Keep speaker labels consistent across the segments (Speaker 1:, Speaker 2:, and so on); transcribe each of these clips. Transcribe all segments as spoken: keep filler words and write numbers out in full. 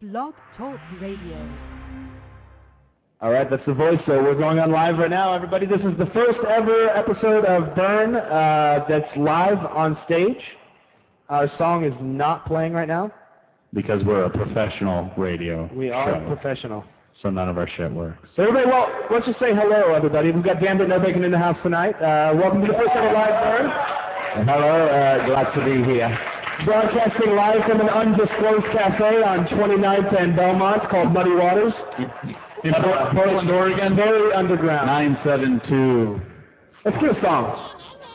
Speaker 1: Blog Talk Radio.
Speaker 2: All right, that's the voice. So we're going on live right now, everybody. This is the first ever episode of Burn uh, that's live on stage. Our song is not playing right now.
Speaker 3: Because we're a professional radio
Speaker 2: We are
Speaker 3: show,
Speaker 2: professional.
Speaker 3: so none of our shit works.
Speaker 2: So everybody, well, let's just say hello, everybody. We've got Dan Bit No Bacon in the house tonight. Uh, welcome to the first ever live Burn.
Speaker 3: Hello, uh, glad to be here.
Speaker 2: Broadcasting live from an undisclosed cafe on twenty-ninth and Belmont called Muddy Waters.
Speaker 3: In Portland, Oregon,
Speaker 2: Very underground.
Speaker 3: nine seven two.
Speaker 2: Let's do a song.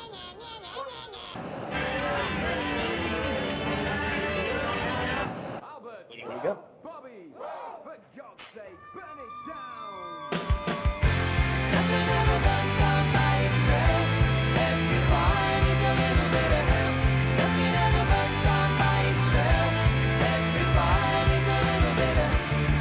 Speaker 2: Here we go.
Speaker 4: Bobby, for God's sake, burn it down.
Speaker 5: Nothing ever burns down by itself. Everybody's a little bit of help. Nothing ever burns down by itself. Everybody's a little bit of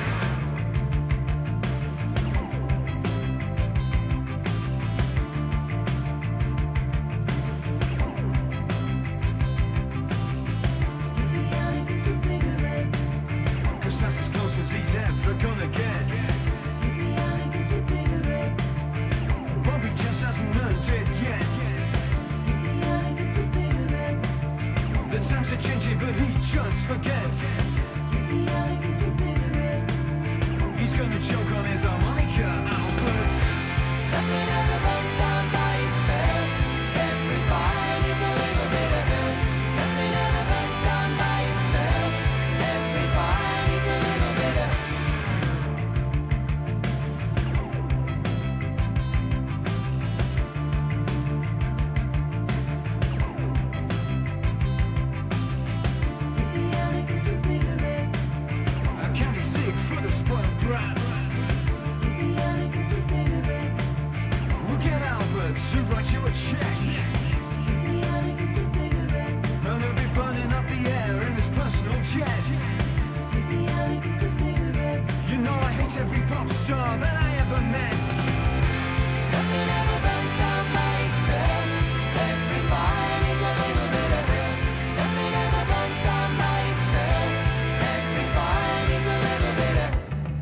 Speaker 4: Cause that's as close as he's ever gonna get. Bobby just hasn't learned it yet. The times are changing, but he just forgets. He's gonna choke on his harmonica, Albert.
Speaker 5: Nothing ever burns down by itself. Everybody's a little bit of help. Nothing ever burns down by itself. Everybody's a little bit of
Speaker 4: I can't be sick for the spoiled brat. We'll get Albert to write you a check. And he'll be burning up the air in his personal jet. You know I hate every pop star that I ever met.
Speaker 5: Nothing ever burns down by itself. Everybody's a little bit of help. Nothing ever burns down by itself. Everybody's a little bit of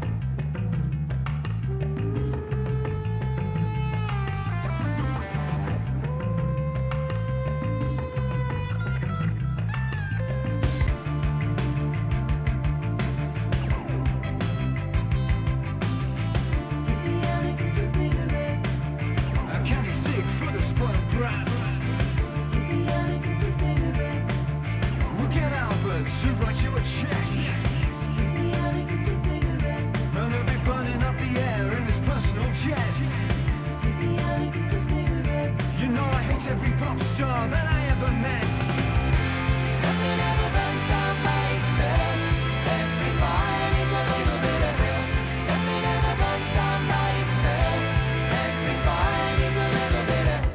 Speaker 4: I can't be sick for the spoiled brat. We'll get Albert to write you a check. And he'll be burning up the air in his personal jet. You know I hate every pop star that I ever met.
Speaker 5: Nothing ever burns down by itself. Everybody's a little bit of help. Nothing ever burns down by itself. Everybody's a little bit of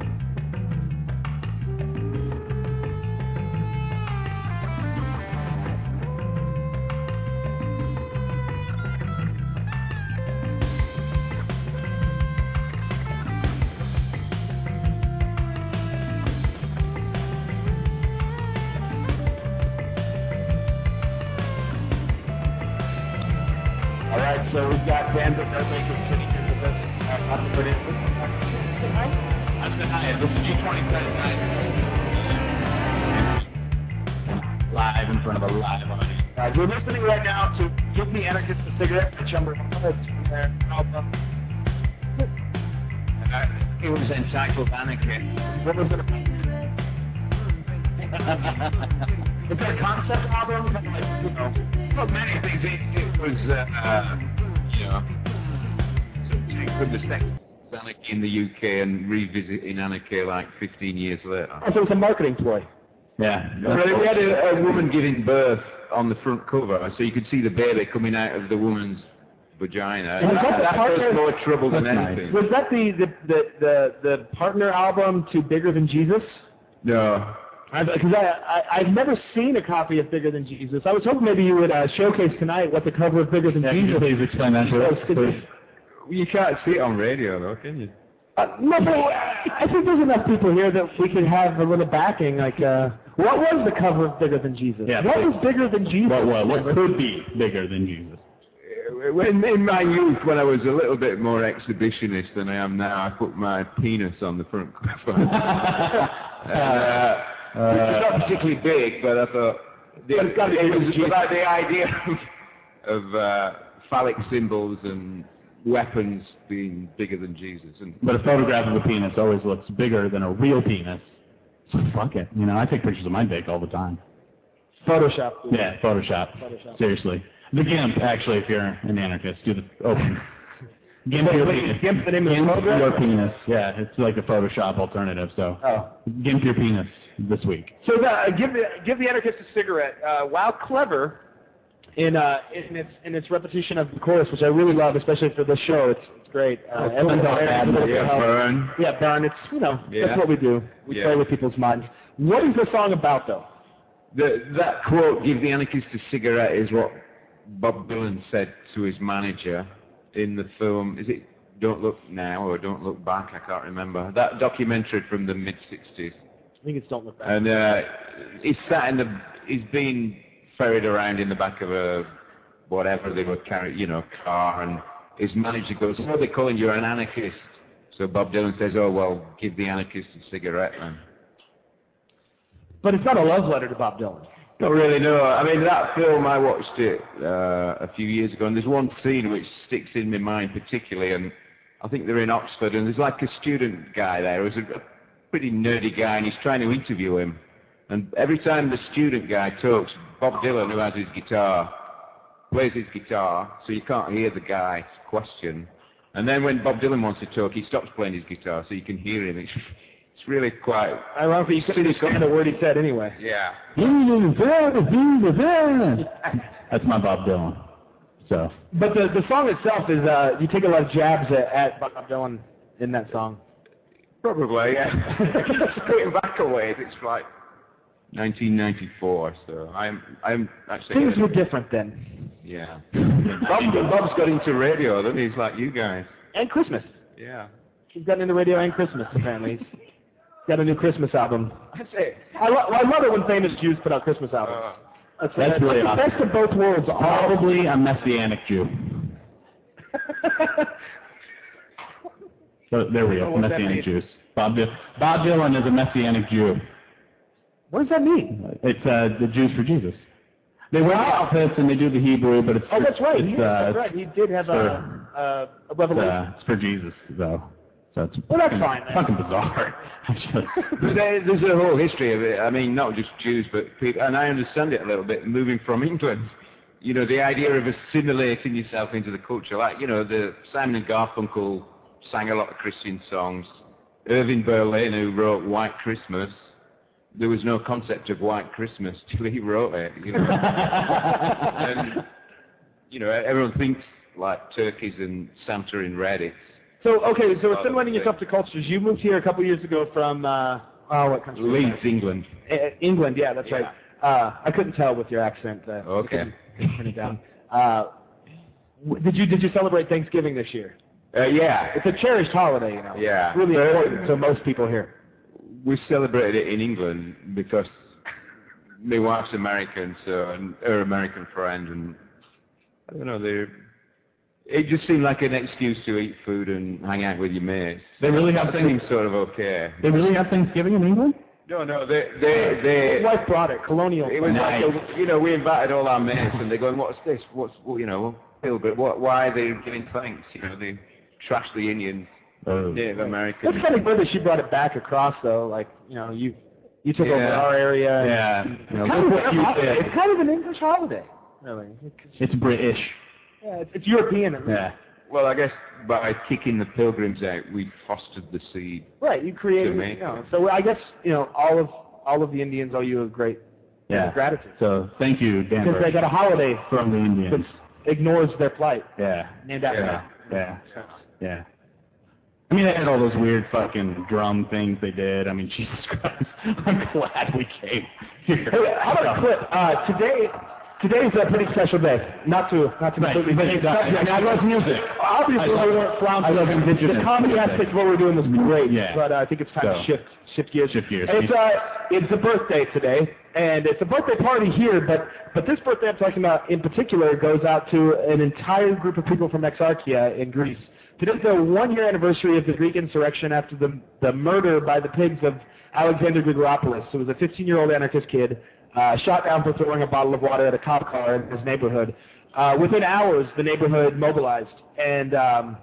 Speaker 2: All right, so we've got Dan Bit No Bacon sitting here with us. Uh, on the put in. Say hi.
Speaker 3: I'm saying hi, this is G twenty-seven live in front of a live audience.
Speaker 2: Uh, you're listening right now to Give Me Anarchist a Cigarette by Chumber Holmes from their album.
Speaker 3: It was entitled Anarchy.
Speaker 2: What was it about? Is that a concept album? Like, you know,
Speaker 3: Well, many things. It, it was, uh, uh, you know, to take from the sex Anarchy in the U K and revisit in Anarchy like fifteen years later.
Speaker 2: oh, so it's a marketing ploy.
Speaker 3: Yeah. We had a, a woman giving birth on the front cover, so you could see the baby coming out of the woman's vagina.
Speaker 2: And was that the
Speaker 3: That was
Speaker 2: partner-
Speaker 3: more trouble than
Speaker 2: That's
Speaker 3: anything.
Speaker 2: Was that the, the, the, the, the partner album to Bigger Than Jesus?
Speaker 3: No.
Speaker 2: Because I, I, I've never seen a copy of Bigger Than Jesus. I was hoping maybe you would uh, showcase tonight what the cover of Bigger Than
Speaker 3: Yeah,
Speaker 2: Jesus
Speaker 3: please explain that to us,
Speaker 2: was.
Speaker 3: please. You can't see it on radio, though, can you?
Speaker 2: Uh, no, but I think there's enough people here that we could have a little backing, like uh, What was the cover of Bigger Than Jesus?
Speaker 1: Yeah,
Speaker 2: what
Speaker 1: please.
Speaker 2: was Bigger Than Jesus?
Speaker 1: What, what, what could be bigger than Jesus?
Speaker 3: In, in my youth, when I was a little bit more exhibitionist than I am now, I put my penis on the front cover. uh, which is not particularly big, but I thought the,
Speaker 2: But it's gotta be
Speaker 3: it was
Speaker 2: Jesus.
Speaker 3: about the idea of, of uh, phallic symbols and weapons being bigger than Jesus. And
Speaker 1: But a photograph of a penis always looks bigger than a real penis. So fuck it. You know, I take pictures of my dick all the time.
Speaker 2: Photoshop. dude.
Speaker 1: Yeah, Photoshop.
Speaker 2: Photoshop.
Speaker 1: Seriously. The GIMP, actually, if you're an anarchist, do the open. GIMP your
Speaker 2: Wait,
Speaker 1: penis.
Speaker 2: GIMP the name of the
Speaker 1: GIMP
Speaker 2: program?
Speaker 1: your penis. Yeah, it's like a Photoshop alternative, so.
Speaker 2: Oh.
Speaker 1: GIMP your penis this week.
Speaker 2: So the, uh, give the give the anarchist a cigarette. Uh, while clever in uh, in its in its repetition of the chorus, which I really love, especially for this show, it's it's great. Uh,
Speaker 1: It's
Speaker 2: everyone's
Speaker 1: not
Speaker 2: there,
Speaker 1: bad,
Speaker 2: everyone's
Speaker 3: yeah,
Speaker 2: help.
Speaker 3: burn.
Speaker 2: Yeah, burn. It's you know
Speaker 3: Yeah.
Speaker 2: that's what we do. We
Speaker 3: Yeah.
Speaker 2: play with people's minds. What is the song about, though?
Speaker 3: The, that quote, "Give the anarchist a cigarette," is what Bob Dylan said to his manager in the film. Is it Don't Look Now or Don't Look Back? I can't remember. That documentary from the mid sixties.
Speaker 2: I think it's Don't Look Back.
Speaker 3: And uh, he's sat in the, he's been ferried around in the back of a whatever they were carrying, you know, car, and his manager goes, "Oh, they're calling you an anarchist." So Bob Dylan says, "Oh well, give the anarchist a cigarette then."
Speaker 2: But it's not a love letter to Bob Dylan.
Speaker 3: Don't really know. I mean, that film, I watched it uh, a few years ago, and there's one scene which sticks in my mind particularly, and I think they're in Oxford, and there's like a student guy there who's a pretty nerdy guy, and he's trying to interview him. And every time the student guy talks, Bob Dylan, who has his guitar, plays his guitar, so you can't hear the guy's question. And then when Bob Dylan wants to talk, he stops playing his guitar, so you can hear him. It's, it's really quite...
Speaker 2: Ironically, you couldn't understand a word he said anyway.
Speaker 3: Yeah.
Speaker 1: That's my Bob Dylan. So.
Speaker 2: But the the song itself is uh, you take a lot of jabs at, at Bob Dylan in that song.
Speaker 3: Probably, yeah. Going back a ways, it's like nineteen ninety-four, so I'm I'm actually...
Speaker 2: Things were different then.
Speaker 3: Yeah. Bob, Bob's got into radio, then he's like you guys.
Speaker 2: And Christmas.
Speaker 3: Yeah.
Speaker 2: He's gotten into radio and Christmas, apparently. He's got a new Christmas album.
Speaker 3: I say,
Speaker 2: I, lo- I love it when famous Jews put out Christmas albums.
Speaker 3: uh,
Speaker 2: That's,
Speaker 1: That's
Speaker 2: that's
Speaker 1: really
Speaker 2: the
Speaker 1: awesome.
Speaker 2: best of both worlds.
Speaker 1: Probably a Messianic Jew. So there we
Speaker 2: I
Speaker 1: go,
Speaker 2: don't know what that
Speaker 1: Messianic
Speaker 2: means.
Speaker 1: Jews. Bob, Dy- Bob Dylan is a Messianic Jew.
Speaker 2: What does that mean?
Speaker 1: It's uh, the Jews for Jesus. They wear
Speaker 2: Wow.
Speaker 1: outfits and they do the Hebrew, but it's
Speaker 2: Oh, that's right.
Speaker 1: It's,
Speaker 2: He,
Speaker 1: uh,
Speaker 2: that's right. He did have a, a, a
Speaker 1: It's,
Speaker 2: revelation.
Speaker 1: uh, it's for Jesus, though. So it's
Speaker 2: Well, that's
Speaker 1: fucking-
Speaker 2: fine, then.
Speaker 1: Fucking bizarre. Actually.
Speaker 3: there, there's a whole history of it. I mean, not just Jews, but people, and I understand it a little bit, moving from England. You know, the idea of assimilating yourself into the culture. Like, you know, the Simon and Garfunkel sang a lot of Christian songs. Irving Berlin, who wrote White Christmas, there was no concept of White Christmas till he wrote it, you know. And, you know, everyone thinks like turkeys and Santa in red. It's,
Speaker 2: So, okay, so
Speaker 3: Oh,
Speaker 2: assimilating
Speaker 3: okay.
Speaker 2: yourself to cultures. You moved here a couple years ago from, uh, oh, what country?
Speaker 3: Leeds, England.
Speaker 2: Uh, England, yeah, that's
Speaker 3: Yeah.
Speaker 2: right. Uh, I couldn't tell with your accent. Uh,
Speaker 3: Okay.
Speaker 2: couldn't- couldn't pin it down. Uh, w- did you did you celebrate Thanksgiving this year?
Speaker 3: Uh, yeah.
Speaker 2: It's a cherished holiday, you know.
Speaker 3: Yeah.
Speaker 2: It's really
Speaker 3: Uh,
Speaker 2: important to most people here.
Speaker 3: We celebrated it in England because my wife's American, so and her American friend, and I don't know, they it just seemed like an excuse to eat food and hang out with your mates.
Speaker 1: They really have
Speaker 3: That
Speaker 1: things.
Speaker 3: seems sort of okay.
Speaker 1: They really have Thanksgiving in England?
Speaker 3: No, no, they they
Speaker 2: His
Speaker 3: they.
Speaker 2: wife brought it, colonial.
Speaker 3: It was
Speaker 1: Nice.
Speaker 3: like a, you know, we invited all our mates, and they're going, "What's this? What's well, you know, but what? Why are they giving thanks? You know, they trash the Indians,
Speaker 1: Oh.
Speaker 3: Native Americans."
Speaker 2: It's kind of good that she brought it back across, though. Like, you know, you you took over
Speaker 3: Yeah.
Speaker 2: our area. and-
Speaker 1: Yeah. You know,
Speaker 2: It's kind,
Speaker 1: look
Speaker 2: of
Speaker 1: what
Speaker 2: a
Speaker 1: you
Speaker 2: holiday.
Speaker 1: did.
Speaker 2: It's kind of an English holiday, really. It's,
Speaker 1: It's British.
Speaker 2: yeah, it's, it's European at least.
Speaker 1: Yeah.
Speaker 3: Well, I guess by kicking the pilgrims out, we fostered the seed.
Speaker 2: Right, you created,
Speaker 3: Jamaica.
Speaker 2: you know. So I guess, you know, all of all of the Indians owe you a great
Speaker 1: Yeah.
Speaker 2: gratitude.
Speaker 1: So thank you, Dan.
Speaker 2: Because they got a holiday
Speaker 1: from the
Speaker 2: that
Speaker 1: Indians.
Speaker 2: ignores their plight,
Speaker 1: Yeah.
Speaker 2: named after
Speaker 3: Yeah.
Speaker 2: them.
Speaker 1: Yeah. Yeah. I mean, they had all those weird fucking drum things they did. I mean, Jesus Christ. I'm glad we came here.
Speaker 2: Hey, how about a clip? Uh, today, today's a pretty special day. Not to, not to
Speaker 1: Right.
Speaker 2: completely
Speaker 1: But
Speaker 2: change
Speaker 1: it's-
Speaker 2: subject.
Speaker 1: I mean, I love music.
Speaker 2: Obviously,
Speaker 1: I love-
Speaker 2: we weren't flouncing.
Speaker 1: I love
Speaker 2: The
Speaker 1: indigenous
Speaker 2: comedy
Speaker 1: music.
Speaker 2: aspect of what we're doing was great,
Speaker 1: Yeah.
Speaker 2: but uh, I think it's time
Speaker 1: So,
Speaker 2: to shift, shift gears.
Speaker 1: shift gears.
Speaker 2: And it's, uh, it's a birthday today, and it's a birthday party here, but, but this birthday I'm talking about in particular goes out to an entire group of people from Exarchia in Greece. Today's the one-year anniversary of the Greek insurrection after the, the murder by the pigs of Alexander Grigoropoulos. It was a fifteen-year-old anarchist kid uh, shot down for throwing a bottle of water at a cop car in his neighborhood. Uh, within hours, the neighborhood mobilized, and um,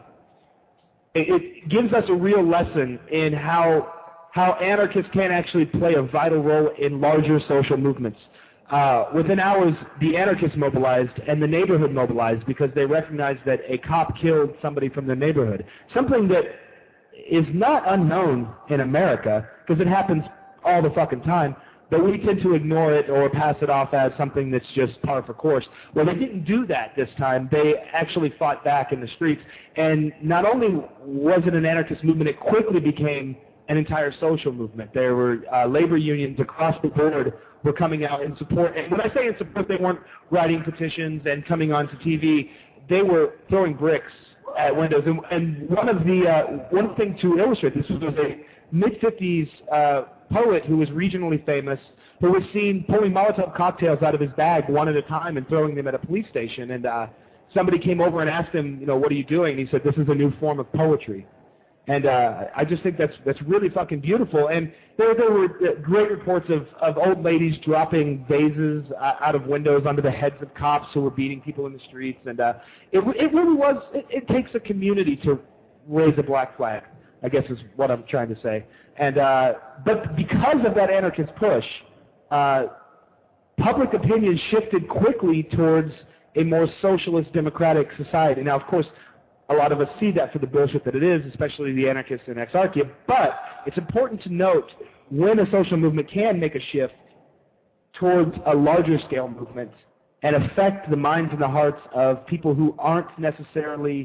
Speaker 2: it, it gives us a real lesson in how how anarchists can actually play a vital role in larger social movements. Uh, within hours, the anarchists mobilized and the neighborhood mobilized because they recognized that a cop killed somebody from their neighborhood. Something that is not unknown in America because it happens all the fucking time, but we tend to ignore it or pass it off as something that's just par for course. Well, they didn't do that this time. They actually fought back in the streets. And not only was it an anarchist movement, it quickly became an entire social movement. There were uh, labor unions across the board were coming out in support. And when I say in support, they weren't writing petitions and coming onto T V. They were throwing bricks at windows. And, and one of the uh, one thing to illustrate this was a mid fifties uh, poet who was regionally famous, who was seen pulling Molotov cocktails out of his bag one at a time and throwing them at a police station. And uh, somebody came over and asked him, you know, what are you doing? And he said, this is a new form of poetry. And uh, I just think that's that's really fucking beautiful. And there there were great reports of, of old ladies dropping vases uh, out of windows onto the heads of cops who were beating people in the streets. And uh, it it really was. It, it takes a community to raise a black flag, I guess is what I'm trying to say. And uh, but because of that anarchist push, uh, public opinion shifted quickly towards a more socialist democratic society. Now, of course, a lot of us see that for the bullshit that it is, especially the anarchists in Exarchia, but it's important to note when a social movement can make a shift towards a larger scale movement and affect the minds and the hearts of people who aren't necessarily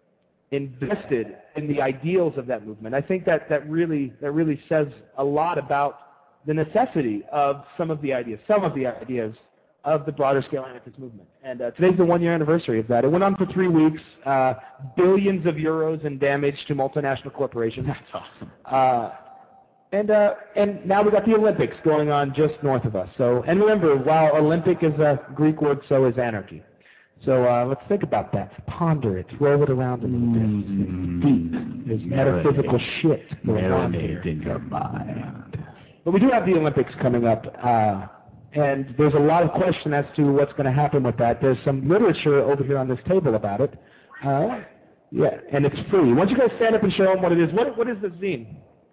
Speaker 2: invested in the ideals of that movement. I think that, that really that really says a lot about the necessity of some of the ideas, some of the ideas of the broader scale anarchist movement. And uh, today's the one-year anniversary of that. It went on for three weeks, uh, billions of euros in damage to multinational corporations.
Speaker 1: That's awesome.
Speaker 2: Uh, and uh, and now we got the Olympics going on just north of us. So, and remember, while Olympic is a Greek word, so is anarchy. So uh, let's think about that. Ponder it. Roll it around a little bit.
Speaker 1: Mm-hmm.
Speaker 2: Deep. There's metaphysical shit going on
Speaker 1: Marinate
Speaker 2: here.
Speaker 1: in your mind.
Speaker 2: But we do have the Olympics coming up. Uh, And there's a lot of question as to what's going to happen with that. There's some literature over here on this table about it. Uh, yeah, and it's free. Why don't you guys stand up and show them what it is? What, what is the zine?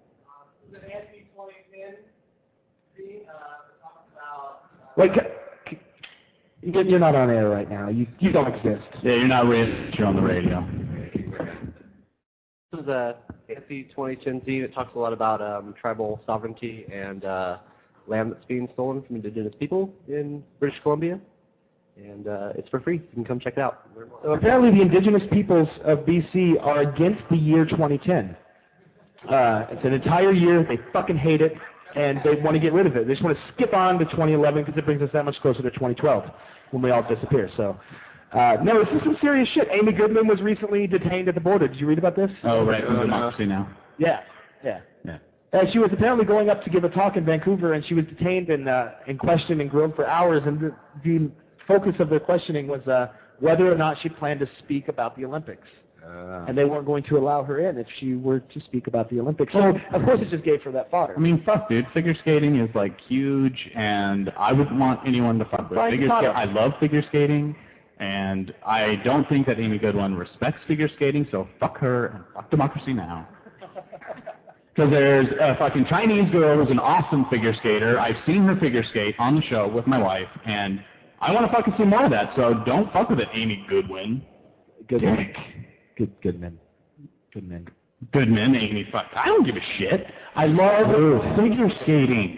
Speaker 6: The Anthony twenty ten scene uh, talks about. Uh,
Speaker 2: Wait, c- c- you're not on air right now. You you don't exist.
Speaker 1: Yeah, you're not really you're on the radio.
Speaker 6: This is a Anthony twenty ten scene. It talks a lot about um, tribal sovereignty and uh, land that's being stolen from indigenous people in British Columbia. And uh, it's for free. You can come check it out.
Speaker 2: So apparently the indigenous peoples of B C are against the year twenty ten. Uh, it's an entire year. They fucking hate it, and they want to get rid of it. They just want to skip on to twenty eleven because it brings us that much closer to twenty twelve when we all disappear. So, uh, no, this is some serious shit. Amy Goodman was recently detained at the border. Did you read about this?
Speaker 1: Oh, right, from Democracy Now.
Speaker 2: Yeah, yeah.
Speaker 1: Yeah.
Speaker 2: Uh, she was apparently going up to give a talk in Vancouver, and she was detained and, uh, and questioned and grilled for hours. And the, the focus of their questioning was uh, whether or not she planned to speak about the Olympics.
Speaker 3: Uh,
Speaker 2: And they weren't going to allow her in if she were to speak about the Olympics. So, of course, it just gave her that fodder.
Speaker 1: I mean, fuck, dude. Figure skating is, like, huge, and I wouldn't want anyone to fuck with
Speaker 2: Brian
Speaker 1: figure
Speaker 2: Capaldi.
Speaker 1: skating. I love figure skating, and I don't think that Amy Goodwin respects figure skating, so fuck her and fuck Democracy Now. Because there's a fucking Chinese girl who's an awesome figure skater. I've seen her figure skate on the show with my wife, and I want to fucking see more of that, so don't fuck with it, Amy Goodwin.
Speaker 2: Good
Speaker 1: Dick.
Speaker 2: Good, good men. Good men.
Speaker 1: Goodman, Amy, fuck. I don't give a shit. I love figure skating.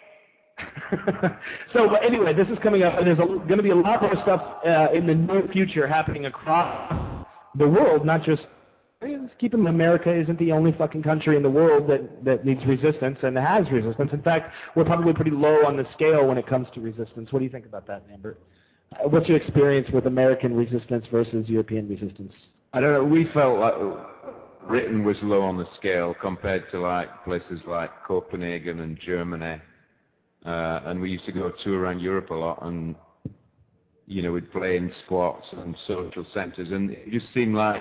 Speaker 2: So, but anyway, this is coming up, and there's going to be a lot more stuff uh, in the near future happening across the world, not just keep in mind, America isn't the only fucking country in the world that, that needs resistance and has resistance. In fact, we're probably pretty low on the scale when it comes to resistance. What do you think about that, Amber? Uh, What's your experience with American resistance versus European resistance?
Speaker 3: I don't know. We felt like Britain was low on the scale compared to like places like Copenhagen and Germany, uh, and we used to go tour around Europe a lot, and you know we'd play in squats and social centres, and it just seemed like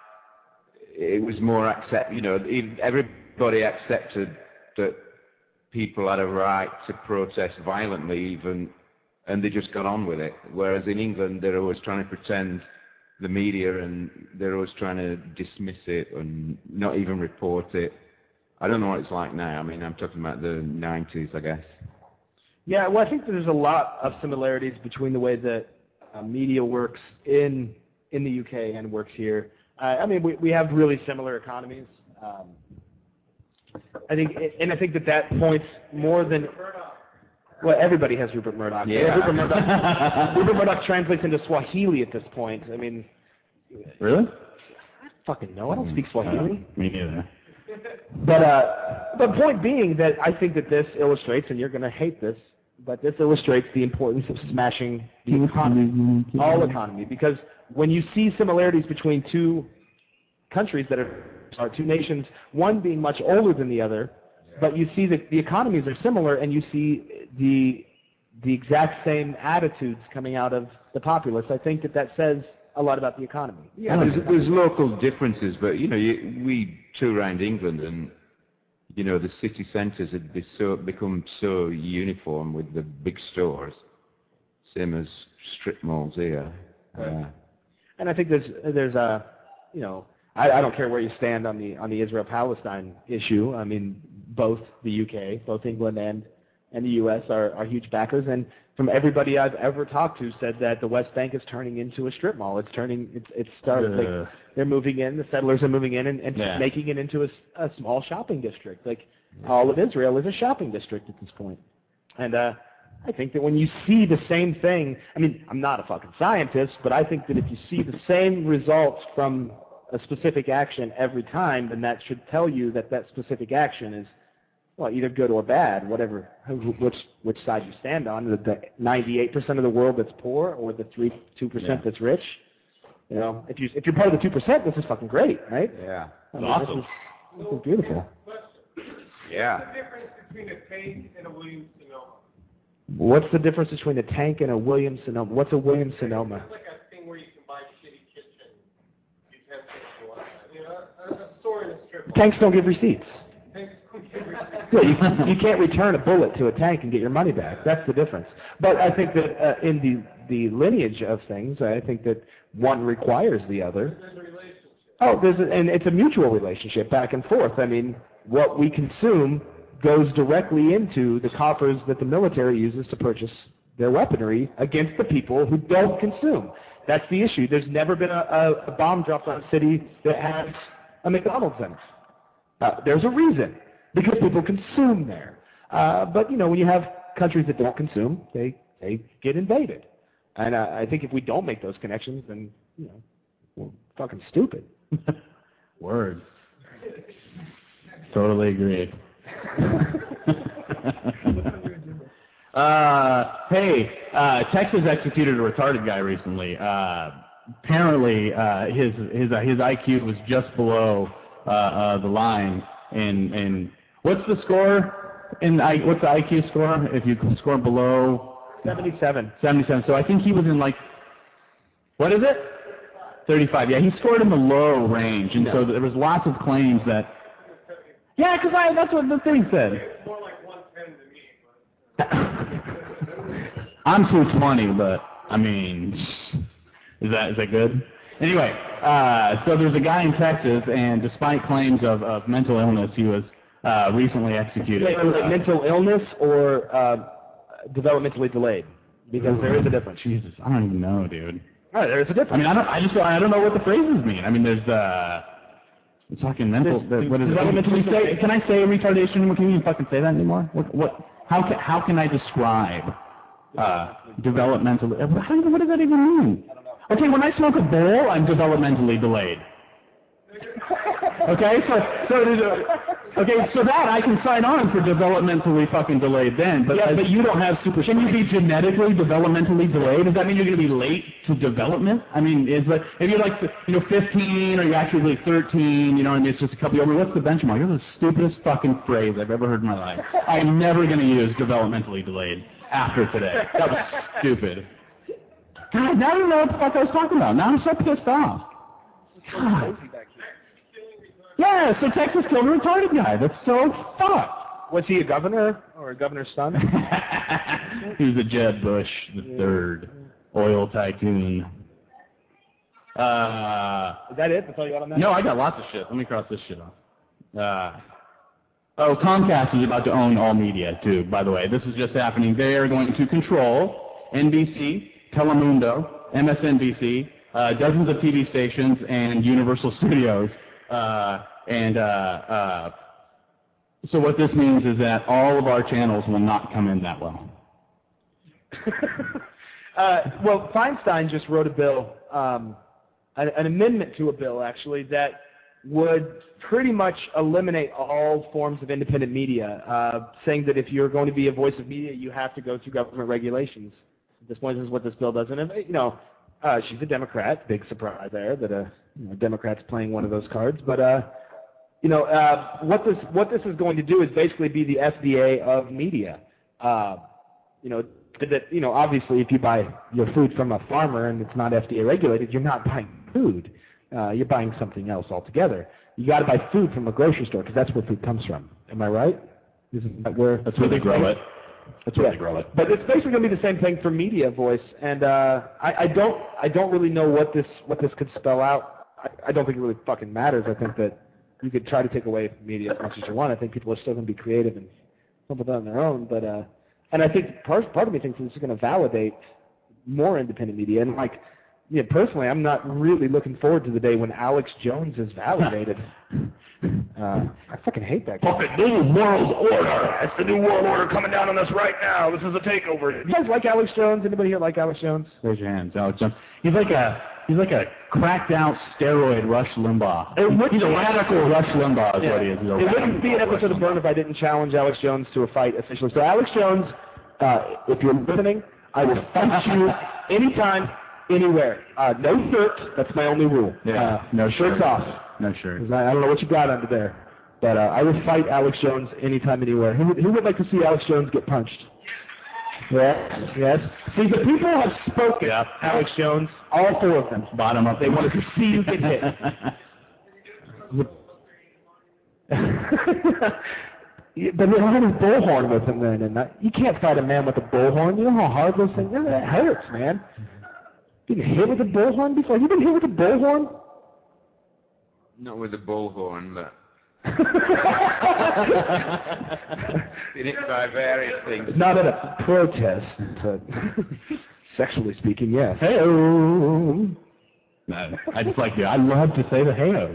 Speaker 3: it was more accept. You know, everybody accepted that people had a right to protest violently, even, and they just got on with it. Whereas in England, they're always trying to pretend. The media, and they're always trying to dismiss it and not even report it. I don't know what it's like now. I mean, I'm talking about the nineties, I guess.
Speaker 2: Yeah, well, I think there's a lot of similarities between the way that uh, media works in in the U K and works here. Uh, I mean, we we have really similar economies. Um, I think, and I think that that points more than. Well, everybody has Rupert Murdoch.
Speaker 3: Yeah.
Speaker 2: Rupert Murdoch, Rupert Murdoch translates into Swahili at this point. I mean,
Speaker 1: Really?
Speaker 2: I fucking know. I don't speak Swahili.
Speaker 1: Uh, me neither.
Speaker 2: But uh, but point being that I think that this illustrates, and you're going to hate this, but this illustrates the importance of smashing the economy, all economy, because when you see similarities between two countries that are, are two nations, one being much older than the other, but you see that the economies are similar, and you see the the exact same attitudes coming out of the populace. I think that that says a lot about the economy.
Speaker 3: Yeah, there's, there's local differences, but you know, you, we tour around England, and you know, the city centres had be so, become so uniform with the big stores, same as strip malls here. Uh,
Speaker 2: And I think there's there's a, you know, I, I don't care where you stand on the on the Israel-Palestine issue. I mean, both the U K, both England and and the U S are, are huge backers. And from everybody I've ever talked to, said that the West Bank is turning into a strip mall. It's turning. It's it's started.
Speaker 1: Uh.
Speaker 2: Like, they're moving in. The settlers are moving in and, and
Speaker 1: Yeah.
Speaker 2: making it into a, s- a small shopping district. Like all of Israel is a shopping district at this point. And uh, I think that when you see the same thing, I mean, I'm not a fucking scientist, but I think that if you see the same results from a specific action every time, then that should tell you that that specific action is, well, either good or bad, whatever, which which side you stand on, the, the ninety-eight percent of the world that's poor or the three, two percent
Speaker 1: Yeah.
Speaker 2: that's rich. You know, if you if you're part of the two percent, this is fucking great, right?
Speaker 3: yeah,
Speaker 2: I mean,
Speaker 1: awesome.
Speaker 2: This is, this is beautiful.
Speaker 3: yeah.
Speaker 4: What's the difference between a tank and a Williams Sonoma?
Speaker 2: What's the difference between a tank and a Williams Sonoma? What's a Williams Sonoma?
Speaker 4: It's like a thing where you can buy shitty kitchen utensils and whatnot. You know, a, a store in a strip mall.
Speaker 2: Tanks don't give receipts.
Speaker 4: Tanks don't give receipts.
Speaker 2: Yeah, you, you can't return a bullet to a tank and get your money back. That's the difference. But I think that uh, in the, the lineage of things, I think that one requires the other.
Speaker 4: There's a relationship.
Speaker 2: Oh, there's a, and it's a mutual relationship back and forth. I mean, what we consume goes directly into the coffers that the military uses to purchase their weaponry against the people who don't consume. That's the issue. There's never been a, a, a bomb dropped on a city that has a McDonald's in it. Uh, there's a reason, because people consume there. Uh, but, you know, when you have countries that don't consume, they, they get invaded. And uh, I think if we don't make those connections, then, you know, we're fucking stupid.
Speaker 1: Word. Totally agree. uh, hey, uh, Texas executed a retarded guy recently. Uh, apparently, uh, his his uh, his I Q was just below uh, uh, the line. And and what's the score? In I, what's the I Q score if you score below
Speaker 2: seventy-seven.
Speaker 1: seventy-seven? So I think he was in like, what is it? thirty-five. Yeah, he scored in the low range, and so there was lots of claims that. Yeah, because I that's what the thing said.
Speaker 4: It's more like one ten to me. But
Speaker 1: I'm two twenty, but I mean, is that is that good? Anyway, uh, so there's a guy in Texas, and despite claims of, of mental illness, he was uh, recently executed.
Speaker 2: Wait, was it mental illness or uh, developmentally delayed? Because there is a difference.
Speaker 1: Jesus, I don't even know, dude.
Speaker 2: Oh, there is a difference.
Speaker 1: I mean, I don't. I just. I don't know what the phrases mean. I mean, there's uh, it's fucking mental.
Speaker 2: There's-
Speaker 1: what is it? Can we say? Can I say retardation? Can we even fucking say that anymore? What? What? How can? How can I describe uh, developmental? How, what does that even mean? Okay, when I smoke a bowl, I'm developmentally delayed. Okay, so so there's a, okay, so that I can sign on for developmentally fucking delayed then, but
Speaker 2: Yeah, but you don't have super.
Speaker 1: can you be genetically developmentally delayed? Does that mean you're going to be late to development? I mean, is like if you're like you know fifteen or you're actually like thirteen, you know, and it's just a couple over. What's the benchmark? That's the stupidest fucking phrase I've ever heard in my life. I'm never going to use developmentally delayed after today. That was stupid. God, now I don't know what the fuck I was talking about. Now I'm so pissed off. God. Yeah, so Texas killed a retarded guy. That's so fucked.
Speaker 2: Was he a governor or a governor's son?
Speaker 1: He was a Jeb Bush the
Speaker 2: Yeah.
Speaker 1: third, oil tycoon. Uh,
Speaker 2: Is that it? That's all you got on that?
Speaker 1: no, I got lots of shit. Let me cross this shit off. Uh, oh, Comcast is about to own all media, too, by the way. This is just happening. They are going to control N B C, Telemundo, M S N B C, uh, dozens of T V stations, and Universal Studios. Uh, and uh, uh, so what this means is that all of our channels will not come in that well.
Speaker 2: uh, well, Feinstein just wrote a bill, um, an, an amendment to a bill, actually, that would pretty much eliminate all forms of independent media, uh, saying that if you're going to be a voice of media, you have to go through government regulations. At this point, this is what this bill does. And, you know, uh, she's a Democrat. Big surprise there that a you know, Democrat's playing one of those cards. But, uh, you know, uh, what this what this is going to do is basically be the F D A of media. Uh, you know, that you know, obviously, if you buy your food from a farmer and it's not F D A regulated, you're not buying food. Uh, you're buying something else altogether. You got to buy food from a grocery store because that's where food comes from. Am I right? Isn't that where?
Speaker 1: That's where they grow it. That's where
Speaker 2: Yeah.
Speaker 1: they grow it.
Speaker 2: But it's basically going to be the same thing for media voice, and uh, I, I don't I don't really know what this what this could spell out. I, I don't think it really fucking matters. I think that you could try to take away from media as much as you want. I think people are still going to be creative and come up with it on their own. But uh, and I think part part of me thinks this is going to validate more independent media. And like, yeah, personally, I'm not really looking forward to the day when Alex Jones is validated. Uh, I fucking hate that guy.
Speaker 1: Fucking new world order. It's the new world order coming down on us right now. This is a takeover.
Speaker 2: You guys like Alex Jones? Anybody here like Alex Jones?
Speaker 1: Raise your hands, Alex Jones. He's like a he's like a cracked out steroid Rush Limbaugh.
Speaker 2: It would
Speaker 1: he's a
Speaker 2: be-
Speaker 1: radical Rush Limbaugh is
Speaker 2: Yeah.
Speaker 1: what he is. He's a
Speaker 2: It wouldn't
Speaker 1: radical
Speaker 2: be an
Speaker 1: Rush
Speaker 2: episode of
Speaker 1: Limbaugh.
Speaker 2: Burn if I didn't challenge Alex Jones to a fight officially. So Alex Jones, uh, if you're listening, I will fight you anytime, anywhere. Uh, no shirt. That's my only rule.
Speaker 1: Yeah,
Speaker 2: Uh,
Speaker 1: no
Speaker 2: shirts
Speaker 1: shirt.
Speaker 2: off.
Speaker 1: No shirt.
Speaker 2: 'Cause I, I don't know what you got under there. But uh, I will fight Alex Jones anytime, anywhere. Who would, who would like to see Alex Jones get punched? Yes, yes. See, the people have spoken.
Speaker 1: Yeah.
Speaker 2: Alex Jones, all four of them.
Speaker 1: Bottom up.
Speaker 2: They wanted to see you get hit. Yeah, but they had his bullhorn with him then, and that, you can't fight a man with a bullhorn. You know how hard those things are? That hurts, man. Been hit with a bullhorn before? You been hit with a bullhorn?
Speaker 3: Not with a bullhorn, but been hit by various things.
Speaker 2: Not at a protest, but sexually speaking, yes.
Speaker 1: Hey-o. No, I just like you. I love to say the hey-os.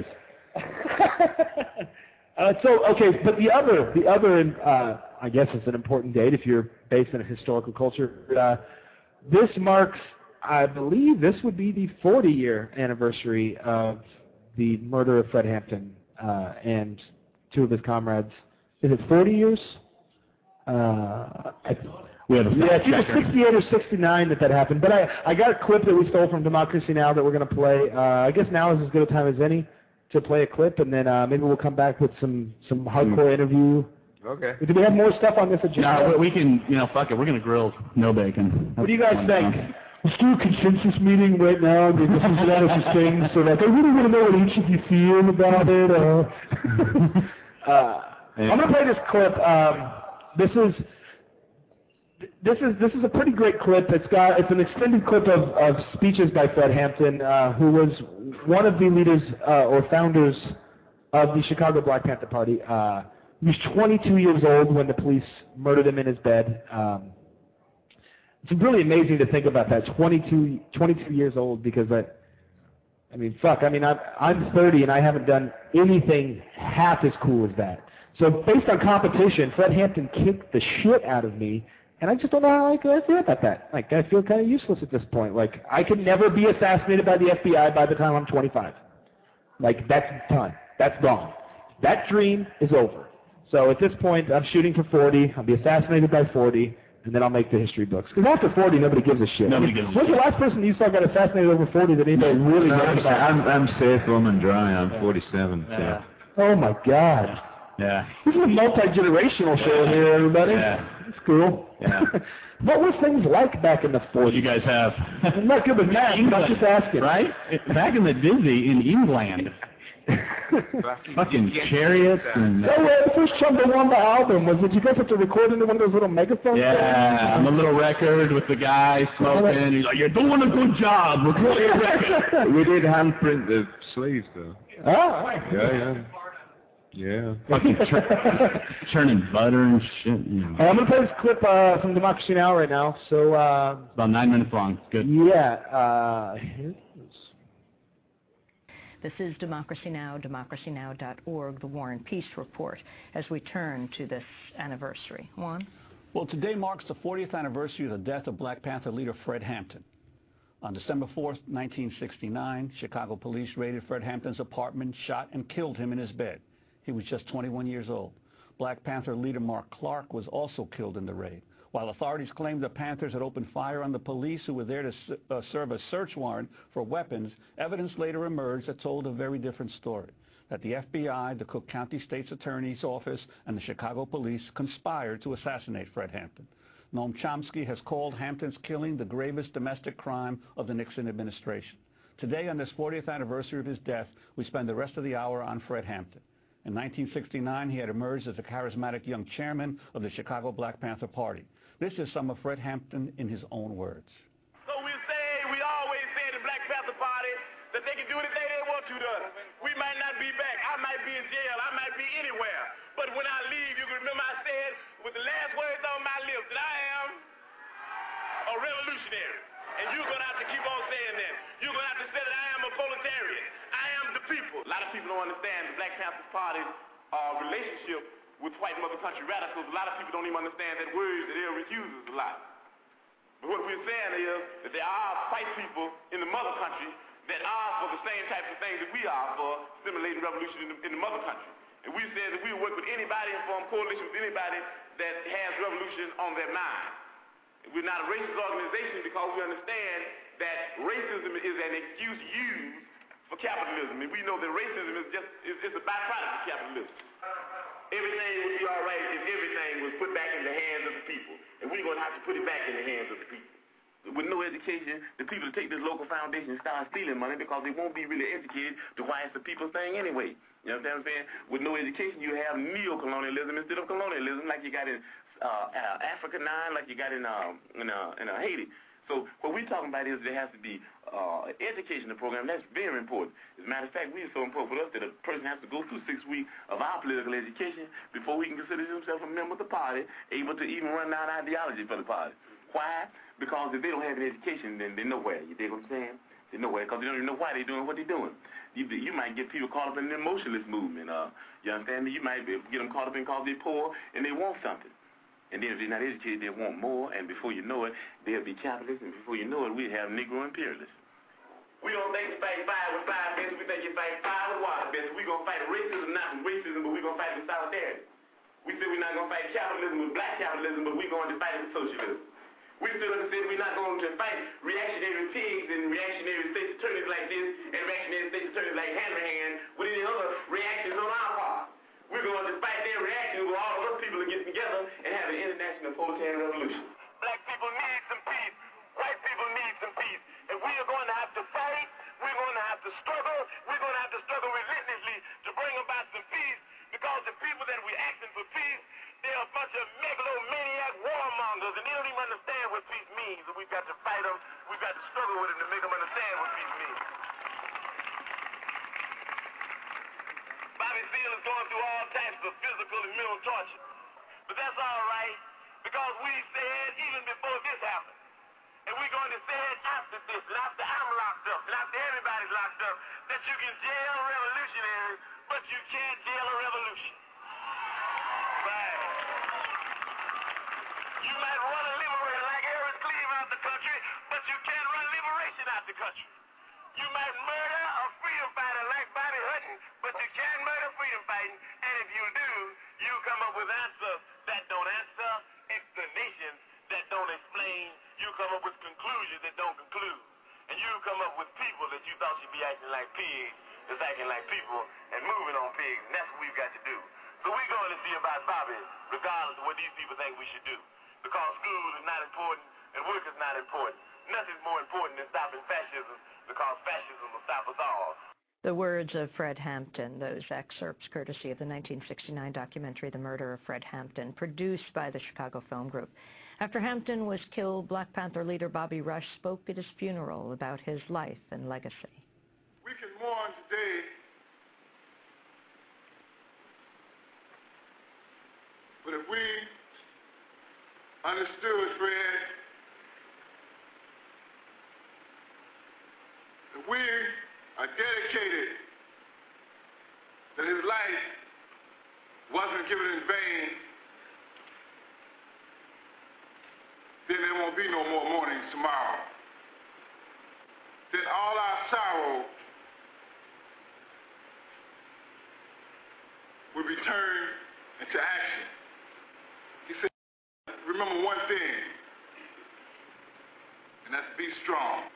Speaker 2: uh, so, okay, but the other, the other, uh, I guess it's an important date if you're based in a historical culture. Uh, this marks, I believe, this would be the forty-year anniversary of the murder of Fred Hampton uh, and two of his comrades. Is it forty years? Uh, I,
Speaker 1: We have a
Speaker 2: yeah, it's either
Speaker 1: fact-checker.
Speaker 2: sixty-eight or sixty-nine that that happened. But I, I got a clip that we stole from Democracy Now! That we're going to play. Uh, I guess now is as good a time as any to play a clip, and then uh, maybe we'll come back with some, some hardcore interview.
Speaker 3: Okay.
Speaker 2: Do we have more stuff on this agenda?
Speaker 1: No, we we can, you know, fuck it. We're going to grill no bacon.
Speaker 2: What do you guys
Speaker 1: That's
Speaker 2: think?
Speaker 1: fun.
Speaker 2: Let's do a consensus meeting right now and discuss some things. So like, I really want to know what each of you feel about it. Uh, uh, I'm going to play this clip. Um, this is this is this is a pretty great clip. It's got it's an extended clip of, of speeches by Fred Hampton, uh, who was one of the leaders uh, or founders of the Chicago Black Panther Party. Uh, he was twenty-two years old when the police murdered him in his bed. Um, It's really amazing to think about that, twenty-two, twenty-two years old, because I, I mean, fuck, I mean, I'm, I'm thirty and I haven't done anything half as cool as that. So based on competition, Fred Hampton kicked the shit out of me, and I just don't know how I I feel about that. Like, I feel kind of useless at this point. Like, I could never be assassinated by the F B I by the time I'm twenty-five. Like, that's done. That's gone. That dream is over. So at this point, I'm shooting for forty. I'll be assassinated by forty, and then I'll make the history books. Because after forty, nobody gives a shit.
Speaker 1: Nobody gives a
Speaker 2: When's
Speaker 1: shit.
Speaker 2: the last person you saw got assassinated over forty that anybody really
Speaker 3: No,
Speaker 2: knows
Speaker 3: I'm,
Speaker 2: about?
Speaker 3: I'm, I'm safe, home and dry. I'm forty-seven.
Speaker 1: Yeah.
Speaker 2: Oh, my God.
Speaker 1: Yeah.
Speaker 2: This is a multi-generational show here, everybody.
Speaker 1: Yeah.
Speaker 2: It's cool.
Speaker 1: Yeah.
Speaker 2: What were things like back in the
Speaker 1: What
Speaker 2: forties?
Speaker 1: you guys have?
Speaker 2: I'm not good with math, I'm
Speaker 1: England,
Speaker 2: just asking.
Speaker 1: right? It- Back in the Disney in England, fucking chariots and
Speaker 2: So uh, the first Chumbawamba album was, did you guys have to record into one of those little megaphone
Speaker 1: yeah,
Speaker 2: things?
Speaker 1: on the little record with the guy smoking. He's like, "You're doing a good job. Record your record."
Speaker 3: We did handprint the sleeves, though.
Speaker 2: Oh,
Speaker 3: Yeah, yeah. Yeah.
Speaker 1: Fucking chur- churning butter and shit. You know.
Speaker 2: Hey, I'm going to play this clip uh, from Democracy Now! Right now. So, uh,
Speaker 1: About nine minutes long. It's good.
Speaker 2: yeah. Uh, here it is.
Speaker 7: This is Democracy Now!, democracy now dot org, the War and Peace Report, as we turn to this anniversary. Juan?
Speaker 8: Well, today marks the fortieth anniversary of the death of Black Panther leader Fred Hampton. On December fourth, nineteen sixty-nine, Chicago police raided Fred Hampton's apartment, shot and killed him in his bed. He was just twenty-one years old. Black Panther leader Mark Clark was also killed in the raid. While authorities claimed the Panthers had opened fire on the police who were there to uh, serve a search warrant for weapons, evidence later emerged that told a very different story, that the F B I, the Cook County State's Attorney's Office, and the Chicago police conspired to assassinate Fred Hampton. Noam Chomsky has called Hampton's killing the gravest domestic crime of the Nixon administration. Today, on this fortieth anniversary of his death, we spend the rest of the hour on Fred Hampton. In nineteen sixty-nine, he had emerged as a charismatic young chairman of the Chicago Black Panther Party. This is some of Fred Hampton in his own words.
Speaker 9: So we say, we always say in the Black Panther Party that they can do anything they want to to us. We might not be back. I might be in jail. I might be anywhere. But when I leave, you can remember I said with the last words on my lips that I am a revolutionary. And you're going to have to keep on saying that. You're going to have to say that I am a proletarian. I am the people. A lot of people don't understand the Black Panther Party's uh, relationship with white mother country radicals. A lot of people don't even understand that word that Elric uses a lot. But what we're saying is that there are white people in the mother country that are for the same types of things that we are for stimulating revolution in the, in the mother country. And we said that we would work with anybody and form coalition with anybody that has revolution on their mind. We're not a racist organization because we understand that racism is an excuse used for capitalism. And we know that racism is just is, is a byproduct of capitalism. Everything would be all right if everything was put back in the hands of the people. And we're going to have to put it back in the hands of the people. With no education, the people take this local foundation and start stealing money because they won't be really educated to why it's the people's thing anyway. You know what I'm saying? With no education, you have neo-colonialism instead of colonialism like you got in uh, uh, Africa nine, like you got in, uh, in, uh, in uh, Haiti. So what we're talking about is there has to be uh, education program. That's very important. As a matter of fact, we are so important for us that a person has to go through six weeks of our political education before he can consider himself a member of the party, able to even run down ideology for the party. Why? Because if they don't have an education, then they're nowhere. You dig what I'm saying? They're nowhere because they don't even know why they're doing what they're doing. You, you might get people caught up in the emotionalist movement. Uh, you understand me? You might get them caught up in because they're poor and they want something. And then if they're not educated, they want more, and before you know it, they'll be capitalists, and before you know it, we'll have Negro imperialists. We don't think you fight fire with fire fists, we think you fight fire with water fists. We're going to fight racism, not with racism, but we're going to fight with solidarity. We said we're not going to fight capitalism with black capitalism, but we're going to fight with socialism. We still said we're not going to fight reactionary pigs and reactionary state attorneys like this, and reactionary state attorneys like Hanrahan with any other reactions on our part. We're going to fight their reactions where all of those people are getting together and have an international proletarian revolution. Black people need some peace. White people need some peace. And we are going to have to fight. We're going to have to struggle. We're going to have to struggle relentlessly to bring about some peace because the people that we're asking for peace, they're a bunch of megalomaniac warmongers, and they don't even understand what peace means. And we've got to fight them. We've got to struggle with them to make them understand what peace means. Bobby Seale is going through all types of physical and mental torture. But that's all right, because we said even before this happened, and we're going to say it after this, and after I'm locked up, and after everybody's locked up, that you can jail revolutionaries, but you can't jail a revolution. Right. You might run a liberator like Eric Cleave out the country, but you can't run liberation out the country. You might murder a freedom fighter like Bobby Hutton, but you can't murder freedom fighting. And if you do, you come up with answers that don't answer, explanations that don't explain. You come up with conclusions that don't conclude. And you come up with people that you thought should be acting like pigs, is acting like people and moving on pigs. And that's what we've got to do. So we're going to see about Bobby, regardless of what these people think we should do. Because school is not important and work is not important. Nothing's more important than stopping fascism, because fascism will stop us all.
Speaker 7: The words of Fred Hampton, those excerpts courtesy of the nineteen sixty-nine documentary The Murder of Fred Hampton, produced by the Chicago Film Group. After Hampton was killed, Black Panther leader Bobby Rush spoke at his funeral about his life and legacy.
Speaker 9: We can mourn today but if we understood Fred, if we are dedicated that his life wasn't given in vain, then there won't be no more mournings tomorrow. Then all our sorrow will be turned into action. He said, remember one thing, and that's be strong.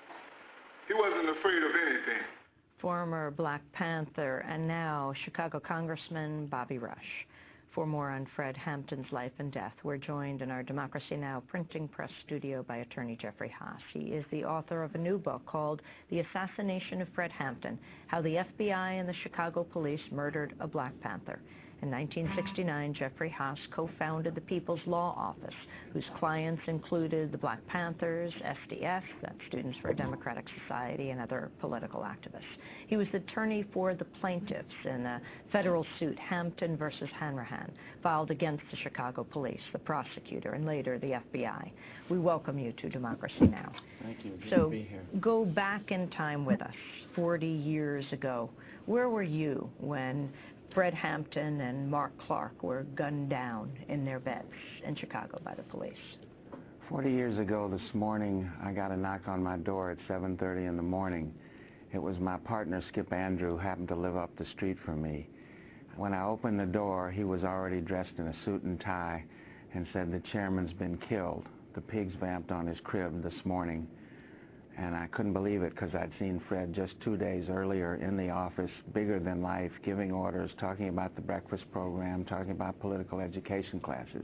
Speaker 9: He wasn't afraid of anything.
Speaker 7: Former Black Panther and now Chicago Congressman Bobby Rush. For more on Fred Hampton's life and death, we're joined in our Democracy Now! Printing press studio by attorney Jeffrey Haas. He is the author of a new book called The Assassination of Fred Hampton, How the F B I and the Chicago Police Murdered a Black Panther. In nineteen sixty-nine, Jeffrey Haas co-founded the People's Law Office, whose clients included the Black Panthers, S D F, that's Students for a Democratic Society, and other political activists. He was the attorney for the plaintiffs in a federal suit, Hampton versus Hanrahan, filed against the Chicago Police, the prosecutor, and later the F B I. We welcome you to Democracy Now!
Speaker 10: Thank you. Good
Speaker 7: so
Speaker 10: to be here.
Speaker 7: Go back in time with us, forty years ago. Where were you when Fred Hampton and Mark Clark were gunned down in their beds in Chicago by the police?
Speaker 10: Forty years ago this morning, I got a knock on my door at seven thirty in the morning. It was my partner, Skip Andrew, who happened to live up the street from me. When I opened the door, he was already dressed in a suit and tie and said, the chairman's been killed. The pigs vamped on his crib this morning. And I couldn't believe it because I'd seen Fred just two days earlier in the office, bigger than life, giving orders, talking about the breakfast program, talking about political education classes.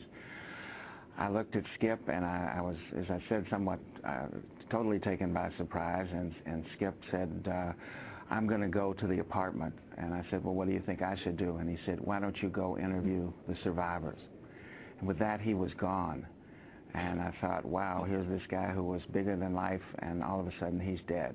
Speaker 10: I looked at Skip, and I, I was, as I said, somewhat uh, totally taken by surprise, and, and Skip said, uh, I'm going to go to the apartment. And I said, well, what do you think I should do? And he said, why don't you go interview the survivors? And with that, he was gone. And I thought, wow, here's this guy who was bigger than life, and all of a sudden he's dead.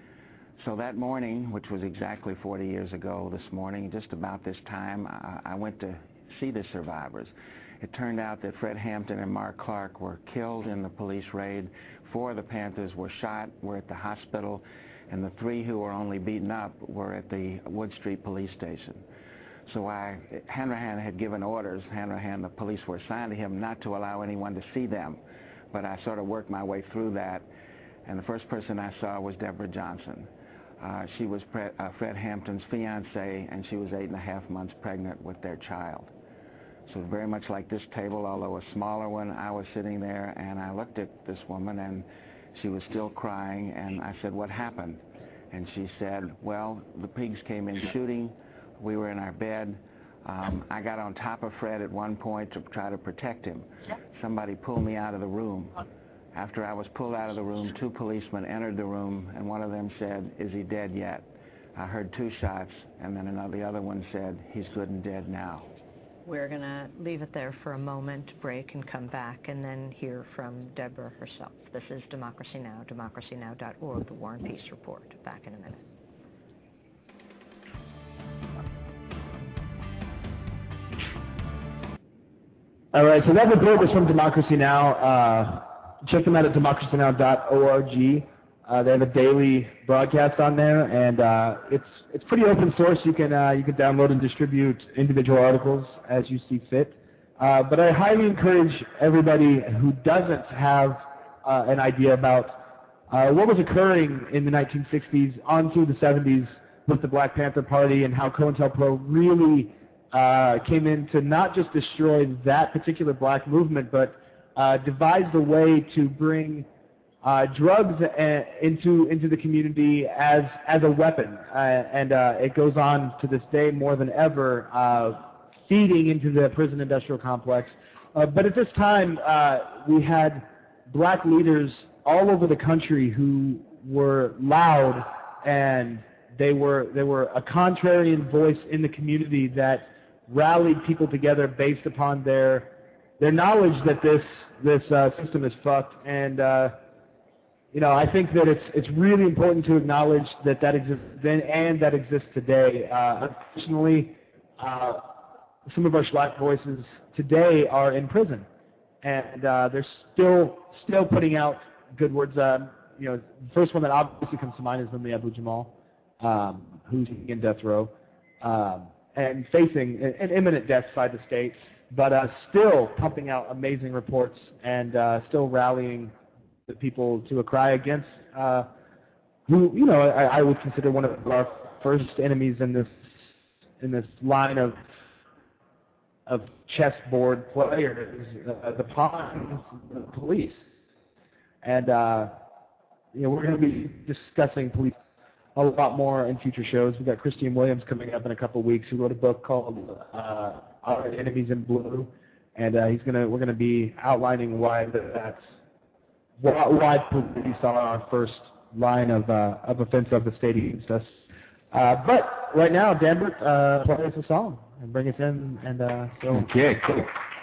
Speaker 10: So that morning, which was exactly forty years ago this morning, just about this time, I, I went to see the survivors. It turned out that Fred Hampton and Mark Clark were killed in the police raid. Four of the Panthers were shot, were at the hospital, and the three who were only beaten up were at the Wood Street police station. So I, Hanrahan had given orders, Hanrahan, the police were assigned to him not to allow anyone to see them. But I sort of worked my way through that, and the first person I saw was Deborah Johnson. Uh, she was Pre uh, Fred Hampton's fiancée, and she was eight and a half months pregnant with their child. So very much like this table, although a smaller one, I was sitting there, and I looked at this woman, and she was still crying, and I said, what happened? And she said, well, the pigs came in shooting. We were in our bed. Um, I got on top of Fred at one point to try to protect him. Somebody pulled me out of the room. After I was pulled out of the room, two policemen entered the room, and one of them said, is he dead yet? I heard two shots, and then another, the other one said, he's good and dead now.
Speaker 7: We're going to leave it there for a moment, break, and come back, and then hear from Deborah herself. This is Democracy Now!, democracy now dot org, the War and Peace Report. Back in a minute.
Speaker 2: All right, so that report was from Democracy Now! Uh, check them out at democracy now dot org. Uh, they have a daily broadcast on there, and uh, it's it's pretty open source. You can uh, you can download and distribute individual articles as you see fit. Uh, but I highly encourage everybody who doesn't have uh, an idea about uh, what was occurring in the nineteen sixties on through the seventies with the Black Panther Party and how COINTELPRO really uh, came in to not just destroy that particular black movement, but uh, devised a way to bring uh, drugs a- into into the community as as a weapon, uh, and uh, it goes on to this day more than ever, uh, feeding into the prison industrial complex. Uh, but at this time, uh, we had black leaders all over the country who were loud, and they were they were a contrarian voice in the community that rallied people together based upon their their knowledge that this this uh, system is fucked. And uh, you know, I think that it's it's really important to acknowledge that that exists then and that exists today. Uh, unfortunately, uh, some of our black voices today are in prison, and uh, they're still still putting out good words. Uh, you know, the first one that obviously comes to mind is Linley Abu Jamal, um, who's in death row um, and facing an imminent death by the state, but uh, still pumping out amazing reports and uh, still rallying the people to a cry against uh, who, you know, I, I would consider one of our first enemies in this in this line of of chessboard players, uh, the pawns, the police. And, uh, you know, we're going to be discussing police a lot more in future shows. We've got Christian Williams coming up in a couple of weeks, who wrote a book called uh, Our Enemies in Blue. And uh, he's gonna, we're going to be outlining why that's, why, why police are our first line of, uh, of offense of the state against us. Uh, but right now, Danbert, uh, play us a song and bring us in, and uh, so.
Speaker 3: Okay, cool.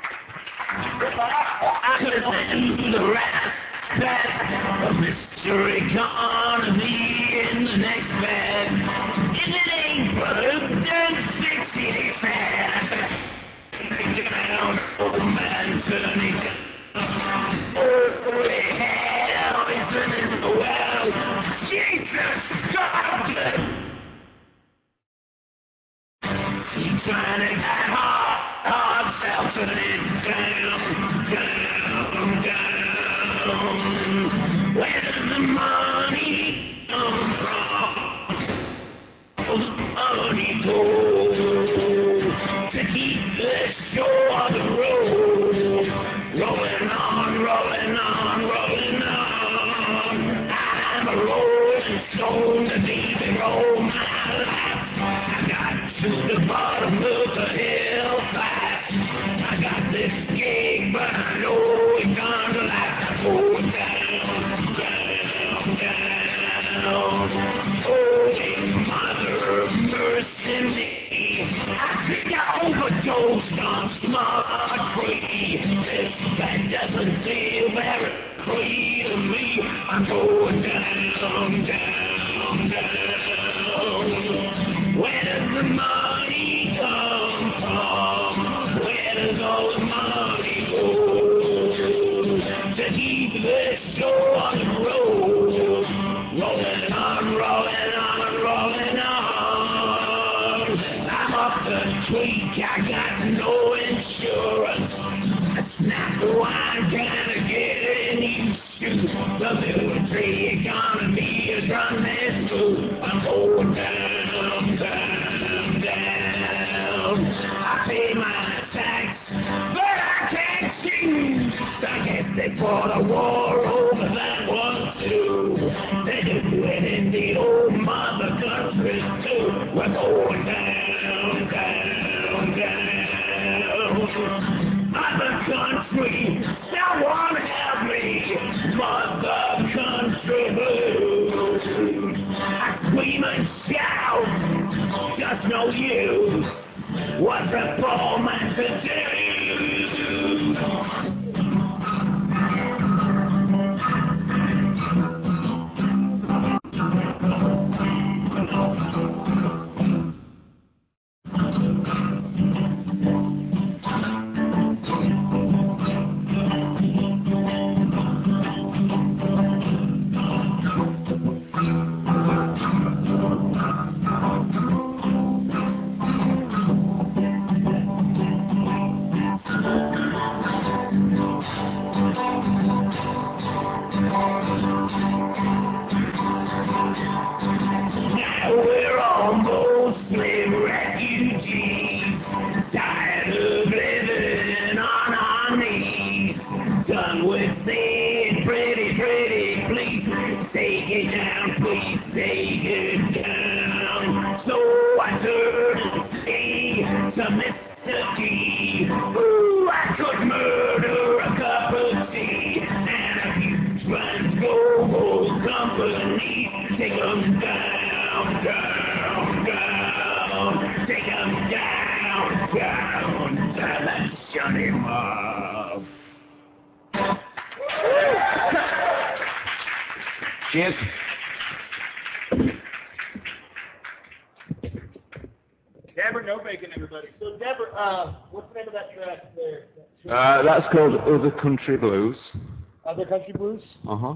Speaker 5: I could send the rap that a mystery economy in the next bag. If it ain't broke, then sixty-eight fat. Down, old man, turning down. Oh, hell, it's turning the well. Jesus, God. Keep trying to get hard, hard self turning down, down, down. Where does the money come from? Oh, the money goes to keep the show on the road. Rolling on, rolling on, rolling on. I'm a rolling stone to deep and roll my life. I got to the bottom of the hill fast. I got this gig, but I know it's gonna last. Going down, down, down. Oh, mother of mercy me. I think I overdosed on smart free. This that doesn't feel very free to me. I'm going down, down, down. Where does the money come from? Where does all the money go? To keep this show on the road. Rolling on, rolling on, rolling on. I'm off the tweak, I got no insurance. That's not the one gonna get any shoes. The military economy is running smooth. I'm going down, down, down. I pay my tax, but I can't choose. I guess they fought a war over that one too. They do it in the old mother country too. We're going down, down, down. Mother country, someone help me. Mother country blues. I scream and shout, just no use. What's a poor man to do?
Speaker 11: it down. So I turned to Mister T. Ooh, I could murder a cup of tea and a huge one's gold company. Take 'em down, down, down. Take 'em down, down. Let's shut him off.
Speaker 3: Cheers.
Speaker 2: Deborah No Bacon, everybody. So, Deborah, uh, what's the name of that track there?
Speaker 3: Uh, that's called Other Country Blues.
Speaker 2: Other Country Blues?
Speaker 3: Uh-huh.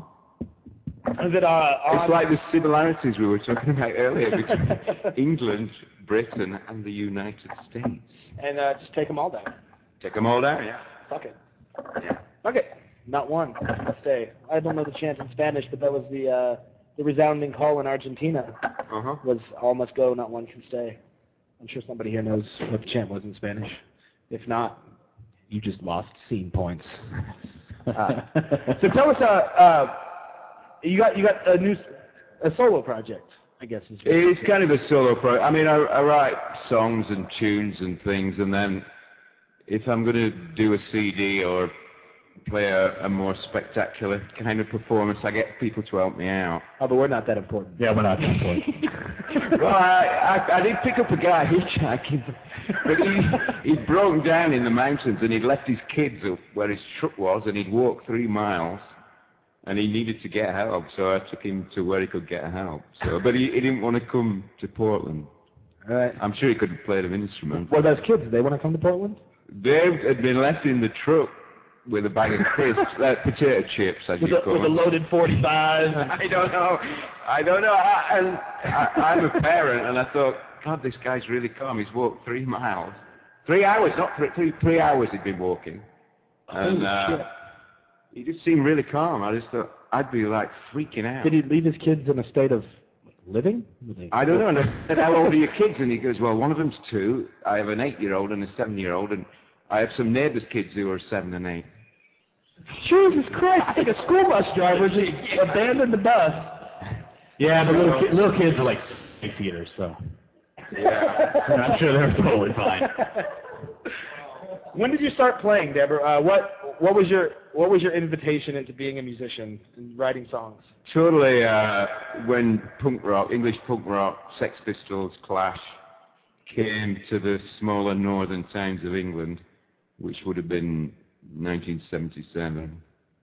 Speaker 2: Is it, uh, on...
Speaker 3: It's like the similarities we were talking about earlier between England, Britain, and the United States.
Speaker 2: And uh, just take them all down.
Speaker 3: Take them all down, yeah.
Speaker 2: Fuck it.
Speaker 3: Yeah.
Speaker 2: Okay. Not one. Stay. I don't know the chant in Spanish, but that was the uh, the resounding call in Argentina.
Speaker 3: Uh-huh.
Speaker 2: Was all must go, not one can stay. I'm sure somebody here knows what the chant was in Spanish. If not, you just lost scene points. uh, so tell us, uh, uh, you got you got a new a solo project, I guess. Is
Speaker 3: It's kind of a solo project. I mean, I, I write songs and tunes and things, and then if I'm going to do a C D or play a, a more spectacular kind of performance, I get people to help me out.
Speaker 2: Oh, but we're not that important.
Speaker 1: Yeah, we're not that important.
Speaker 3: Well, I, I, I did pick up a guy hitchhiking, but he, he'd broken down in the mountains and he'd left his kids up where his truck was and he'd walked three miles and he needed to get help, so I took him to where he could get help. So, but he, he didn't want to come to Portland.
Speaker 2: All right.
Speaker 3: I'm sure he could have played an instrument.
Speaker 2: What about his kids? Do they want to come to Portland?
Speaker 3: They had been left in the truck with a bag of crisps, uh, potato chips, as
Speaker 2: With
Speaker 3: you
Speaker 2: a,
Speaker 3: call
Speaker 2: with a
Speaker 3: them.
Speaker 2: loaded forty-five.
Speaker 3: I don't know. I don't know. I, and I, I'm a parent, and I thought, God, this guy's really calm. He's walked three miles. Three hours, not three, three, three hours he'd been walking. And uh, he just seemed really calm. I just thought, I'd be like freaking out.
Speaker 2: Did he leave his kids in a state of living?
Speaker 3: I don't know. And I said, how old are your kids? And he goes, well, one of them's two. I have an eight-year-old and a seven-year-old, and I have some neighbours' kids who are seven and eight.
Speaker 2: Jesus Christ, I think a school bus driver just abandoned the bus.
Speaker 1: Yeah, but little, ki- little kids are like six eaters, so.
Speaker 3: Yeah.
Speaker 1: I'm sure they're totally fine.
Speaker 2: When did you start playing, Deborah? Uh, what what was your what was your invitation into being a musician and writing songs?
Speaker 3: Totally, uh, when punk rock, English punk rock, Sex Pistols, Clash, came to the smaller northern towns of England, which would have been nineteen seventy-seven-ish.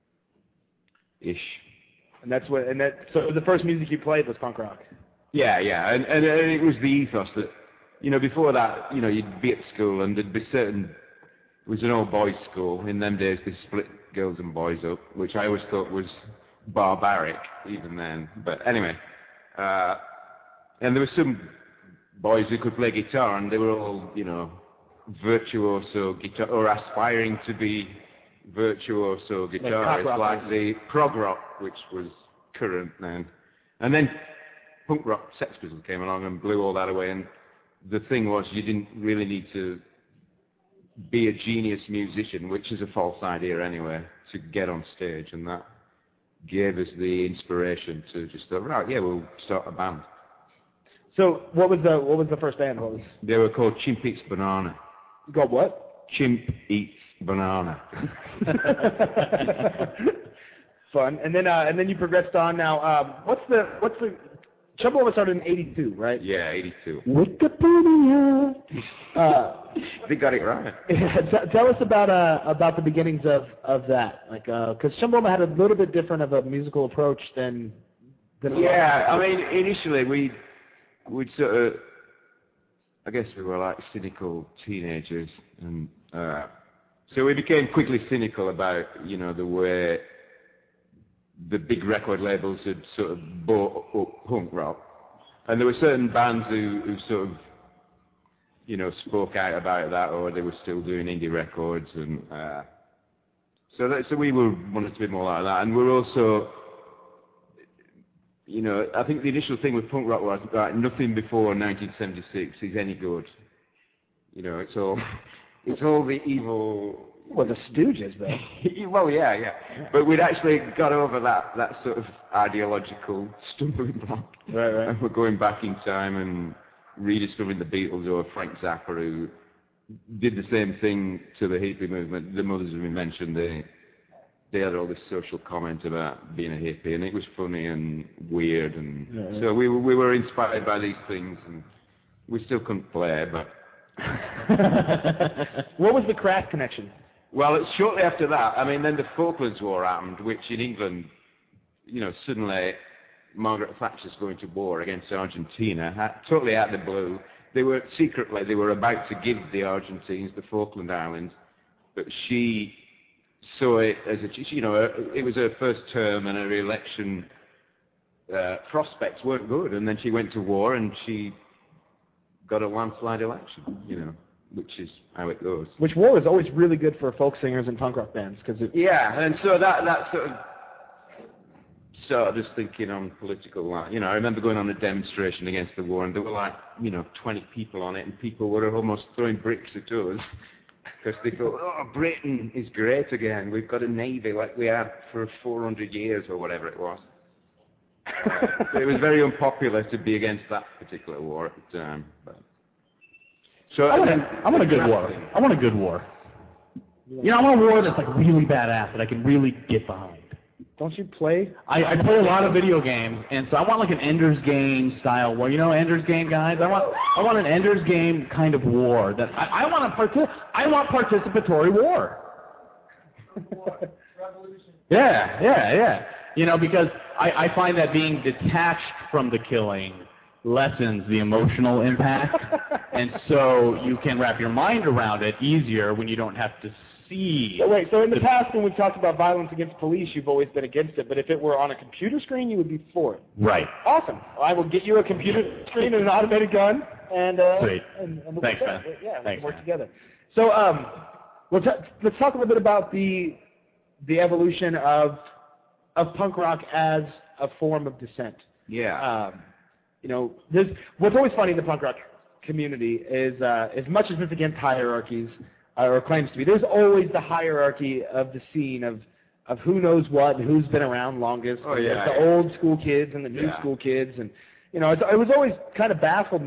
Speaker 2: And that's what and that so the first music you played was punk rock.
Speaker 3: Yeah, yeah, and, and, and it was the ethos that, you know, before that, you know, you'd be at school and there'd be certain, it was an all-boys school. In them days, they split girls and boys up, which I always thought was barbaric, even then. But anyway, uh, and there were some boys who could play guitar, and they were all, you know, virtuoso guitar, or aspiring to be virtuoso guitarists,
Speaker 2: rock
Speaker 3: like, like the prog rock, which was current then. And then punk rock, Sex Pistols came along and blew all that away, and the thing was you didn't really need to be a genius musician, which is a false idea anyway, to get on stage, and that gave us the inspiration to just go, right, yeah, we'll start a band.
Speaker 2: So what was the what was the first band? What was
Speaker 3: They were called Chimp Eats Banana.
Speaker 2: you got what?
Speaker 3: Chimp Eats Banana.
Speaker 2: Fun. And then uh, and then you progressed on. Now, um, what's the what's the Chumbawamba started in eighty-two, right?
Speaker 3: Yeah, eighty-two.
Speaker 2: Wikipedia. Uh,
Speaker 3: They got it right.
Speaker 2: t- tell us about uh, about the beginnings of, of that, like because uh, Chumbawamba had a little bit different of a musical approach than than. a lot
Speaker 3: Yeah,
Speaker 2: of-
Speaker 3: I mean, initially we we'd sort of, I guess we were like cynical teenagers, and uh, so we became quickly cynical about, you know, the way the big record labels had sort of bought up punk rock, and there were certain bands who, who sort of, you know, spoke out about that, or they were still doing indie records, and uh, so that, so we were wanted to be more like that, and we're also, you know, I think the initial thing with punk rock was like nothing before nineteen seventy-six is any good. You know, it's all it's all the evil,
Speaker 2: Well, the Stooges, though.
Speaker 3: Well, yeah, yeah. But we'd actually got over that, that sort of ideological stumbling block.
Speaker 2: Right, right.
Speaker 3: And we're going back in time and rediscovering the Beatles or Frank Zappa, who did the same thing to the hippie movement. The Mothers we mentioned, they, they had all this social comment about being a hippie, and it was funny and weird. And
Speaker 2: yeah, yeah.
Speaker 3: so we, we were inspired by these things, and we still couldn't play, but...
Speaker 2: What was the crack connection?
Speaker 3: Well, it's shortly after that, I mean, then the Falklands War happened, which in England, you know, suddenly Margaret Thatcher's going to war against Argentina, ha- totally out of the blue. They were, secretly, they were about to give the Argentines the Falkland Islands, but she saw it as a, you know, it was her first term and her election uh, prospects weren't good, and then she went to war and she got a landslide election, you know. Which is how it goes.
Speaker 2: Which war is always really good for folk singers and punk rock bands, because it...
Speaker 3: Yeah, and so that that sort of started just thinking on political line. You know, I remember going on a demonstration against the war, and there were like, you know, twenty people on it, and people were almost throwing bricks at us because they thought, oh, Britain is great again. We've got a navy like we had for four hundred years or whatever it was. So it was very unpopular to be against that particular war at the time. But. So
Speaker 1: I want,
Speaker 3: then,
Speaker 1: a, I want a good war. I want a good war. You know, I want a war that's like really badass that I can really get behind.
Speaker 2: Don't you play?
Speaker 1: I, I play a lot of video games, and so I want like an Ender's Game style war. You know, Ender's Game, guys. I want I want an Ender's Game kind of war. That I, I want a partic- I want participatory war. Yeah, yeah, yeah. You know, because I, I find that being detached from the killing lessens the emotional impact, and so you can wrap your mind around it easier when you don't have to see.
Speaker 2: So wait, so in the,
Speaker 1: the
Speaker 2: past when we've talked about violence against police, you've always been against it, but if it were on a computer screen, you would be for it.
Speaker 1: Right.
Speaker 2: Awesome. Well, I will get you a computer screen and an automated gun, and uh,
Speaker 1: Sweet.
Speaker 2: and, and we'll
Speaker 1: Thanks,
Speaker 2: work
Speaker 1: man.
Speaker 2: together. Yeah, we
Speaker 1: Thanks,
Speaker 2: can work
Speaker 1: man.
Speaker 2: together. So um, let's let's talk a little bit about the the evolution of of punk rock as a form of dissent.
Speaker 3: yeah.
Speaker 2: Um, you know, there's, what's always funny in the punk rock community is, uh, as much as it's against hierarchies, uh, or claims to be, there's always the hierarchy of the scene of, of who knows what and who's been around longest.
Speaker 3: Oh,
Speaker 2: and
Speaker 3: yeah,
Speaker 2: there's the
Speaker 3: yeah.
Speaker 2: old school kids and the new
Speaker 3: Yeah.
Speaker 2: school kids. And, you know, it, it was always kind of baffled,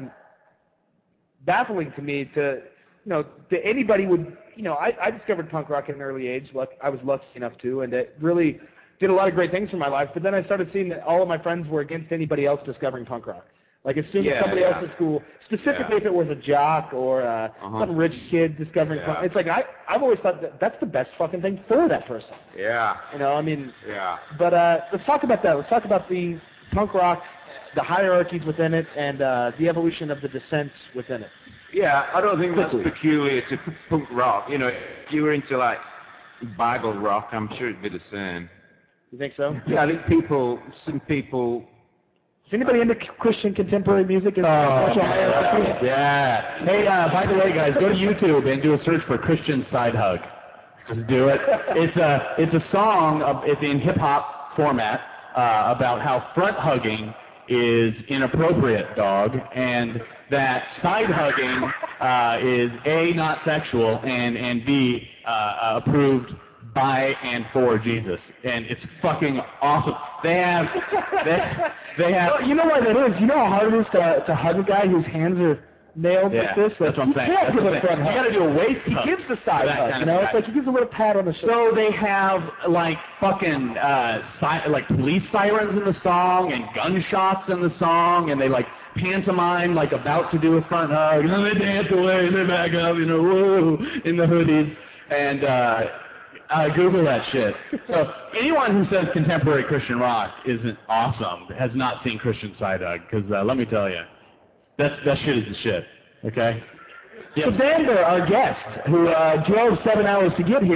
Speaker 2: baffling to me to, you know, that anybody would, you know, I, I discovered punk rock at an early age. Luck, I was lucky enough to, and it really did a lot of great things for my life, but then I started seeing that all of my friends were against anybody else discovering punk rock. Like as soon as
Speaker 3: Yeah,
Speaker 2: somebody
Speaker 3: yeah.
Speaker 2: else at school, specifically
Speaker 3: Yeah.
Speaker 2: if it was a jock or uh,
Speaker 3: Uh-huh.
Speaker 2: some rich kid discovering
Speaker 3: Yeah.
Speaker 2: punk, it's like I, I've always thought that that's the best fucking thing for that person.
Speaker 3: Yeah.
Speaker 2: You know, I mean,
Speaker 3: Yeah.
Speaker 2: but uh, let's talk about that. Let's talk about the punk rock, the hierarchies within it, and uh, the evolution of the dissent within it.
Speaker 3: Yeah, I don't think that's
Speaker 2: Quickly.
Speaker 3: peculiar to punk rock. You know, if you were into like Bible rock, I'm sure it'd be the same.
Speaker 2: You think so?
Speaker 3: Yeah, I think people, some people.
Speaker 2: Is anybody into Christian contemporary music? Is
Speaker 1: Oh,
Speaker 2: social hierarchy?
Speaker 1: yeah. Hey, uh, by the way, guys, go to YouTube and do a search for Christian Side Hug. Just do it. It's a it's a song. Of, it's in hip hop format uh, about how front hugging is inappropriate, dog, and that side hugging uh, is A, not sexual, and and B, uh, approved by and for Jesus, and it's fucking awesome. They have, they, they have.
Speaker 2: Well, you know why that is? You know how hard it is to, to hug a guy whose hands are nailed
Speaker 1: Yeah,
Speaker 2: like this?
Speaker 1: that's what I'm
Speaker 2: you
Speaker 1: saying.
Speaker 2: can't
Speaker 1: That's
Speaker 2: give
Speaker 1: what
Speaker 2: a
Speaker 1: I'm
Speaker 2: front
Speaker 1: saying. You
Speaker 2: hug.
Speaker 1: got to do a waist
Speaker 2: He
Speaker 1: hug.
Speaker 2: gives the
Speaker 1: for
Speaker 2: side
Speaker 1: that
Speaker 2: hug,
Speaker 1: kind
Speaker 2: you
Speaker 1: of
Speaker 2: know?
Speaker 1: guy.
Speaker 2: It's like he gives a little pat on the shoulder.
Speaker 1: So they have like fucking uh, si- like police sirens in the song and gunshots in the song, and they like pantomime like about to do a front hug, and then they dance away and they back up, you know, whoa, in the hoodies, and uh, uh, Google that shit. So anyone who says contemporary Christian rock isn't awesome has not seen Christian Side Hug, because uh, let me tell you, that's that shit is the shit. Okay.
Speaker 2: So Vander, our guest, who uh, drove seven hours to get here.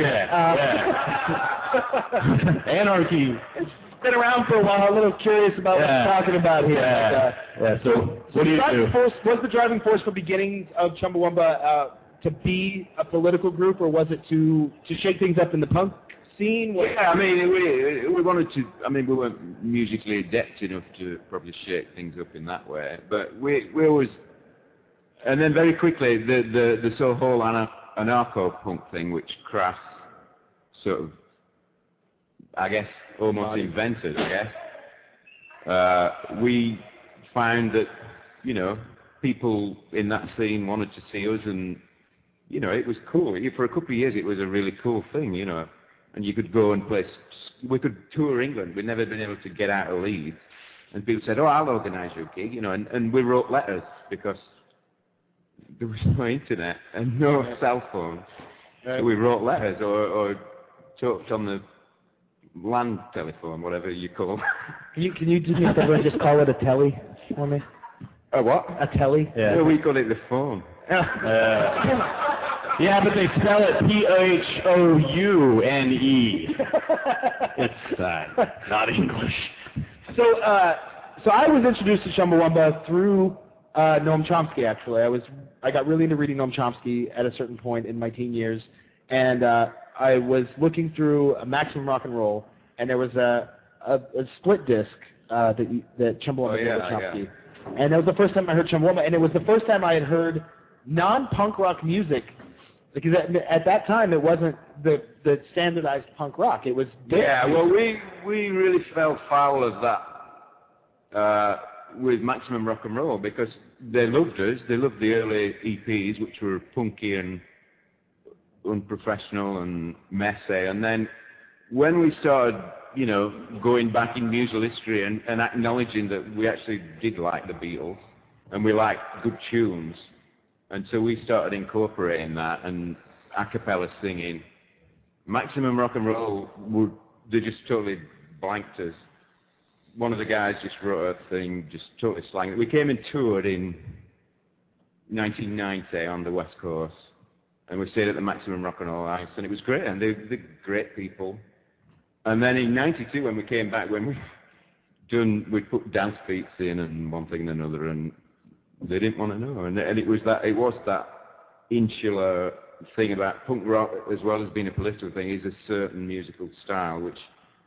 Speaker 1: Yeah,
Speaker 2: uh,
Speaker 1: Anarchy.
Speaker 2: It's been around for a while. A little curious about
Speaker 1: Yeah.
Speaker 2: what we're talking about here.
Speaker 1: Yeah.
Speaker 2: But, uh,
Speaker 1: Yeah. So what do you
Speaker 2: driving
Speaker 1: do?
Speaker 2: force, was the driving force for beginnings of Chumbawamba uh, to be a political group, or was it to to shake things up in the punk scene? What-
Speaker 3: Yeah, I mean, we we wanted to. I mean, we weren't musically adept enough to probably shake things up in that way, but we we always. And then very quickly, the the the so whole anar- anarcho punk thing, which Crass sort of, I guess, almost invented, I guess. Uh, we found that, you know, people in that scene wanted to see us, and, you know, it was cool. For a couple of years, it was a really cool thing, you know. And you could go and play, we could tour England. We'd never been able to get out of Leeds. And people said, oh, I'll organise your gig, you know. And, and we wrote letters because there was no internet and no yeah. cell phones. Right. So we wrote letters or, or talked on the land telephone, whatever you call it.
Speaker 2: Can you, can you do me a favor and just call it a telly for me?
Speaker 3: A what?
Speaker 2: A telly?
Speaker 3: Yeah. Well, we call it the phone.
Speaker 1: uh, yeah, but they spell it P H O U N E. It's uh, not English.
Speaker 2: So, uh, so I was introduced to Chumbawamba through uh, Noam Chomsky. Actually, I was I got really into reading Noam Chomsky at a certain point in my teen years, and uh, I was looking through a Maximum Rock and Roll, and there was a a, a split disc uh, that you, that Chumbawamba
Speaker 3: oh,
Speaker 2: did
Speaker 3: yeah,
Speaker 2: with Chomsky,
Speaker 3: yeah.
Speaker 2: and that was the first time I heard Chumbawamba, and it was the first time I had heard non-punk rock music. Because at, at that time, it wasn't the, the standardized punk rock. It was
Speaker 3: yeah. Well, we we really fell foul of that uh, with Maximum Rock and Roll because they loved us. They loved the early E Ps, which were punky and unprofessional and messy. And then when we started, you know, going back in musical history and, and acknowledging that we actually did like the Beatles and we liked good tunes. And so we started incorporating that and a cappella singing. Maximum Rock and Roll, would, they just totally blanked us. One of the guys just wrote a thing, just totally slang. We came and toured in nineteen ninety on the West Coast, and we stayed at the Maximum Rock and Roll House, and it was great, and they, they're great people. And then in ninety-two, when we came back, when we done, we put dance beats in and one thing and another, and they didn't want to know, and, and it was that it was that insular thing about punk rock, as well as being a political thing, is a certain musical style, which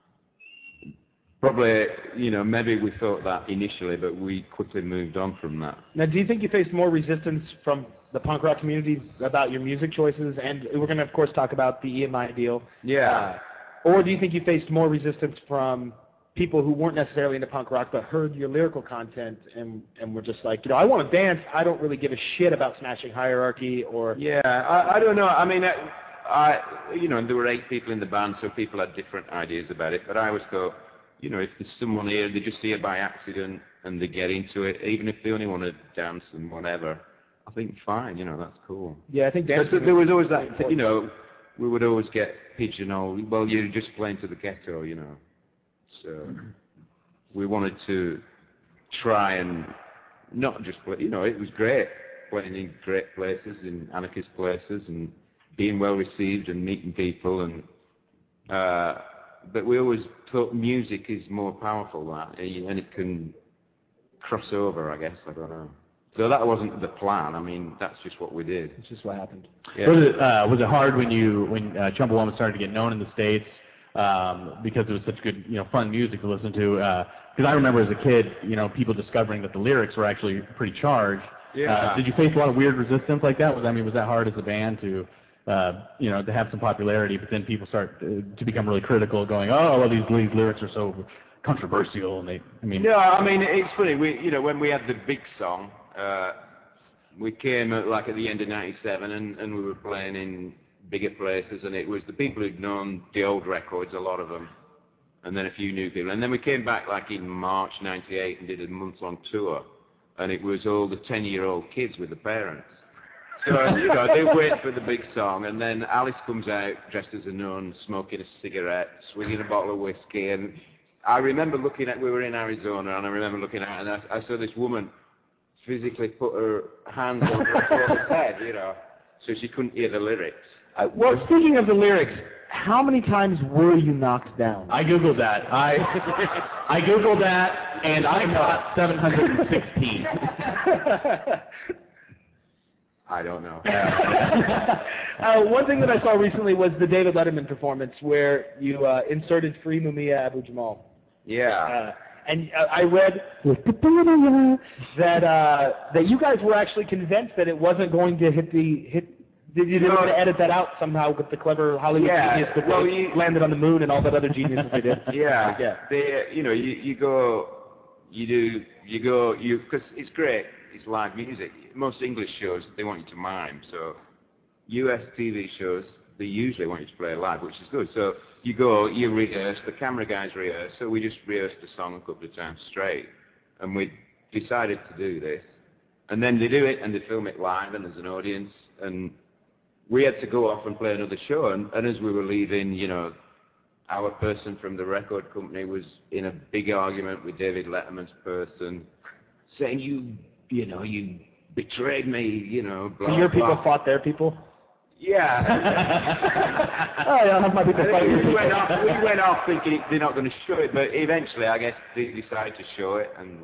Speaker 3: probably, you know, maybe we thought that initially, but we quickly moved on from that.
Speaker 2: Now, do you think you faced more resistance from the punk rock community about your music choices? And we're going to, of course, talk about the E M I deal.
Speaker 3: Yeah.
Speaker 2: Uh, or do you think you faced more resistance from people who weren't necessarily into punk rock but heard your lyrical content and and were just like, you know, I want to dance. I don't really give a shit about Smashing Hierarchy or...
Speaker 3: Yeah, I, I don't know. I mean, I, I, you know, there were eight people in the band, so people had different ideas about it. But I always thought, you know, if there's someone here, they just here by accident and they get into it, even if they only want to dance and whatever, I think fine, you know, that's cool.
Speaker 2: Yeah, I think dancing...
Speaker 3: There was always that, you know, we would always get pigeonholed. Well, you're just playing to the ghetto, you know. So we wanted to try and not just play, you know, it was great playing in great places, in anarchist places, and being well received and meeting people. And uh, but we always thought music is more powerful than that, and it can cross over, I guess. I don't know. So that wasn't the plan. I mean, that's just what we did.
Speaker 2: It's just what happened.
Speaker 3: Yeah.
Speaker 1: Was it uh, was it hard when you when uh, Chumbawamba started to get known in the States? Um, because it was such good, you know, fun music to listen to. Because uh, I remember as a kid, you know, people discovering that the lyrics were actually pretty charged.
Speaker 3: Yeah.
Speaker 1: Uh, did you face a lot of weird resistance like that? Was I mean, was that hard as a band to, uh, you know, to have some popularity, but then people start uh, to become really critical, going, oh, well, these, these lyrics are so controversial, and they, I mean.
Speaker 3: No, I mean, it's funny. We, you know, when we had the big song, uh, we came at, like at the end of ninety-seven, and, and we were playing in bigger places, and it was the people who'd known the old records, a lot of them, and then a few new people. And then we came back like in March ninety-eight and did a month-long tour, and it was all the ten-year-old kids with the parents. So, you know, they wait for the big song, and then Alice comes out dressed as a nun, smoking a cigarette, swinging a bottle of whiskey, and I remember looking at, we were in Arizona, and I remember looking at, and I, I saw this woman physically put her hands over her head, you know, so she couldn't hear the lyrics.
Speaker 2: Uh, well, speaking of the lyrics, how many times were you knocked down?
Speaker 1: I googled that. I I googled that, and I got seven hundred sixteen.
Speaker 3: I don't know.
Speaker 2: uh, one thing that I saw recently was the David Letterman performance, where you uh, inserted "Free Mumia Abu Jamal."
Speaker 3: Yeah.
Speaker 2: Uh, and uh, I read that uh, that you guys were actually convinced that it wasn't going to hit the hit Did you
Speaker 3: No.
Speaker 2: no. to edit that out somehow with the clever Hollywood
Speaker 3: Yeah,
Speaker 2: genius that
Speaker 3: well,
Speaker 2: they
Speaker 3: you-
Speaker 2: landed on the moon and all that other genius that they did?
Speaker 3: Yeah,
Speaker 2: yeah.
Speaker 3: They, you know, you, you go, you do, you go, you, because it's great, it's live music. Most English shows, they want you to mime, so U S T V shows, they usually want you to play live, which is good. So you go, you rehearse, the camera guys rehearse, so we just rehearsed the song a couple of times straight, and we decided to do this. And then they do it, and they film it live, and there's an audience, and we had to go off and play another show, and, and as we were leaving, you know, our person from the record company was in a big argument with David Letterman's person, saying, you, you know, you betrayed me, you know, blah,
Speaker 2: So your
Speaker 3: blah.
Speaker 2: people fought their people?
Speaker 3: Yeah.
Speaker 2: Oh, yeah, I'll have my people
Speaker 3: I
Speaker 2: fight
Speaker 3: think
Speaker 2: your
Speaker 3: we
Speaker 2: people.
Speaker 3: went off, we went off thinking it- they're not going to show it, but eventually, I guess, they decided to show it, and,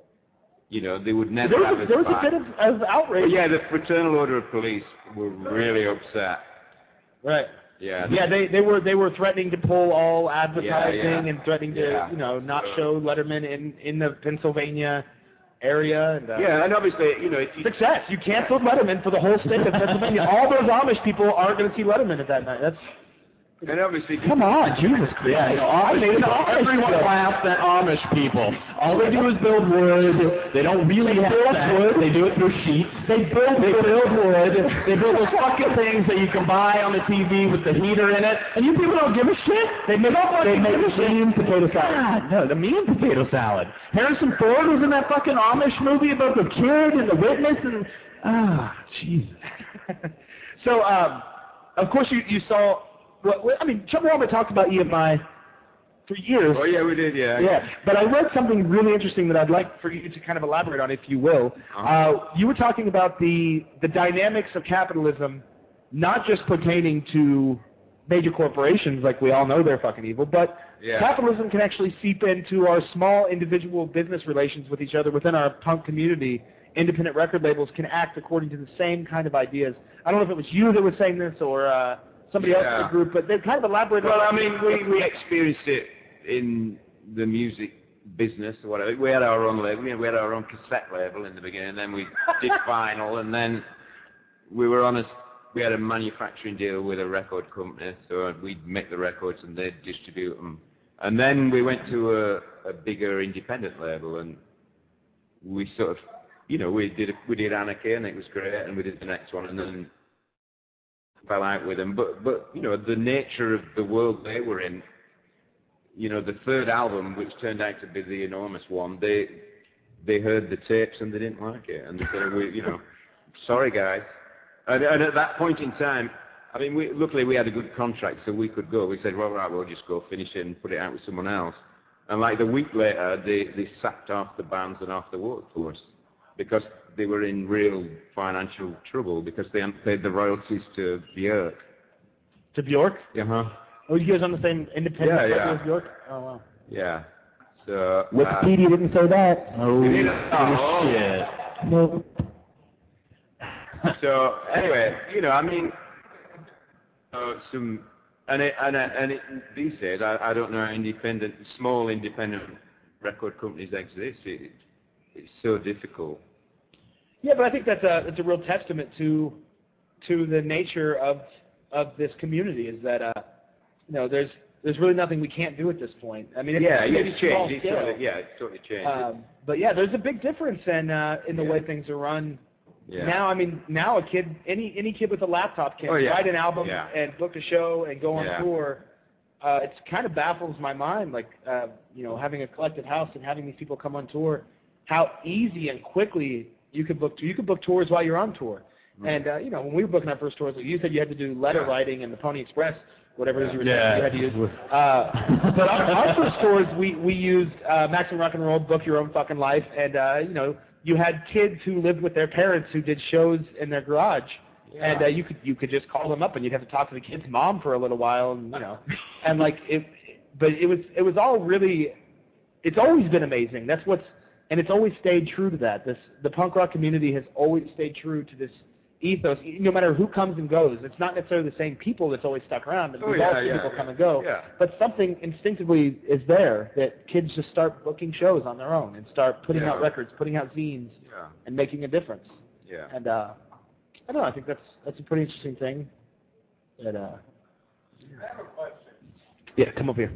Speaker 3: you know, they would never
Speaker 2: There
Speaker 3: have
Speaker 2: was, a,
Speaker 3: us
Speaker 2: there was a
Speaker 3: back.
Speaker 2: bit of, of outrage.
Speaker 3: But yeah, the Fraternal Order of Police were really upset.
Speaker 2: Right.
Speaker 3: Yeah.
Speaker 2: Yeah, they, they were they were threatening to pull all advertising
Speaker 3: Yeah, yeah.
Speaker 2: and threatening to
Speaker 3: Yeah.
Speaker 2: you know not show Letterman in, in the Pennsylvania area. And, uh,
Speaker 3: Yeah, and obviously, you know, if you,
Speaker 2: success. You canceled Letterman for the whole state of Pennsylvania. All those Amish people aren't going to see Letterman at that night. That's
Speaker 3: and obviously,
Speaker 1: Come on, Jesus Christ.
Speaker 2: Yeah, you know, Amish
Speaker 1: Everyone
Speaker 2: people-
Speaker 1: everyone laughs at Amish people. All they do is build wood. They don't really have
Speaker 2: build
Speaker 1: sex.
Speaker 2: wood.
Speaker 1: They do it through sheets. They build, they build wood. They build those fucking things that you can buy on the T V with the heater in it. And you people don't give a shit. They make, they make mean potato salad. God, no, the mean potato salad. Harrison Ford was in that fucking Amish movie about the kid and the witness and, ah, Jesus.
Speaker 2: so. Um, of course, you you saw. Well, I mean, Chuck Walmer talked about E M I for years.
Speaker 3: oh yeah, we did, yeah.
Speaker 2: Yeah, but I read something really interesting that I'd like for you to kind of elaborate on, if you will.
Speaker 3: Uh-huh.
Speaker 2: Uh, you were talking about the the dynamics of capitalism, not just pertaining to major corporations, like we all know they're fucking evil, but
Speaker 3: Yeah.
Speaker 2: capitalism can actually seep into our small individual business relations with each other within our punk community. Independent record labels can act according to the same kind of ideas. I don't know if it was you that was saying this or uh, somebody else in
Speaker 3: Yeah.
Speaker 2: the group, but they kind of elaborated
Speaker 3: Well,
Speaker 2: on
Speaker 3: I mean, we, we experienced it in the music business or whatever. We had our own label. You know, we had our own cassette label in the beginning, then we did vinyl, and then we were on a, we had a manufacturing deal with a record company, so we'd make the records and they'd distribute them. And then we went to a, a bigger independent label, and we sort of, you know, we did we did Anarchy, and it was great, and we did the next one, and then fell out with them. But but you know, the nature of the world they were in, you know, the third album, which turned out to be the enormous one, they they heard the tapes and they didn't like it, and they said, we, you know, sorry guys. And, and at that point in time, I mean, we, luckily we had a good contract, so we could go. We said, well, right, we'll just go finish it and put it out with someone else. And like the week later, they, they sacked off the bands and off the workforce because they were in real financial trouble because they hadn't paid the royalties to Björk.
Speaker 2: To Bjork?
Speaker 3: Uh-huh.
Speaker 2: Oh, you guys on the same independent
Speaker 3: Yeah,
Speaker 2: label
Speaker 3: yeah.
Speaker 2: as Bjork? Oh, wow.
Speaker 3: Yeah. So, uh,
Speaker 2: Wikipedia didn't say that.
Speaker 1: Oh,
Speaker 3: It is- oh.
Speaker 1: shit.
Speaker 2: No.
Speaker 3: So anyway, you know, I mean, uh, some, and it, and it, and it, these days, I, I don't know how independent, small independent record companies exist. It, it's so difficult.
Speaker 2: Yeah, but I think that's a that's a real testament to to the nature of of this community. Is that uh, you know, there's there's really nothing we can't do at this point. I mean, it's
Speaker 3: Yeah,
Speaker 2: a
Speaker 3: yeah,
Speaker 2: maybe
Speaker 3: it's
Speaker 2: small
Speaker 3: changed. It's
Speaker 2: scale.
Speaker 3: totally, yeah, it's totally changed.
Speaker 2: Um, but yeah, there's a big difference in uh, in the
Speaker 3: Yeah.
Speaker 2: way things are run.
Speaker 3: yeah.
Speaker 2: Now, I mean, now a kid, any any kid with a laptop can
Speaker 3: Oh, yeah.
Speaker 2: write an album
Speaker 3: Yeah.
Speaker 2: and book a show and go on
Speaker 3: Yeah.
Speaker 2: tour. Uh, it kind of baffles my mind, like uh, you know, having a collective house and having these people come on tour, how easy and quickly you could book you could book tours while you're on tour. And uh, you know, when we were booking our first tours, like you said, you had to do letter
Speaker 3: Yeah.
Speaker 2: writing and the Pony Express, whatever it is you were
Speaker 1: Yeah.
Speaker 2: you had to use. Uh, but our, our first tours, we we used uh, Maximum Rock and Roll, Book Your Own Fucking Life, and uh, you know, you had kids who lived with their parents who did shows in their garage.
Speaker 3: Yeah.
Speaker 2: And uh, you could you could just call them up and you'd have to talk to the kid's mom for a little while, and you know, and like it, but it was it was all really, it's always been amazing. That's what's, and it's always stayed true to that. This the punk rock community has always stayed true to this ethos, no matter who comes and goes. It's not necessarily the same people that's always stuck around.
Speaker 3: Oh,
Speaker 2: We've
Speaker 3: yeah,
Speaker 2: all seen
Speaker 3: yeah,
Speaker 2: people
Speaker 3: yeah.
Speaker 2: come and go,
Speaker 3: Yeah.
Speaker 2: but something instinctively is there that kids just start booking shows on their own and start putting
Speaker 3: Yeah.
Speaker 2: out records, putting out zines,
Speaker 3: Yeah.
Speaker 2: and making a difference.
Speaker 3: Yeah.
Speaker 2: And uh, I don't know. I think that's that's a pretty interesting thing. That uh.
Speaker 4: I have a question.
Speaker 2: Yeah, come up here.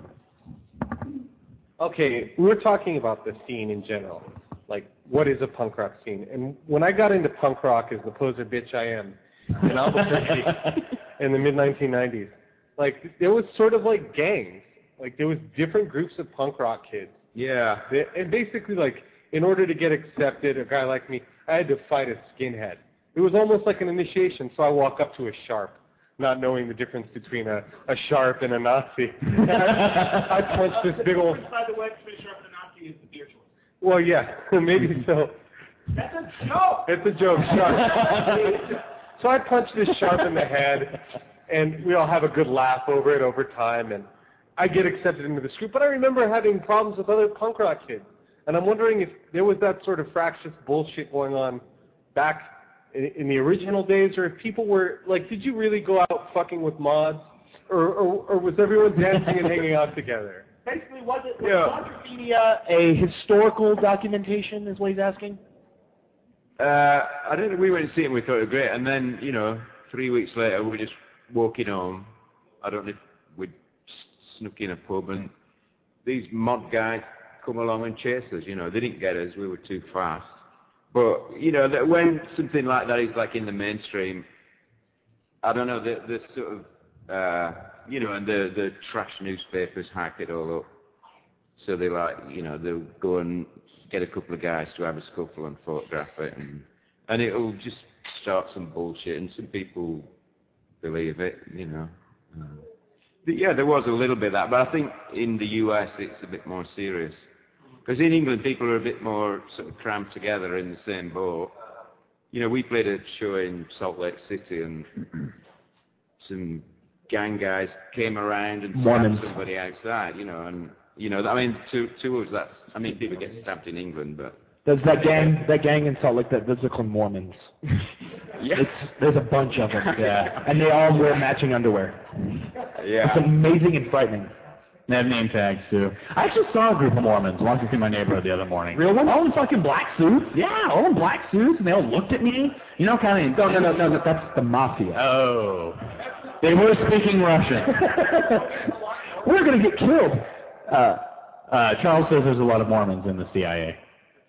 Speaker 12: Okay, we're talking about the scene in general. Like, what is a punk rock scene? And when I got into punk rock as the poser bitch I am in Albuquerque in the mid nineteen nineties, like, there was sort of like gangs. Like, there was different groups of punk rock kids.
Speaker 3: Yeah.
Speaker 12: They, and basically, like, in order to get accepted, a guy like me, I had to fight a skinhead. It was almost like an initiation, so I walk up to a sharp, not knowing the difference between a, a sharp and a Nazi. And I, I punched this big old...
Speaker 13: By the way, between sharp and Nazi is the beer choice.
Speaker 12: Well, yeah, maybe so.
Speaker 13: That's a joke!
Speaker 12: It's a joke, sharp. So I punched this sharp in the head, and we all have a good laugh over it over time, and I get accepted into this group. But I remember having problems with other punk rock kids, and I'm wondering if there was that sort of fractious bullshit going on back in, in the original days, or if people were, like, did you really go out fucking with mods, or, or, or was everyone dancing and hanging out together?
Speaker 13: Basically, was it was
Speaker 12: Yeah.
Speaker 13: Quadrophenia
Speaker 2: A historical documentation is what he's asking.
Speaker 3: Uh, I don't know. We went to see him. We thought it was great, and then you know, three weeks later, we were just walking home. I don't know if we snuck in a pub, and these mod guys come along and chase us. You know, they didn't get us. We were too fast. But you know, that when something like that is like in the mainstream, I don't know. The the sort of uh, you know, and the the trash newspapers hack it all up. So they like, you know, they'll go and get a couple of guys to have a scuffle and photograph it, and and it'll just start some bullshit, and some people believe it, you know. Um, but yeah, there was a little bit of that, but I think in the U S it's a bit more serious. Because in England people are a bit more sort of crammed together in the same boat. You know, we played a show in Salt Lake City, and some gang guys came around and
Speaker 2: Mormons.
Speaker 3: stabbed somebody outside, you know, and you know, I mean, to to us, that's, I mean, people get stabbed in England, but
Speaker 2: Does that gang, that gang in Salt Lake, that those are called Mormons.
Speaker 3: yeah,
Speaker 2: It's, there's a bunch of them.
Speaker 1: Yeah.
Speaker 2: And they all wear matching underwear.
Speaker 3: yeah.
Speaker 2: It's amazing and frightening.
Speaker 1: They have name tags too. I actually saw a group of Mormons walking through my neighborhood the other morning.
Speaker 2: Real ones?
Speaker 1: All in fucking black suits. Yeah, all in black suits, and they all looked at me. You know, kind of.
Speaker 2: No, no, no, no, no, that's the mafia.
Speaker 1: Oh. They were speaking Russian.
Speaker 2: We're going to get killed. Uh,
Speaker 1: Uh, Charles says there's a lot of Mormons in the C I A.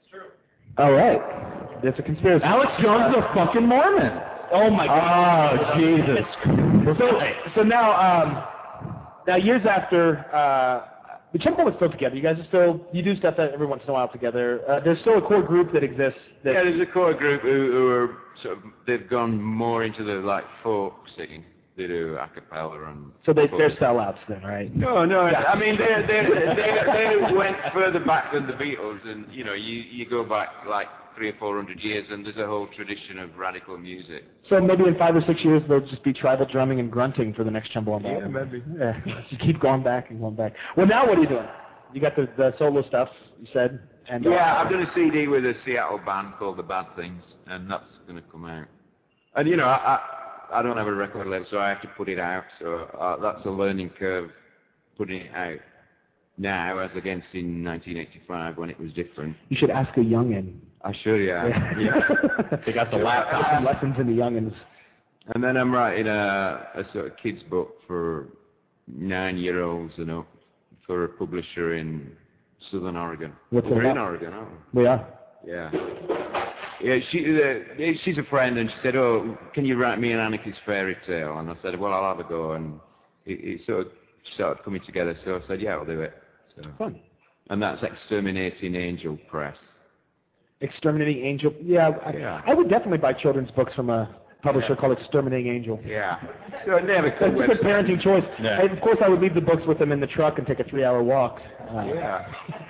Speaker 2: all right. There's a conspiracy.
Speaker 1: Alex Jones is a fucking Mormon.
Speaker 2: Oh, my God.
Speaker 1: Oh, Jesus.
Speaker 2: So, so now, um, now years after, uh, the Chumbo is still together. You guys are still, you do stuff that every once in a while together. Uh, there's still a core group that exists. That
Speaker 3: Yeah, there's a core group who, who are sort of, they've gone more into the like folk singing. They do a cappella and.
Speaker 2: So they,
Speaker 3: folk.
Speaker 2: they're sellouts then, right?
Speaker 3: No, no.
Speaker 2: Yeah.
Speaker 3: I mean, they they they they went further back than the Beatles, and you know, you you go back like three or four hundred years, and there's a whole tradition of radical music.
Speaker 2: So maybe in five or six years there'll just be tribal drumming and grunting for the next Chumbawamba
Speaker 3: Yeah,
Speaker 2: album.
Speaker 3: maybe.
Speaker 2: Yeah, you keep going back and going back. Well, now what are you doing? You got the, the solo stuff, you said? And, uh,
Speaker 3: Yeah, I've done a C D with a Seattle band called The Bad Things, and that's going to come out. And you know, I, I I don't have a record label, so I have to put it out. So uh, that's a learning curve, putting it out now as against in nineteen eighty-five when it was different.
Speaker 2: You should ask a youngin.
Speaker 3: I should, yeah. yeah.
Speaker 2: They got the laptop. Some lessons in the youngins.
Speaker 3: And then I'm writing a, a sort of kids book for nine-year-olds and up for a publisher in Southern Oregon.
Speaker 2: What's
Speaker 3: We're
Speaker 2: it
Speaker 3: in
Speaker 2: about?
Speaker 3: Oregon, aren't
Speaker 2: We are.
Speaker 3: we? Yeah. Yeah, she, uh, she's a friend, and she said, "Oh, can you write me an Anarchist fairy tale?" And I said, "Well, I'll have a go." And it, it sort of started coming together. So I said, "Yeah, I'll do it." So.
Speaker 2: Fun.
Speaker 3: And that's Exterminating Angel Press.
Speaker 2: Exterminating Angel. Yeah, I,
Speaker 3: Yeah.
Speaker 2: I would definitely buy children's books from a publisher
Speaker 3: Yeah.
Speaker 2: called Exterminating Angel.
Speaker 3: Yeah. So never
Speaker 2: That's a
Speaker 3: could
Speaker 2: good parenting choice.
Speaker 1: Yeah.
Speaker 2: And of course, I would leave the books with them in the truck and take a three-hour walk. Uh,
Speaker 3: Yeah.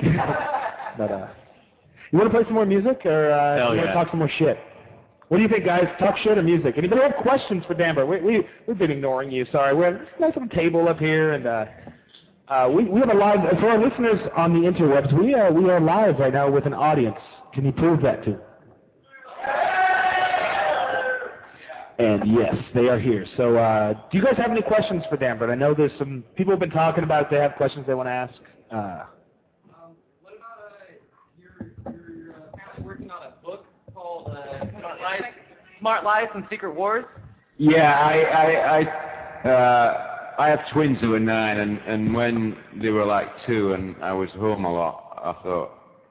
Speaker 2: But uh, you want to play some more music, or uh,
Speaker 1: Hell
Speaker 2: you want
Speaker 1: yeah.
Speaker 2: to talk some more shit? What do you think, guys? Talk shit or music? Anybody have questions for Danbert? We, we we've been ignoring you. Sorry, we have a nice little table up here, and uh, uh, we we have a live for our listeners on the interwebs. We are we are live right now with an audience. Can you prove that too? And yes, they are here. So, uh, do you guys have any questions for Danbert? I know there's some people have been talking about it. They have questions they want to ask. Uh,
Speaker 14: Um, what about uh, you're, you're uh, kind of working on a book called uh, My,
Speaker 15: Smart Life and Secret Wars?
Speaker 3: Yeah, I I I, uh, I have twins who are nine, and, and when they were like two, and I was home a lot, I thought,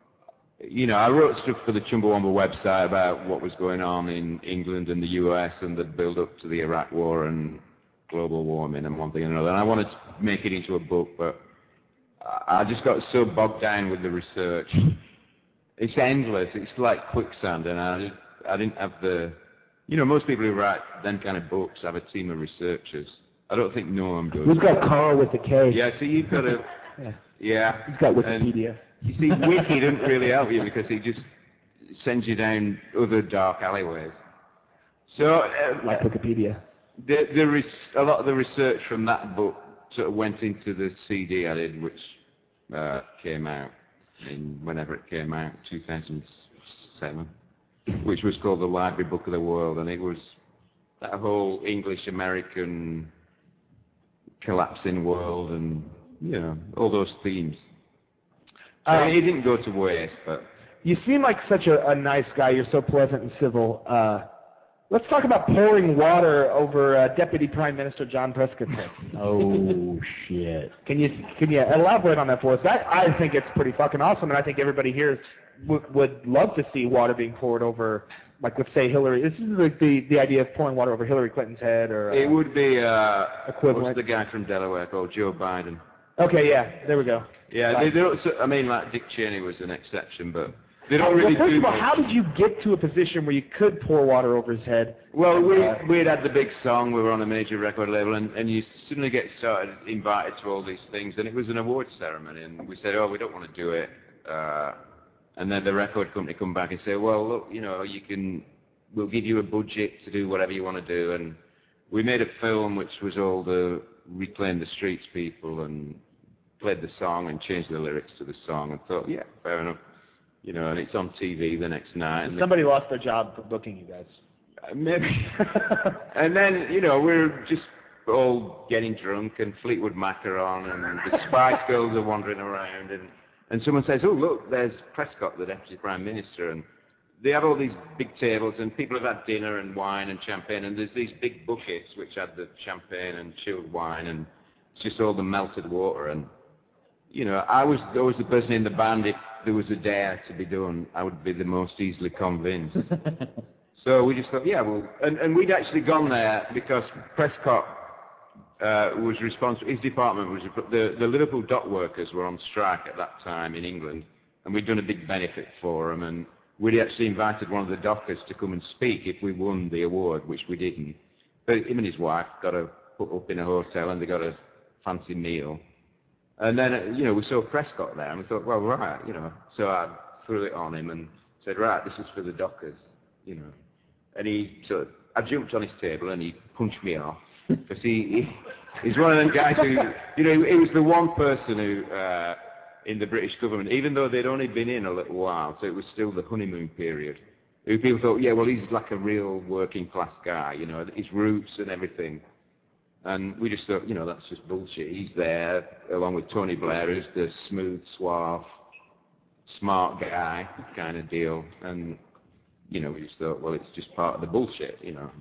Speaker 3: you know, I wrote stuff for the Chumbawamba website about what was going on in England and the U S and the build-up to the Iraq War and global warming and one thing and another. And I wanted to make it into a book, but I just got so bogged down with the research. It's endless. It's like quicksand, and I just, I didn't have the, you know, most people who write them kind of books have a team of researchers. I don't think Noam does.
Speaker 2: We've got Carl with the K.
Speaker 3: Yeah, so you've got to,
Speaker 2: yeah.
Speaker 3: yeah.
Speaker 2: He's got Wikipedia.
Speaker 3: And you see, Wiki doesn't really help you because he just sends you down other dark alleyways. So, uh,
Speaker 2: like Wikipedia.
Speaker 3: The, the res- a lot of the research from that book sort of went into the C D I did, which uh, came out in whenever it came out, two thousand seven, which was called The Library Book of the World, and it was that whole English-American collapsing world and, you know, all those themes. So
Speaker 2: Um,
Speaker 3: it didn't go to waste, but...
Speaker 2: You seem like such a, a nice guy. You're so pleasant and civil. Uh, let's talk about pouring water over uh, Deputy Prime Minister John Prescott's head.
Speaker 16: Oh, shit.
Speaker 2: Can you can you elaborate on that for us? That, I think it's pretty fucking awesome, and I think everybody here would, would love to see water being poured over, like, let's say Hillary. This is like the, the idea of pouring water over Hillary Clinton's head, or... Uh,
Speaker 3: It would be, uh,
Speaker 2: equivalent.
Speaker 3: what's the guy from Delaware called? Joe Biden.
Speaker 2: Okay, yeah, there we go.
Speaker 3: Yeah,
Speaker 2: Right.
Speaker 3: they don't, so, I mean, like, Dick Cheney was an exception, but they don't
Speaker 2: well,
Speaker 3: really
Speaker 2: first
Speaker 3: do
Speaker 2: of all,
Speaker 3: much.
Speaker 2: how did you get to a position where you could pour water over his head?
Speaker 3: Well, we
Speaker 2: Uh,
Speaker 3: we had the big song. We were on a major record label, and, and you suddenly get started invited to all these things, and it was an awards ceremony, and we said, oh, we don't want to do it. Uh, and then the record company come back and say, well, look, you know, you can, we'll give you a budget to do whatever you want to do, and we made a film which was all the Reclaim the Streets people, and played the song and changed the lyrics to the song, and thought, yeah, fair enough. You know, and it's on T V the next night. And
Speaker 2: somebody lost their job for booking you guys.
Speaker 3: Uh, maybe. And then, you know, we're just all getting drunk, and Fleetwood Mac are on, and the Spice Girls are wandering around, and, and someone says, oh, look, there's Prescott, the Deputy Prime Minister, and they have all these big tables, and people have had dinner and wine and champagne, and there's these big buckets which had the champagne and chilled wine, and it's just all the melted water, and, you know, I was always the person in the band, if there was a dare to be done, I would be the most easily convinced. So we just thought, yeah, well, and, and we'd actually gone there because Prescott uh, was responsible, his department was, the, the Liverpool dock workers were on strike at that time in England, and we'd done a big benefit for them, and we'd actually invited one of the dockers to come and speak if we won the award, which we didn't. But him and his wife got a, put up in a hotel, and they got a fancy meal. And then, uh, you know, we saw Prescott there, and we thought, well, right, you know. So I threw it on him and said, right, this is for the dockers, you know. And he sort of, I jumped on his table, and he punched me off. Because he, he, he's one of them guys who, you know, he was the one person who, uh, in the British government, even though they'd only been in a little while, so it was still the honeymoon period, who people thought, yeah, well, he's like a real working class guy, you know, his roots and everything. And we just thought, you know, that's just bullshit. He's there, along with Tony Blair, who's the smooth, suave, smart guy kind of deal. And, you know, we just thought, well, it's just part of the bullshit, you know.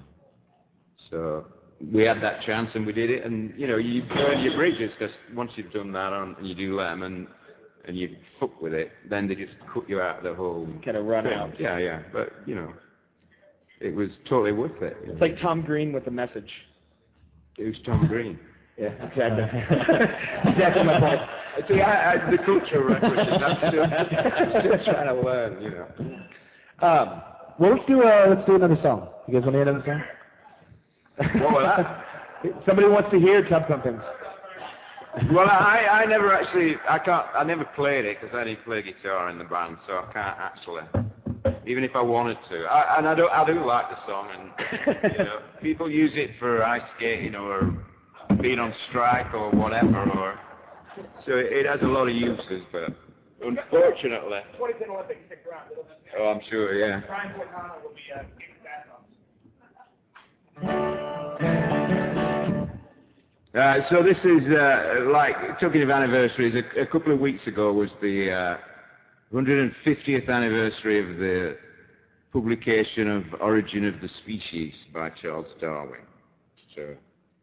Speaker 3: So we had that chance, and we did it. And, you know, you burn your bridges, because once you've done that on, and you do let them, and, and you fuck with it, then they just cut you out of the whole...
Speaker 2: Kind of run
Speaker 3: thing.
Speaker 2: out.
Speaker 3: Yeah, yeah. But, you know, it was totally worth it.
Speaker 2: It's like Tom Green with a message.
Speaker 3: It was Tom Green.
Speaker 2: Yeah, exactly. Exactly my point.
Speaker 3: See, I, I, the cultural references, I'm still, I'm still trying to learn, you know.
Speaker 2: Um, well, let's do uh, let's do another song. You guys want to hear another song?
Speaker 3: What was that?
Speaker 2: Somebody wants to hear Tub Thumpings.
Speaker 3: Well, I, I never actually, I can't, I never played it because I didn't play guitar in the band, so I can't actually, even if I wanted to. I, and I do, I do like the song, and you know, people use it for ice skating or being on strike or whatever, or so it, it has a lot of uses, but unfortunately.
Speaker 13: twenty ten Olympics stick around. It'll just-
Speaker 3: Oh, I'm sure, yeah.
Speaker 13: Brian Boitano will be uh, giving back on.
Speaker 3: Uh, so this is, uh, like, talking of anniversaries, a, a couple of weeks ago was the uh, one hundred fiftieth anniversary of the publication of Origin of the Species by Charles Darwin. So.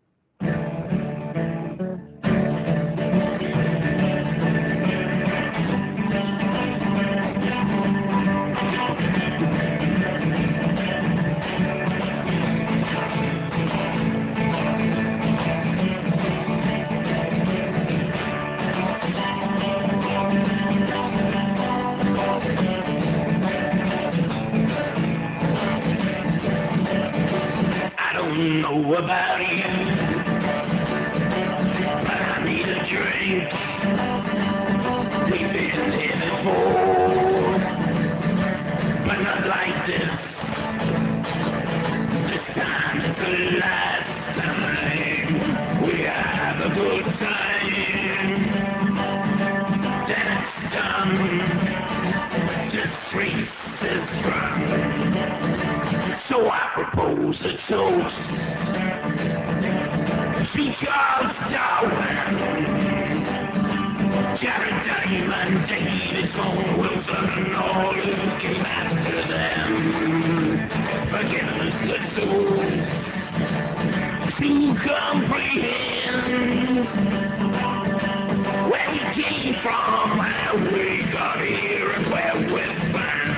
Speaker 11: Know about you, but I need a drink. We've been here before, but not like this. This time is the last time we have a good time. Then it's done, just race is run. So I propose a toast to Charles Darwin, Jared Diamond, David Cone, Wilson, and all who came after them. Forgiveness, good souls, to comprehend where we came from, how we got here, and where we're bound.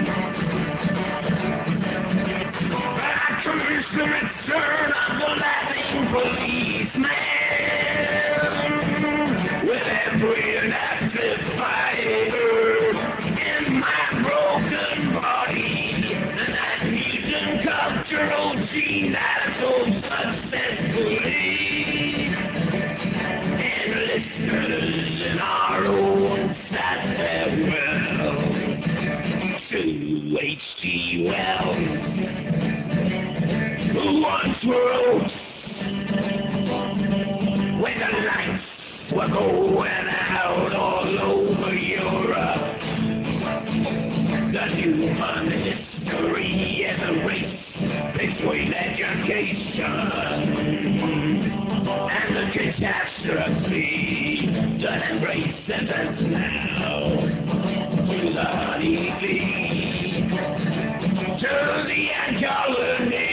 Speaker 11: It's the return of the laughing policeman, with every inactive fiber in my broken body, and that mutant cultural gene that I sold successfully, and listeners in our own sad farewell to H G Wells, who once wrote when the lights were going out all over Europe. The human history and the race between education and the catastrophe that embraces us now. To the honeybee, to the ant colony,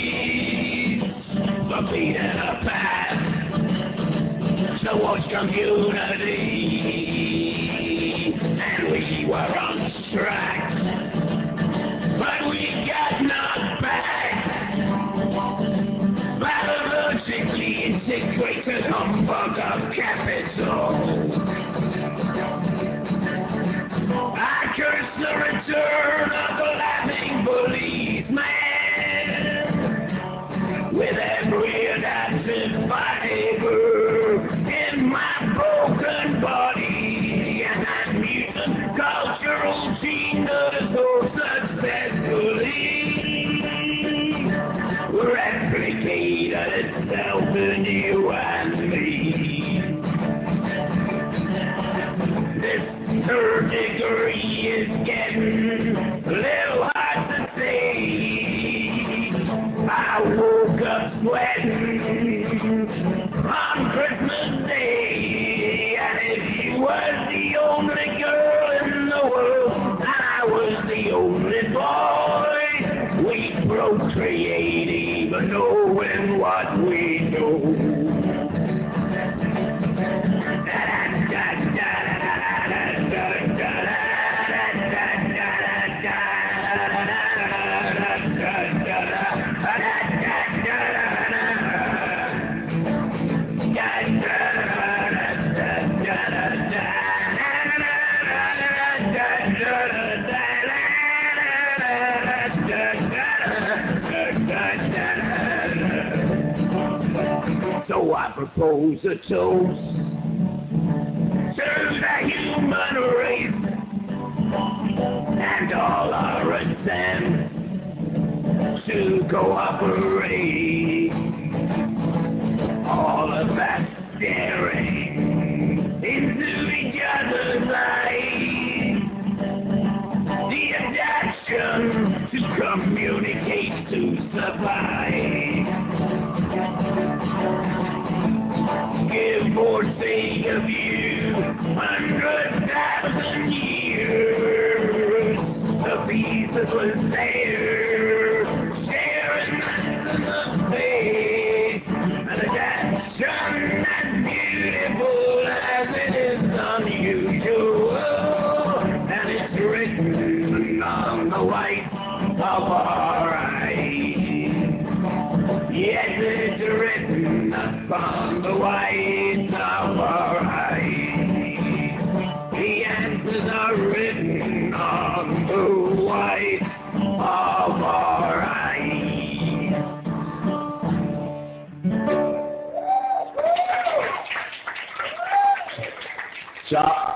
Speaker 11: the beat and a path towards community, and we were on track, but we got knocked back by the vertically integrated humbug of capital. I curse the return of the laughing policeman, with every adaptive fiber in my broken body, and that mutant cultural gene that is so successfully replicated itself in you and me. This third degree is getting a little hard to see. I woke up sweating on Christmas Day, and if you was the only girl in the world and I was the only boy, we'd procreate even knowing what we know. So I propose a toast to the human race and all our attempts to cooperate. All of that staring into each other's eyes, the adaptation to communicate to survive. Give or take a few hundred thousand years, the pieces will stay Yes, it's written upon the white of our eyes. The answers are written on the white of our eyes.
Speaker 2: Shot.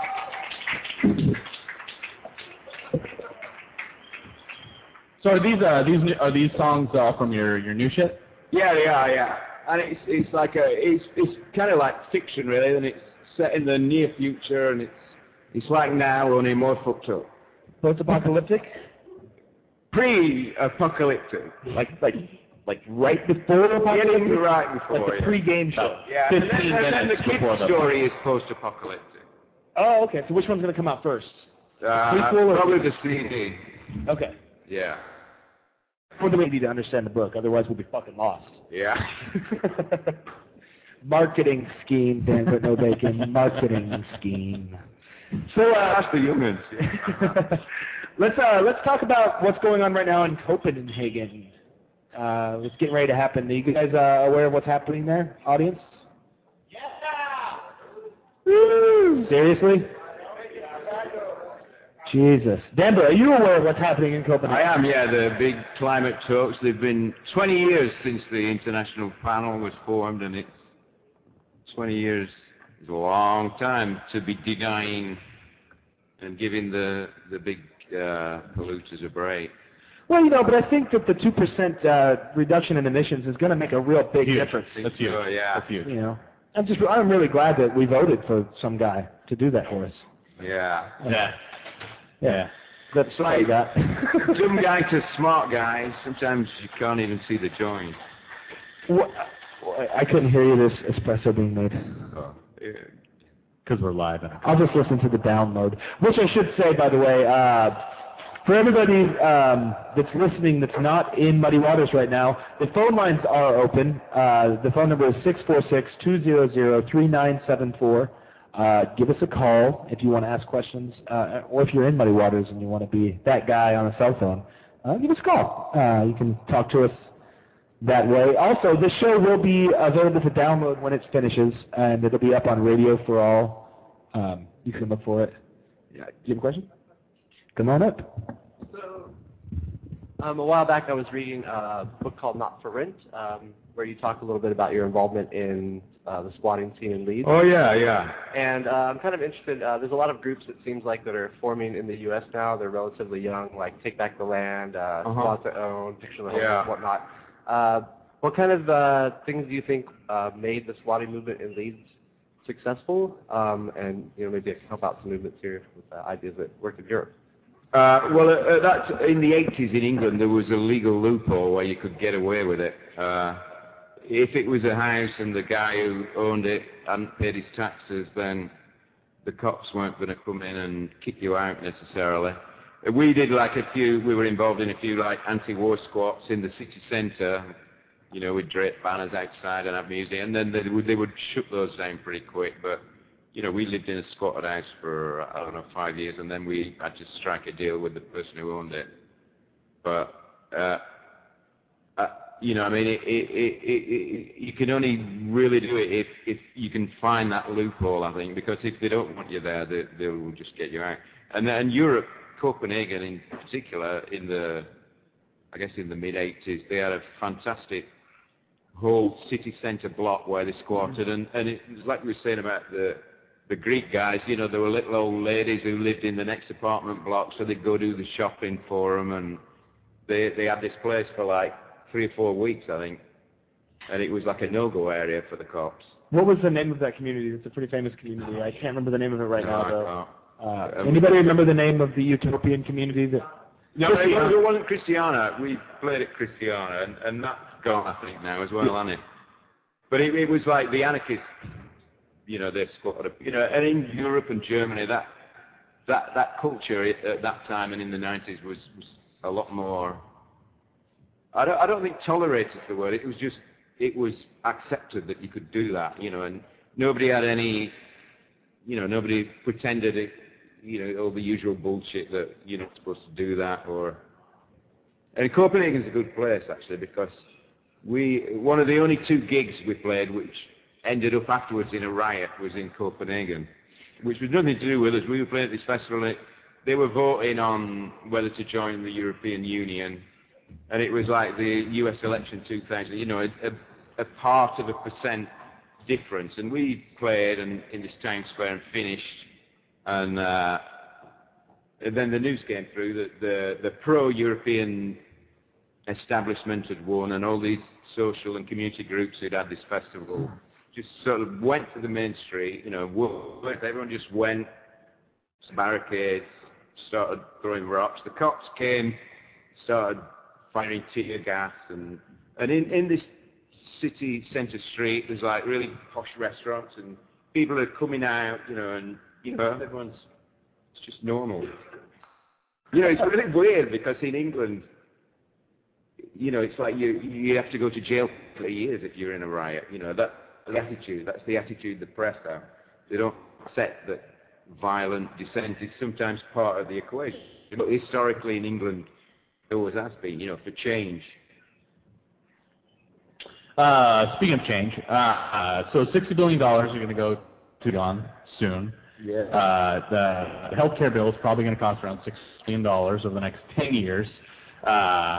Speaker 1: So are these uh, these new- are these songs all from your, your new shit?
Speaker 3: Yeah, they are, yeah. And it's it's like a it's it's kind of like fiction really, and it's set in the near future, and it's it's like now only more fucked up.
Speaker 2: Post-apocalyptic?
Speaker 3: Pre-apocalyptic.
Speaker 2: Like like like right before apocalyptic?
Speaker 3: Getting right before.
Speaker 2: Like the
Speaker 3: yeah.
Speaker 2: pre-game show.
Speaker 3: Yeah. And then,
Speaker 1: fifteen
Speaker 3: and then the
Speaker 1: minutes
Speaker 3: kid's
Speaker 1: before the-
Speaker 3: story is post-apocalyptic.
Speaker 2: Oh, okay. So which one's going to come out first?
Speaker 3: Uh,
Speaker 2: Prequel or-
Speaker 3: probably the C D.
Speaker 2: Okay.
Speaker 3: Yeah.
Speaker 2: For the way we need to understand the book, otherwise we'll be fucking lost.
Speaker 3: Yeah.
Speaker 2: Marketing scheme, banquet, no bacon. Marketing scheme. So uh,
Speaker 3: That's the humans.
Speaker 2: let's uh, let's talk about what's going on right now in Copenhagen. Uh, what's getting ready to happen. Are you guys uh, aware of what's happening there, audience? Woo! Seriously? Jesus. Denver, are you aware of what's happening in Copenhagen?
Speaker 3: I am, yeah, the big climate talks. They've been twenty years since the international panel was formed, and it's twenty years is a long time to be denying and giving the, the big uh, polluters a break.
Speaker 2: Well, you know, but I think that the two percent uh, reduction in emissions is going to make a real big
Speaker 1: Huge.
Speaker 2: difference.
Speaker 1: That's huge.
Speaker 3: So, yeah.
Speaker 1: That's huge.
Speaker 2: You know, I'm just, I'm really glad that we voted for some guy to do that for us.
Speaker 3: Yeah.
Speaker 1: Yeah. Yeah.
Speaker 2: That's
Speaker 3: It's
Speaker 2: what
Speaker 3: like
Speaker 2: I got.
Speaker 3: dumb guy to smart guy. Sometimes you can't even see the joint.
Speaker 2: What, I couldn't hear you, this espresso being made.
Speaker 3: Oh, yeah.
Speaker 1: Because we're live.
Speaker 2: I'll just listen to the download. Which I should say, by the way, uh, for everybody um, that's listening that's not in Muddy Waters right now, the phone lines are open. Uh, the phone number is six four six, two zero zero, three nine seven four. Uh, give us a call if you want to ask questions, uh, or if you're in Muddy Waters and you want to be that guy on a cell phone. Uh, give us a call. Uh, you can talk to us that way. Also, this show will be available to download when it finishes, and it'll be up on Radio for All. Um, you can look for it. Yeah. Do you have a question? Come on up.
Speaker 6: So, um, a while back I was reading a book called Not for Rent, um, where you talk a little bit about your involvement in uh, the squatting scene in Leeds.
Speaker 3: Oh, yeah, yeah.
Speaker 6: And uh, I'm kind of interested, uh, there's a lot of groups it seems like that are forming in the U S now. They're relatively young, like Take Back the Land, uh,
Speaker 3: Uh-huh.
Speaker 6: Squat to Own, Picture the Home,
Speaker 3: Yeah.
Speaker 6: and whatnot. Uh, what kind of uh, things do you think uh, made the squatting movement in Leeds successful? Um, and you know, maybe it can help out some movements here with uh, ideas that worked in Europe.
Speaker 3: Uh, well, uh, uh, that's in the eighties in England. There was a legal loophole where you could get away with it. Uh, if it was a house and the guy who owned it hadn't paid his taxes, then the cops weren't going to come in and kick you out necessarily. Uh, We did like a few. We were involved in a few like anti-war squats in the city centre. You know, we'd drape banners outside and have music, and then they would they would shut those down pretty quick. But you know, we lived in a squatted house for, I don't know, five years, and then we had to strike a deal with the person who owned it. But, uh, uh, you know, I mean, it, it, it, it, it, you can only really do it if, if you can find that loophole, I think, because if they don't want you there, they, they'll just get you out. And then Europe, Copenhagen in particular, in the, I guess in the mid-eighties, they had a fantastic whole city centre block where they squatted, and, and it was like we were saying about the the Greek guys, you know, there were little old ladies who lived in the next apartment block, so they'd go do the shopping for them, and they they had this place for like three or four weeks, I think, and it was like a no-go area for the cops.
Speaker 2: What was the name of that community? It's a pretty famous community. I can't remember the name of it right
Speaker 3: No,
Speaker 2: now,
Speaker 3: I
Speaker 2: though.
Speaker 3: can't.
Speaker 2: Uh,
Speaker 3: Um,
Speaker 2: anybody remember the name of the utopian community that?
Speaker 3: No, it wasn't, it wasn't Christiana. We played at Christiana, and, and that's gone, I think, now as well, hasn't it? But it, it was like the anarchists, you know, they squatted, you know, and in Europe and Germany, that that that culture at that time and in the nineties was, was a lot more. I don't I don't think tolerated is the word. It was just it was accepted that you could do that, you know, and nobody had any, you know, nobody pretended it. You know, all the usual bullshit that you're not supposed to do that, or... And Copenhagen's a good place, actually, because we one of the only two gigs we played which ended up afterwards in a riot was in Copenhagen, which was nothing to do with us. We were playing at this festival, and they were voting on whether to join the European Union, and it was like the U S election two thousand, you know, a, a, a part of a percent difference. And we played and, in this town square and finished, and, uh, and then the news came through that the, the pro-European establishment had won, and all these social and community groups who'd had this festival just sort of went to the main street, you know, worked, everyone just went, barricades, started throwing rocks. The cops came, started firing tear gas, and and in, in this city centre street, there's like really posh restaurants, and people are coming out, you know, and, you know, everyone's, it's just normal. You know, it's really weird because in England, you know, it's like you you have to go to jail for years if you're in a riot. You know, that's the attitude. That's the attitude the press have. They don't accept that violent dissent is sometimes part of the equation. But historically in England, it always has been, you know, for change.
Speaker 1: Uh, speaking of change, uh, uh, so sixty billion dollars are going to go to gone soon.
Speaker 3: Yeah.
Speaker 1: Uh, the healthcare bill is probably going to cost around six billion dollars over the next ten years. Uh,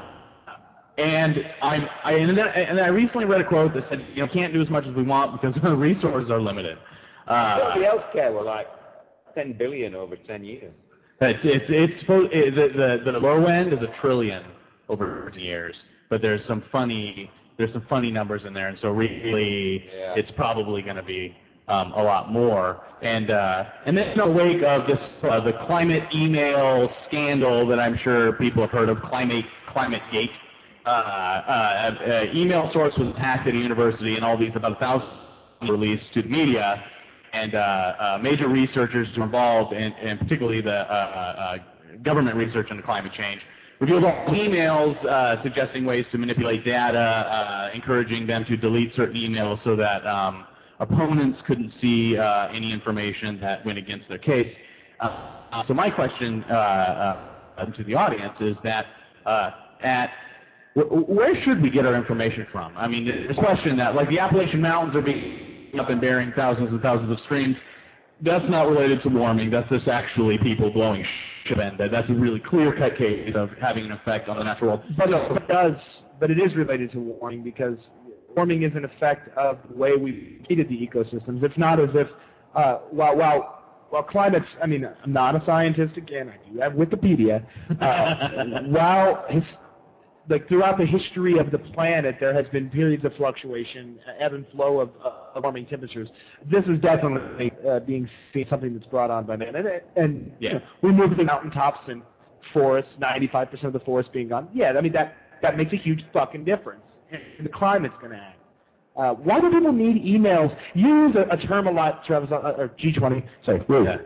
Speaker 1: And I'm, I, and, then, and then I recently read a quote that said, you know, can't do as much as we want because our resources are limited. Uh,
Speaker 3: the healthcare were like ten billion over ten years.
Speaker 1: It's it's it's supposed, it, the, the the low end is a trillion over ten years, but there's some funny there's some funny numbers in there, and so really
Speaker 3: Yeah.
Speaker 1: it's probably going to be um, a lot more. And uh, and then in the wake of this uh, the climate email scandal that I'm sure people have heard of, climate climate gate. Uh, uh, uh, email source was hacked at a university, and all these, about a thousand were released to the media, and uh, uh, major researchers who were involved, and, and particularly the uh, uh, government research into climate change, revealed all emails uh, suggesting ways to manipulate data, uh, encouraging them to delete certain emails so that um, opponents couldn't see uh, any information that went against their case. Uh, so my question uh, uh, to the audience is that uh, at where should we get our information from? I mean, this question that, like, the Appalachian Mountains are being up and bearing thousands and thousands of streams, that's not related to warming. That's just actually people blowing shit, and that's a really clear-cut case of having an effect on the natural world.
Speaker 2: But it does, but it is related to warming because warming is an effect of the way we've treated the ecosystems. It's not as if, uh, while, while, while climate's, I mean, I'm not a scientist, again, I do have Wikipedia, uh, while his, like throughout the history of the planet, there has been periods of fluctuation, ebb and flow of, uh, of warming temperatures. This is definitely uh, being seen something that's brought on by man. And, and
Speaker 1: yeah.
Speaker 2: you know, we move the mountaintops and forests, ninety-five percent of the forest being gone. Yeah, I mean, that, that makes a huge fucking difference. And the climate's going to act. Uh, why do people need emails? Use a, a term a lot, Travis, uh, or G twenty. Sorry, Woo.
Speaker 1: Yeah.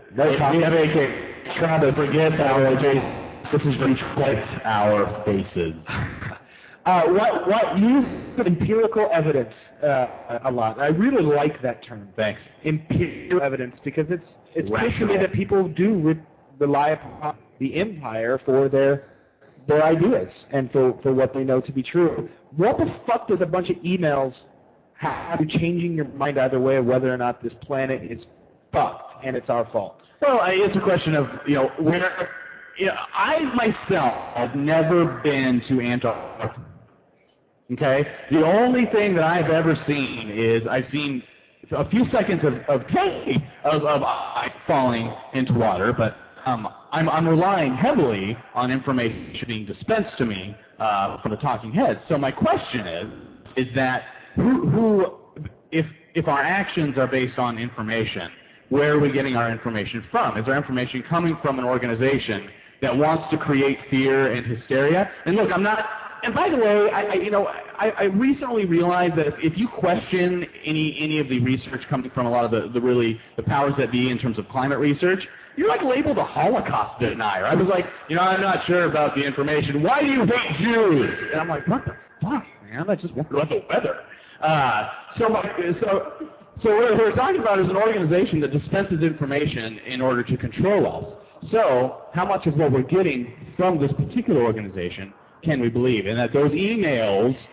Speaker 1: Trying to forget our Jason. This is reflect our faces.
Speaker 2: Uh, what, what, use empirical evidence uh, a lot. I really like that term.
Speaker 1: Thanks.
Speaker 2: Empirical evidence, because it's it's clear to
Speaker 1: Rational.
Speaker 2: me that people do re- rely upon the empire for their their ideas and for, for what they know to be true. What the fuck does a bunch of emails have you changing your mind either way of whether or not this planet is fucked and it's our fault?
Speaker 1: Well, I- it's a question of, you know, where... You know, I myself have never been to Antarctica. Okay? The only thing that I've ever seen is I've seen a few seconds of of of, of ice falling into water, but um, I'm, I'm relying heavily on information being dispensed to me uh, from the talking heads. So my question is, is that who, who if if our actions are based on information, where are we getting our information from? Is our information coming from an organization that wants to create fear and hysteria? And look, I'm not, and by the way, I, I you know, I, I recently realized that if you question any any of the research coming from a lot of the, the really, the powers that be in terms of climate research, you're like labeled a Holocaust denier. I was like, you know, I'm not sure about the information. Why do you hate Jews? And I'm like, what the fuck, man? I just wonder about the weather. Uh, so, my, so, so what we're talking about is an organization that dispenses information in order to control us. So, how much of what we're getting from this particular organization can we believe? And that those emails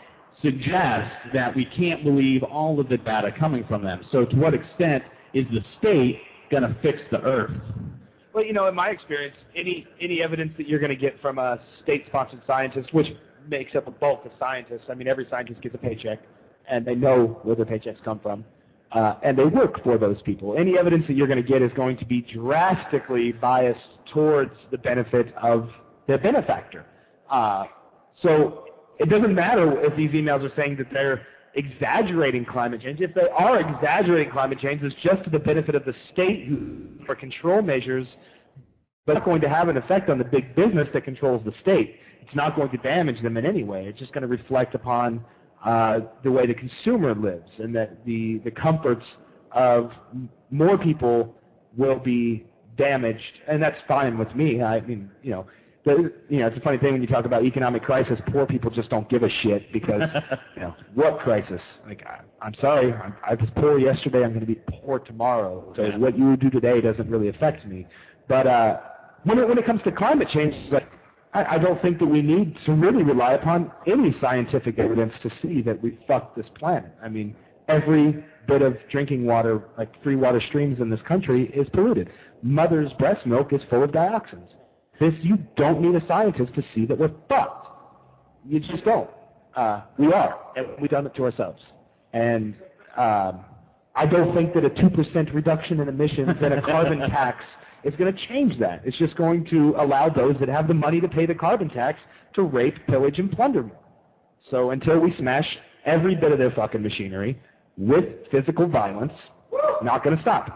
Speaker 1: suggests that we can't believe all of the data coming from them. So to what extent is the state going to fix the earth?
Speaker 2: Well, you know, in my experience, any any evidence that you're going to get from a state-sponsored scientist, which makes up a bulk of scientists, I mean, every scientist gets a paycheck, and they know where their paychecks come from, uh, and they work for those people. Any evidence that you're going to get is going to be drastically biased towards the benefit of their benefactor. Uh, so it doesn't matter if these emails are saying that they're exaggerating climate change. If they are exaggerating climate change, it's just to the benefit of the state who, for control measures, but it's going to have an effect on the big business that controls the state. It's not going to damage them in any way. It's just going to reflect upon uh, the way the consumer lives, and that the, the comforts of m- more people will be damaged, and that's fine with me. I mean, you know, the, you know, it's a funny thing when you talk about economic crisis. Poor people just don't give a shit because, you know, what crisis? Like, I, I'm sorry, I'm, I was poor yesterday. I'm going to be poor tomorrow. So
Speaker 1: Yeah.
Speaker 2: what you do today doesn't really affect me. But uh, when it when it comes to climate change, it's like, I, I don't think that we need to really rely upon any scientific evidence to see that we fucked this planet. I mean, every bit of drinking water, like free water streams in this country, is polluted. Mother's breast milk is full of dioxins. This, you don't need a scientist to see that we're fucked. You just don't. Uh, we are, and we've done it to ourselves. And um, I don't think that a two percent reduction in emissions and a carbon tax is going to change that. It's just going to allow those that have the money to pay the carbon tax to rape, pillage, and plunder more. So until we smash every bit of their fucking machinery with physical violence, not going to stop.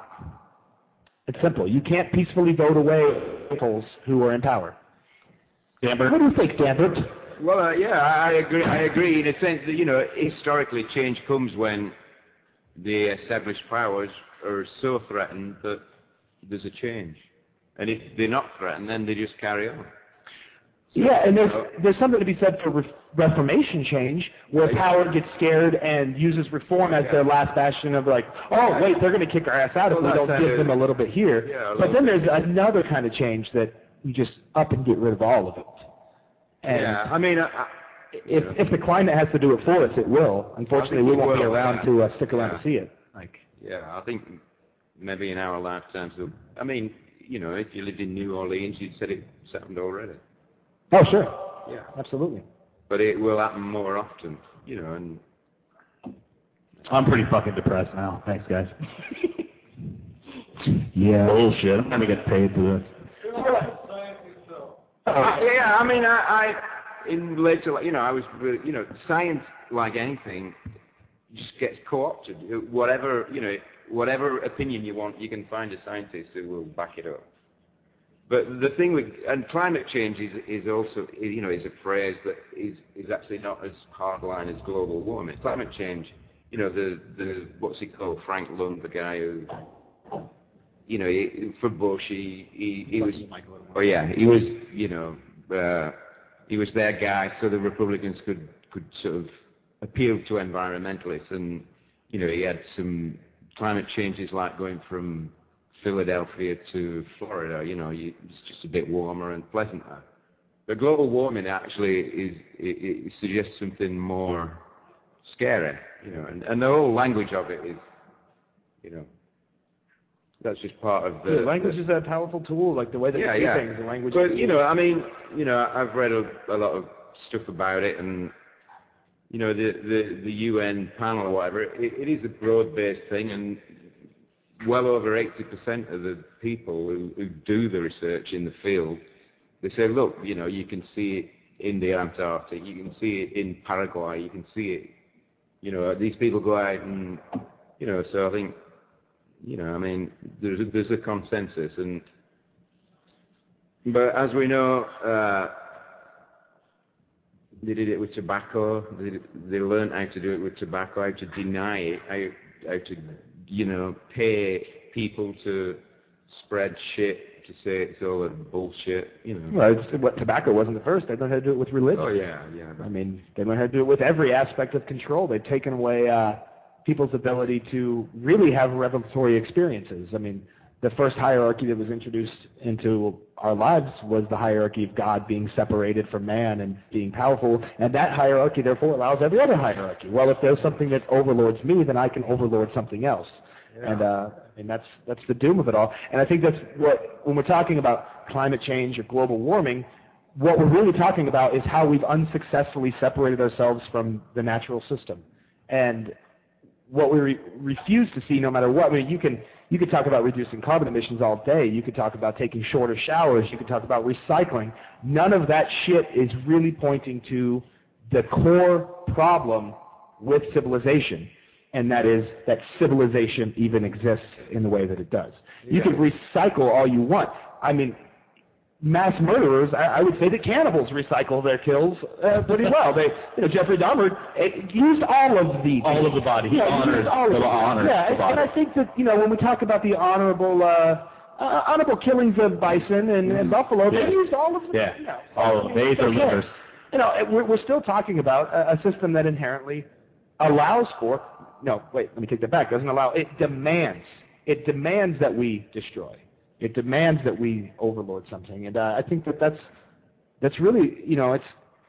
Speaker 2: It's simple. You can't peacefully vote away people who are in power. Danbert? What do you think, Danbert?
Speaker 3: Well, uh, yeah, I agree. I agree in a sense that, you know, historically change comes when the established powers are so threatened that there's a change. And if they're not threatened, then they just carry on.
Speaker 2: Yeah, and there's there's something to be said for re- reformation change, where power gets scared and uses reform as their last bastion of like, oh, wait, they're going to kick our ass out if we don't give them a little bit here.
Speaker 3: Yeah,
Speaker 2: but then there's another kind of change that you just up and get rid of all of it. And
Speaker 3: yeah, I mean, I, I,
Speaker 2: if if the climate has to do it for us, it will. Unfortunately, we
Speaker 3: it
Speaker 2: won't be
Speaker 3: will,
Speaker 2: around
Speaker 3: yeah.
Speaker 2: to uh, stick around
Speaker 3: Yeah.
Speaker 2: to see it. Like,
Speaker 3: yeah, I think maybe in our lifetimes, they'll- I mean, you know, if you lived in New Orleans, you'd said it happened already.
Speaker 2: oh, sure.
Speaker 3: Yeah.
Speaker 2: Absolutely.
Speaker 3: But it will happen more often, you know, and
Speaker 1: I'm pretty fucking depressed now. Thanks, guys. Yeah. Bullshit. I'm going to get paid for this.
Speaker 3: Uh, yeah, I mean, I, I in later, you know, I was, really- you know, science, like anything, just gets co-opted. Whatever, you know, whatever opinion you want, you can find a scientist who will back it up. But the thing with, and climate change is, is also, you know, is a phrase that is, is actually not as hardline as global warming. Climate change, you know, the, the, what's he called, Frank Lund, the guy who, you know, he, for Bush, he, he, he was, oh yeah, he was, you know, uh, he was their guy so the Republicans could, could sort of appeal to environmentalists. And, you know, he had some climate changes like going from Philadelphia to Florida, you know, you, it's just a bit warmer and pleasanter. But global warming actually is, it, it suggests something more scary, you know, and, and the whole language of it is, you know, that's just part of the...
Speaker 2: Yeah, language is a powerful tool, like the way that
Speaker 3: yeah,
Speaker 2: we see
Speaker 3: yeah.
Speaker 2: things, the language...
Speaker 3: But, you know, I mean, you know, I've read a, a lot of stuff about it, and, you know, the, the, the U N panel or whatever, it, it is a broad-based thing, and well over eighty percent of the people who, who do the research in the field, they say, look, you know, you can see it in the Antarctic, you can see it in Paraguay, you can see it, you know, these people go out and, you know, so I think, you know, I mean, there's a, there's a consensus, and, but as we know, uh, they did it with tobacco, they, they learned how to do it with tobacco, how to deny it, how, how to, you know, pay people to spread shit, to say it's all a bullshit, you know.
Speaker 2: Well, it's, what, tobacco wasn't the first. They learned how to do it with religion.
Speaker 3: Oh, yeah, yeah.
Speaker 2: I mean, they learned how to do it with every aspect of control. They've taken away uh, people's ability to really have revelatory experiences. I mean, the first hierarchy that was introduced into our lives was the hierarchy of God being separated from man and being powerful, and that hierarchy therefore allows every other hierarchy. Well, if there's something that overlords me, then I can overlord something else. Yeah. And uh, and that's that's the doom of it all. And I think that's what, when we're talking about climate change or global warming, what we're really talking about is how we've unsuccessfully separated ourselves from the natural system. And what we re- refuse to see, no matter what, I mean, you can you could talk about reducing carbon emissions all day. You could talk about taking shorter showers. You could talk about recycling. None of that shit is really pointing to the core problem with civilization, and that is that civilization even exists in the way that it does. Yeah. You can recycle all you want. I mean, mass murderers, I, I would say that cannibals recycle their kills uh, pretty well. They, you know, Jeffrey Dahmer uh, used all of the
Speaker 1: all of the body. He
Speaker 2: yeah,
Speaker 1: honors
Speaker 2: he all of
Speaker 1: the
Speaker 2: it.
Speaker 1: honors
Speaker 2: Yeah,
Speaker 1: the
Speaker 2: and,
Speaker 1: body.
Speaker 2: and I think that, you know, when we talk about the honorable uh, uh, honorable killings of bison and, and buffalo,
Speaker 1: Yeah.
Speaker 2: they used all of them.
Speaker 1: Yeah,
Speaker 2: You know,
Speaker 1: all of them. They are livers.
Speaker 2: You know, we're, we're still talking about a, a system that inherently allows for. No, wait, let me take that back. Doesn't allow. It demands. It demands that we destroy. It demands that we overlord something, and uh, I think that that's that's really, you know, it's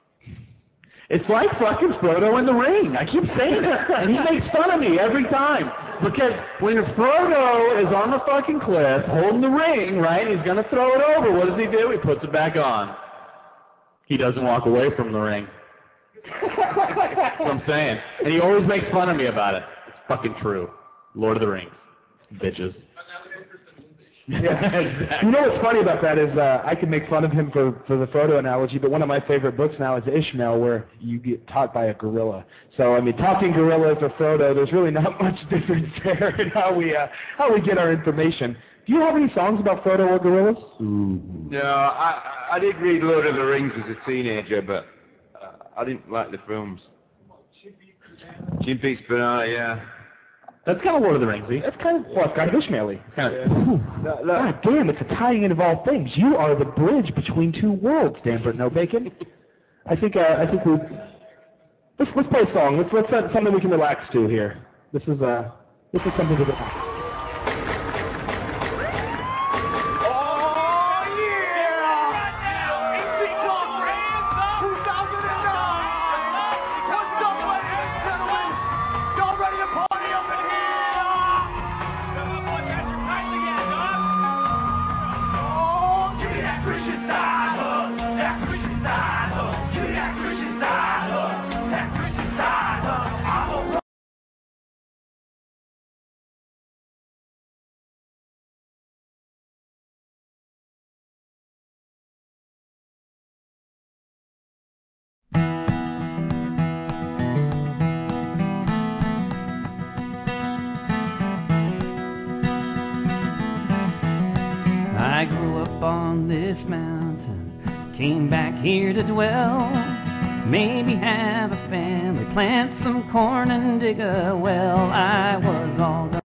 Speaker 2: it's like fucking Frodo in the Ring. I keep saying it, and he makes fun of me every time because when Frodo is on the fucking cliff holding the ring, right, he's gonna throw it over. What does he do? He puts it back on.
Speaker 1: He doesn't walk away from the ring. That's what I'm saying, and he always makes fun of me about it. It's fucking true. Lord of the Rings, bitches.
Speaker 2: Yeah. Exactly. You know what's funny about that is uh, I can make fun of him for, for the Frodo analogy, but one of my favorite books now is Ishmael, where you get taught by a gorilla. So, I mean, talking gorillas or Frodo, there's really not much difference there in how we, uh, how we get our information. Do you have any songs about Frodo or gorillas?
Speaker 3: Ooh. No, I, I did read Lord of the Rings as a teenager, but uh, I didn't like the films. Twin Peaks Banana, yeah.
Speaker 2: That's kind of Lord of the Ringsy. That's kind of, well, kind of Ishmael-y. Kind of, yeah. God damn, it's a tying in of all things. You are the bridge between two worlds, Dan Britno Bacon. I think, uh, I think we, let's, let's play a song. Let's, let's set something we can relax to here. This is, uh, this is something to relax.
Speaker 15: I grew up on this mountain, came back here to dwell, maybe have a family, plant some corn and dig a well. I was all done.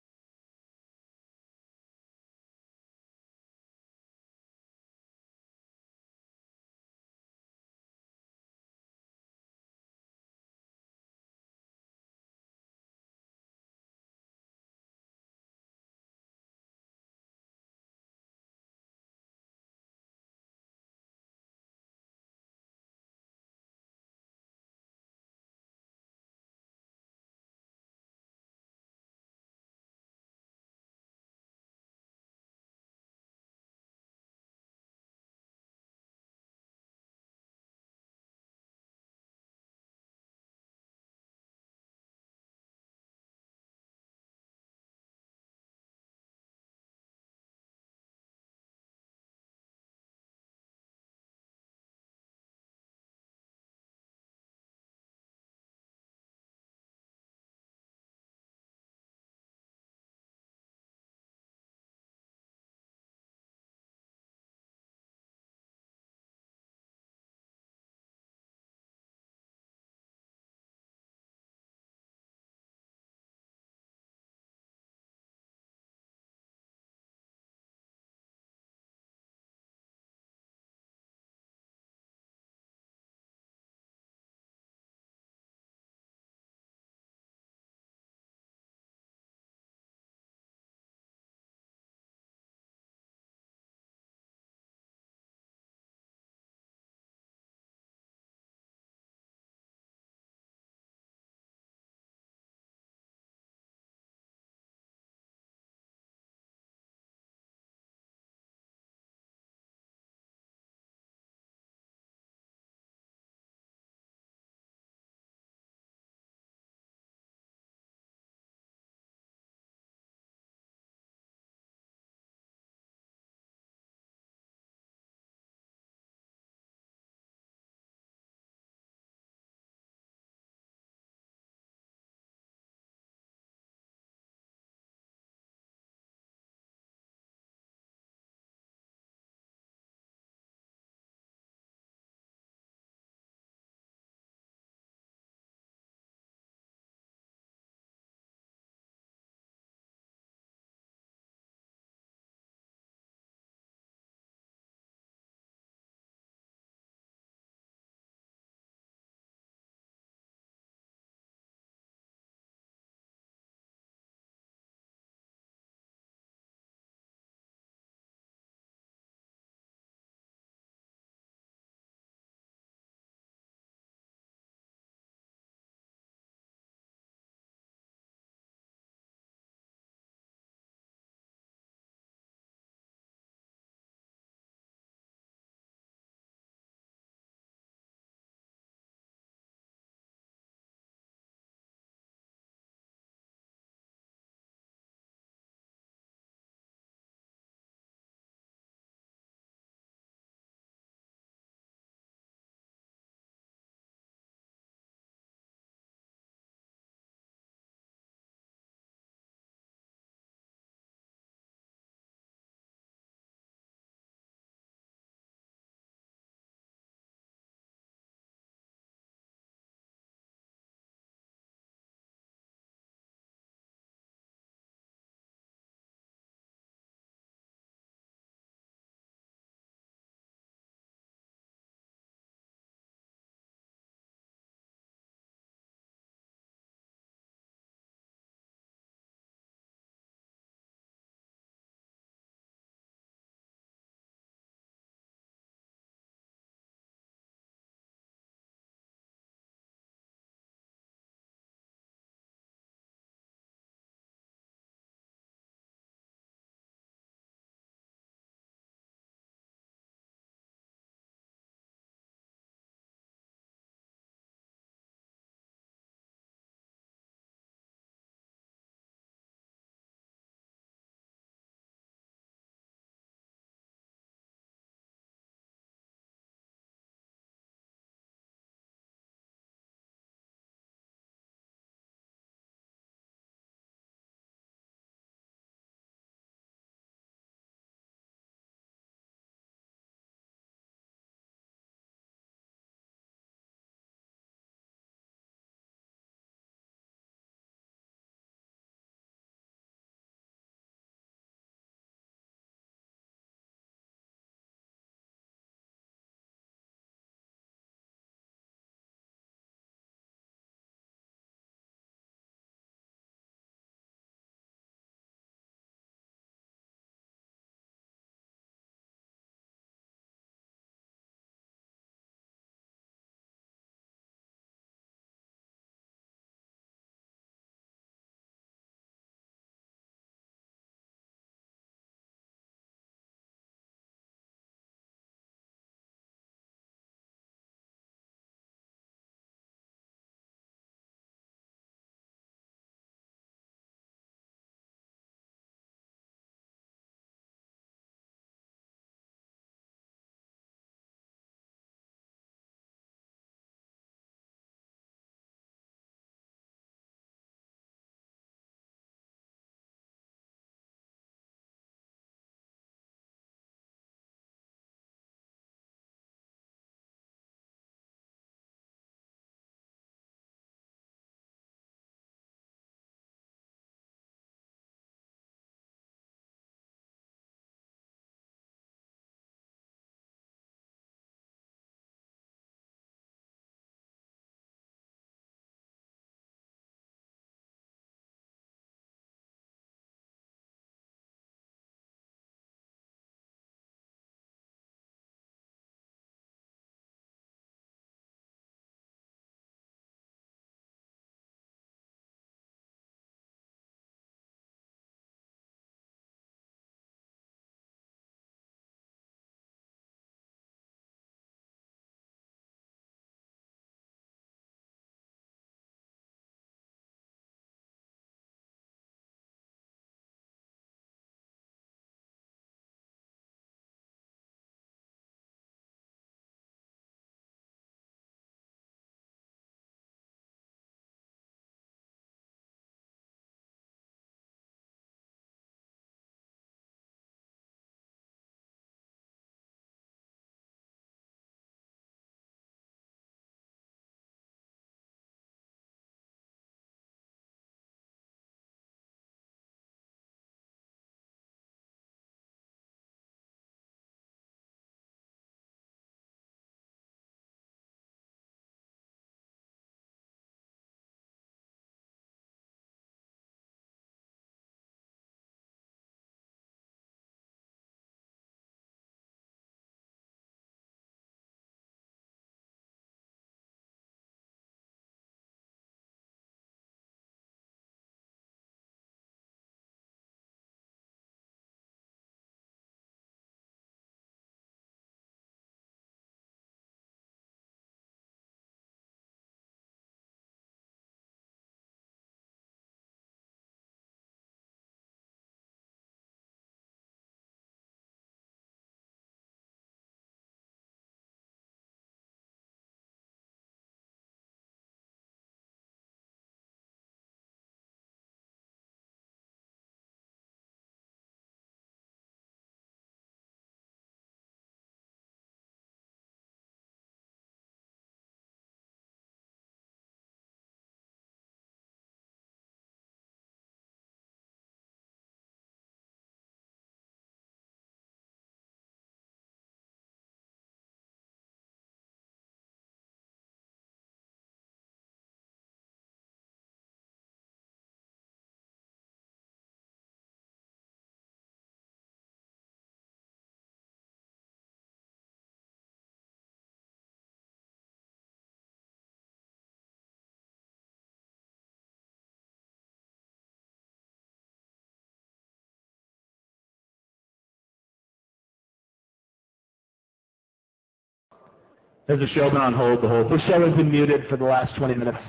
Speaker 1: Has the show been on hold the whole time?
Speaker 2: The show has been muted for the last twenty minutes.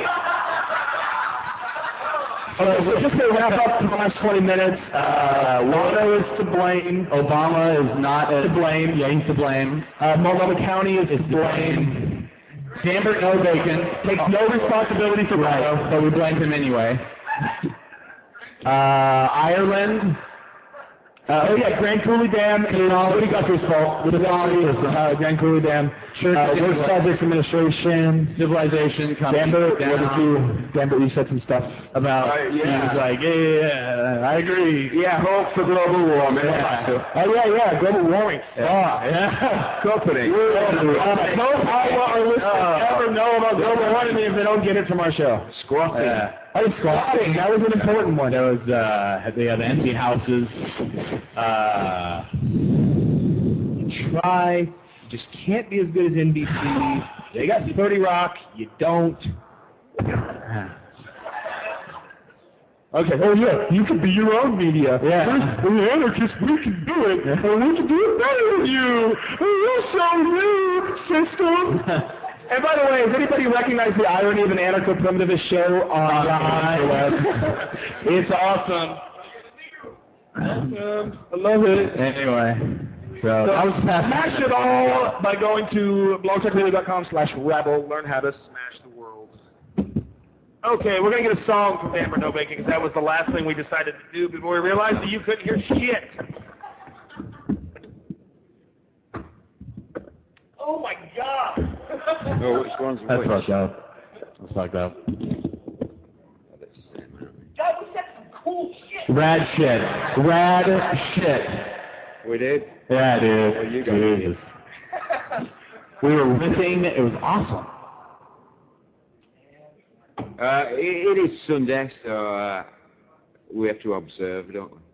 Speaker 2: Okay, so just to wrap up the last twenty minutes, uh, Waldo is to blame.
Speaker 1: Obama is not
Speaker 2: to blame.
Speaker 1: Yeah, he's to blame.
Speaker 2: Uh, Multnomah County is to blame.
Speaker 1: Danbert no bacon.
Speaker 2: Takes no responsibility for
Speaker 1: Right, but we blame him anyway.
Speaker 2: Uh, Ireland. Uh, oh yeah, Grand Coulee Dam. Woody Guthrie's fault. Woody Guthrie is uh, Grand Coulee Dam. Church uh, Worst Project Administration.
Speaker 1: Civilization.
Speaker 2: Danbert, what did you? Danbert, you said some stuff about.
Speaker 3: Uh, yeah.
Speaker 2: He was like, yeah, yeah, I agree.
Speaker 3: Yeah, hope for global warming.
Speaker 2: Yeah. Oh yeah, yeah, global warming.
Speaker 3: Yeah.
Speaker 2: yeah.
Speaker 3: Company.
Speaker 2: Uh, no how our listeners
Speaker 3: Uh,
Speaker 2: ever know about global warming if they don't get it from our show.
Speaker 3: Squatting.
Speaker 2: Yeah. Oh, squatting. That was an important one.
Speaker 1: There was, uh, they had empty houses. Uh,
Speaker 2: Try. You just can't be as good as N B C. They got thirty Rock. You don't. Okay. Oh yeah, you could be your own media.
Speaker 1: Yeah.
Speaker 2: We're anarchists. We can do it. Yeah. And we can do it better than you. We're so new, system. And by the way, does anybody recognize the irony of an anarcho-primitivist show on the web? It's awesome. Um, I love it.
Speaker 1: anyway. So,
Speaker 2: So
Speaker 1: that was past.
Speaker 2: smash it all by going to blogtalkradio.com slash rebel. Learn how to smash the world. Okay, we're going to get a song from Danbert No Bacon because that was the last thing we decided to do before we realized that you couldn't hear shit.
Speaker 13: Oh my God!
Speaker 3: Oh, which one's
Speaker 1: That's
Speaker 3: which?
Speaker 1: fucked up. That's fucked up.
Speaker 13: God, we said some cool shit.
Speaker 1: Rad shit. Rad shit.
Speaker 3: We did?
Speaker 1: Yeah, dude.
Speaker 3: Well, you guys
Speaker 1: Jesus. We were riffing. It was awesome.
Speaker 3: Uh, it, it is Sunday, so uh, we have to observe, don't we?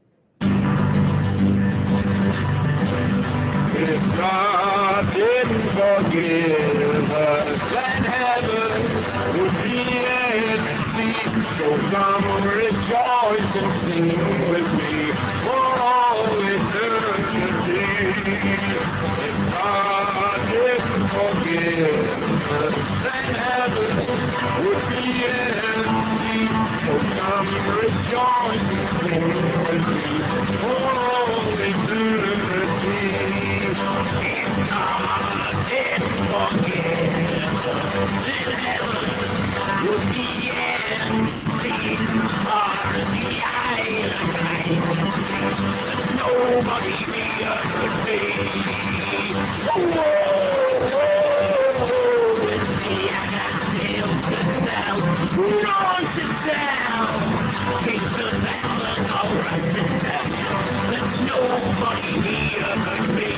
Speaker 3: If God didn't forgive us, then heaven would be empty. So come rejoice and sing with me for all eternity. If God didn't forgive us, then heaven would be empty. So come rejoice and sing with me for all eternity. If God didn't forgive us, then heaven would be empty. For the island, nobody here could be. Whoa, whoa, with me I got nails to sell, none to sell. Kings of Babylon, all right to sell, that nobody here could be.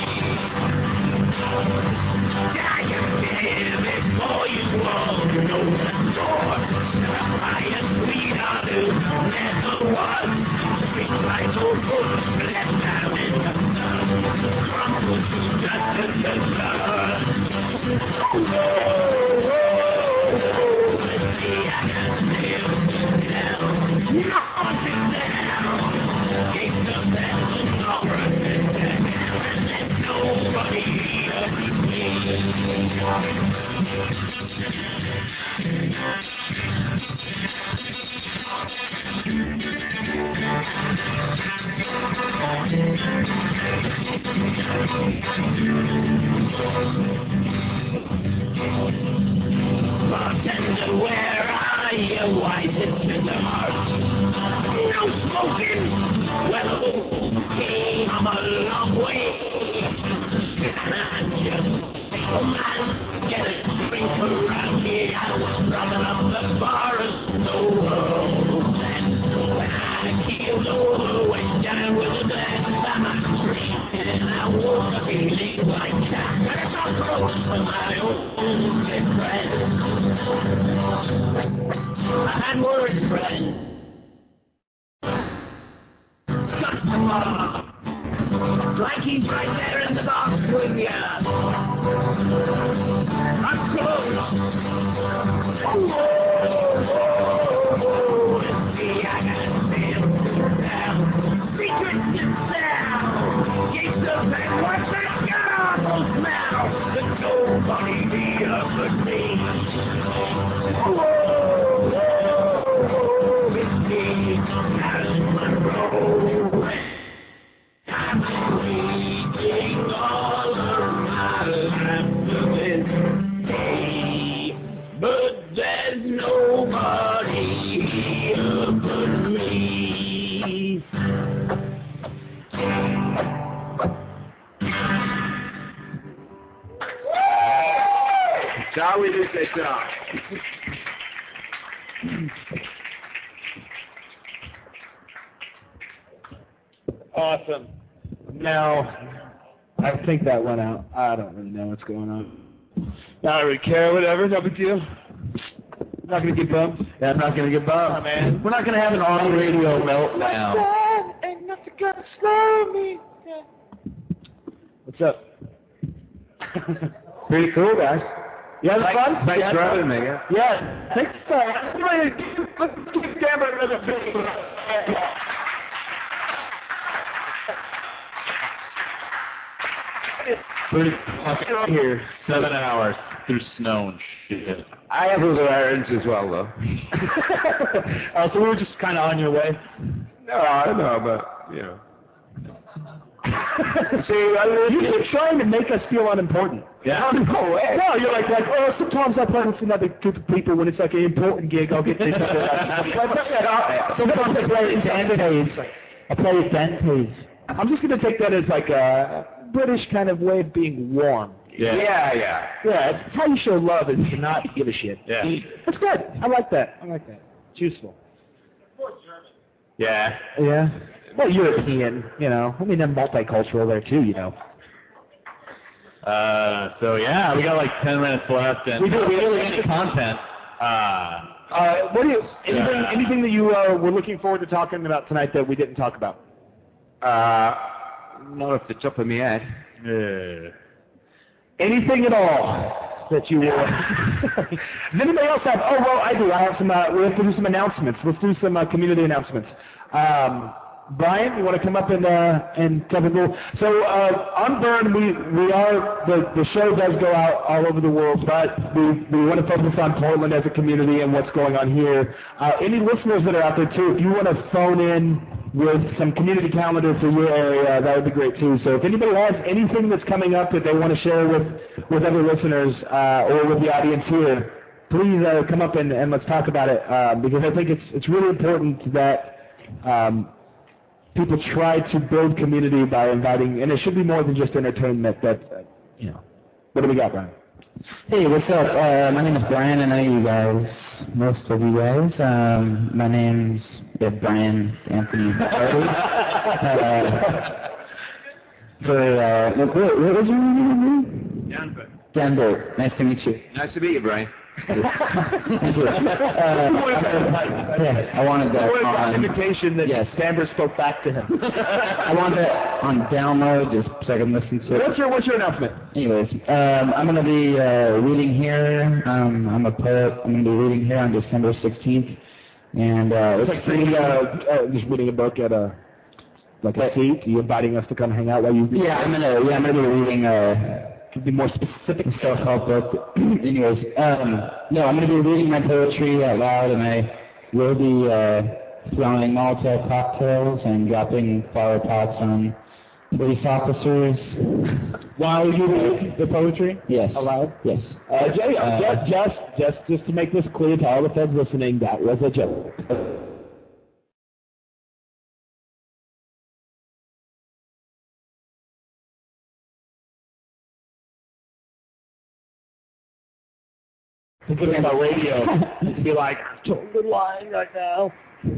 Speaker 3: I can give it for you all, you know the store. I am sweet, I do, never was. Street lights or books, left down in the sun. Crumble to dust and the sun. Whoa, whoa, with me I got nails to sell. Nothing down. Gates of Babylon, all right, and let nobody here be me. Bartender, where are you? Why sit in the heart? No smoking. Well, okay, I'm a long way. And I just think a man get a drink around here. I was running up the forest, no road. And when I keeled over, went down with a glass by my tree. And I woke up feeling like that. And I saw close to my own friend. I had words, friend. Customer. Like he's right there in the box with ya. I'm close. Oh, oh, oh, let's see, I got sales down. Secrets to sell. Gates of that, what's that gobble smell? The
Speaker 11: But there's nobody here but me.
Speaker 3: Shall we do this song?
Speaker 2: Awesome. Now, I think that went out. I don't really know what's going on. I don't really care, whatever, no big deal. I'm not going to get bumped.
Speaker 1: Yeah, I'm not going to get bumped.
Speaker 2: Oh, man.
Speaker 1: We're not going to have an on-radio meltdown.
Speaker 11: Ain't nothing gonna slow me down.
Speaker 2: What's up?
Speaker 1: Pretty cool, guys.
Speaker 2: You having
Speaker 3: Thanks-
Speaker 2: fun?
Speaker 3: thanks
Speaker 2: Yeah.
Speaker 3: for having me, yeah.
Speaker 2: Yeah. Thanks for everybody. Give Gamber another big.
Speaker 1: Pretty fucking here. Seven hours through snow and shit.
Speaker 3: I have other errands as well, though.
Speaker 2: Oh, so we were just kind of on your way.
Speaker 3: No, I know, but, you know.
Speaker 2: See, I mean, you're trying to make us feel unimportant.
Speaker 1: Yeah.
Speaker 2: No way. No, you're like, like, oh, sometimes I play with another group of people when it's like an important gig. I'll get this. Sometimes I play it band pays. I play it band pays. I'm just going to take that as like a British kind of way of being warm.
Speaker 1: Yeah.
Speaker 3: Yeah, yeah.
Speaker 2: Yeah, it's how you show love is to not give a shit.
Speaker 1: Yeah.
Speaker 2: That's good. I like that. I like that. It's useful.
Speaker 1: Yeah.
Speaker 2: Yeah. Well, European, you know. I mean, they're multicultural there too, you know.
Speaker 1: Uh, so yeah, we got like ten minutes left, and
Speaker 2: We do.
Speaker 1: we really any content. Uh,
Speaker 2: Uh, what do you, anything,
Speaker 1: Yeah.
Speaker 2: anything that you uh, were looking forward to talking about tonight that we didn't talk about?
Speaker 3: Uh, not off the top of my head.
Speaker 1: uh,
Speaker 2: Anything at all that you were... Does anybody else have... Oh, well, I do. I have some... Uh, we have to do some announcements. Let's do some uh, community announcements. Um, Brian, you want to come up and uh, and tell people? So uh, on Burn, we we are the the show does go out all over the world, but we we want to focus on Portland as a community and what's going on here. Uh, any listeners that are out there too, if you want to phone in with some community calendar for your area, that would be great too. So if anybody has anything that's coming up that they want to share with with other listeners uh, or with the audience here, please uh, come up and, and let's talk about it uh, because I think it's it's really important that. Um, people try to build community by inviting, and it should be more than just entertainment, but, uh, you know. What do we got, Brian?
Speaker 17: Hey, what's up? Uh, my name is Brian. I know you guys, most of you guys. Um, my name's yeah, Brian Anthony Barry. uh, for, uh, what, what was your name?
Speaker 3: Denver.
Speaker 17: Denver. Nice to meet you.
Speaker 3: Nice to meet you, Brian.
Speaker 17: Thank you. Uh, yeah, I wanted that
Speaker 2: What
Speaker 17: on...
Speaker 2: invitation that
Speaker 17: yes.
Speaker 2: Danvers spoke back to him.
Speaker 17: I wanted that on download just so I can listen to it.
Speaker 2: What's your, what's your announcement?
Speaker 17: Anyways, um, I'm going to be uh, reading here. Um, I'm a poet. I'm going to be reading here on December sixteenth. And uh,
Speaker 2: It's like reading, uh, uh, just reading a book at a, like a seat. Are you inviting us to come hang out while you read?
Speaker 17: Yeah, I'm going to yeah, I'm going to be reading... Uh, to be more specific, self-help book. Anyways, um, no, I'm going to be reading my poetry out loud, and I will be uh, throwing Molotov cocktails and dropping flower pots on police officers.
Speaker 2: While you read the poetry?
Speaker 17: Yes.
Speaker 2: Aloud?
Speaker 17: Yes.
Speaker 2: Uh, Jay,
Speaker 17: Uh,
Speaker 2: just, just, just, just to make this clear to all the feds listening, that was a joke. To put it on the radio, to be like, I'm totally lying right now.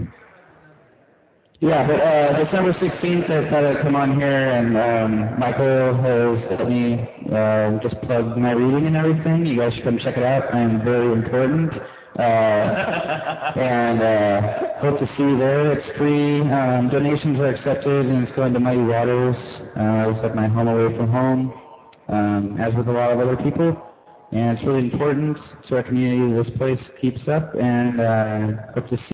Speaker 17: Yeah, but uh, December sixteenth, I thought I'd come on here, and um, Michael has let me uh, just plug my reading and everything. You guys should come check it out. I'm very important. Uh, and uh, hope to see you there. It's free. Um, donations are accepted, and it's going to Mighty Waters. Uh, it's like my home away from home, um, as with a lot of other people. And it's really important to our community that this place keeps up, and uh, hope to see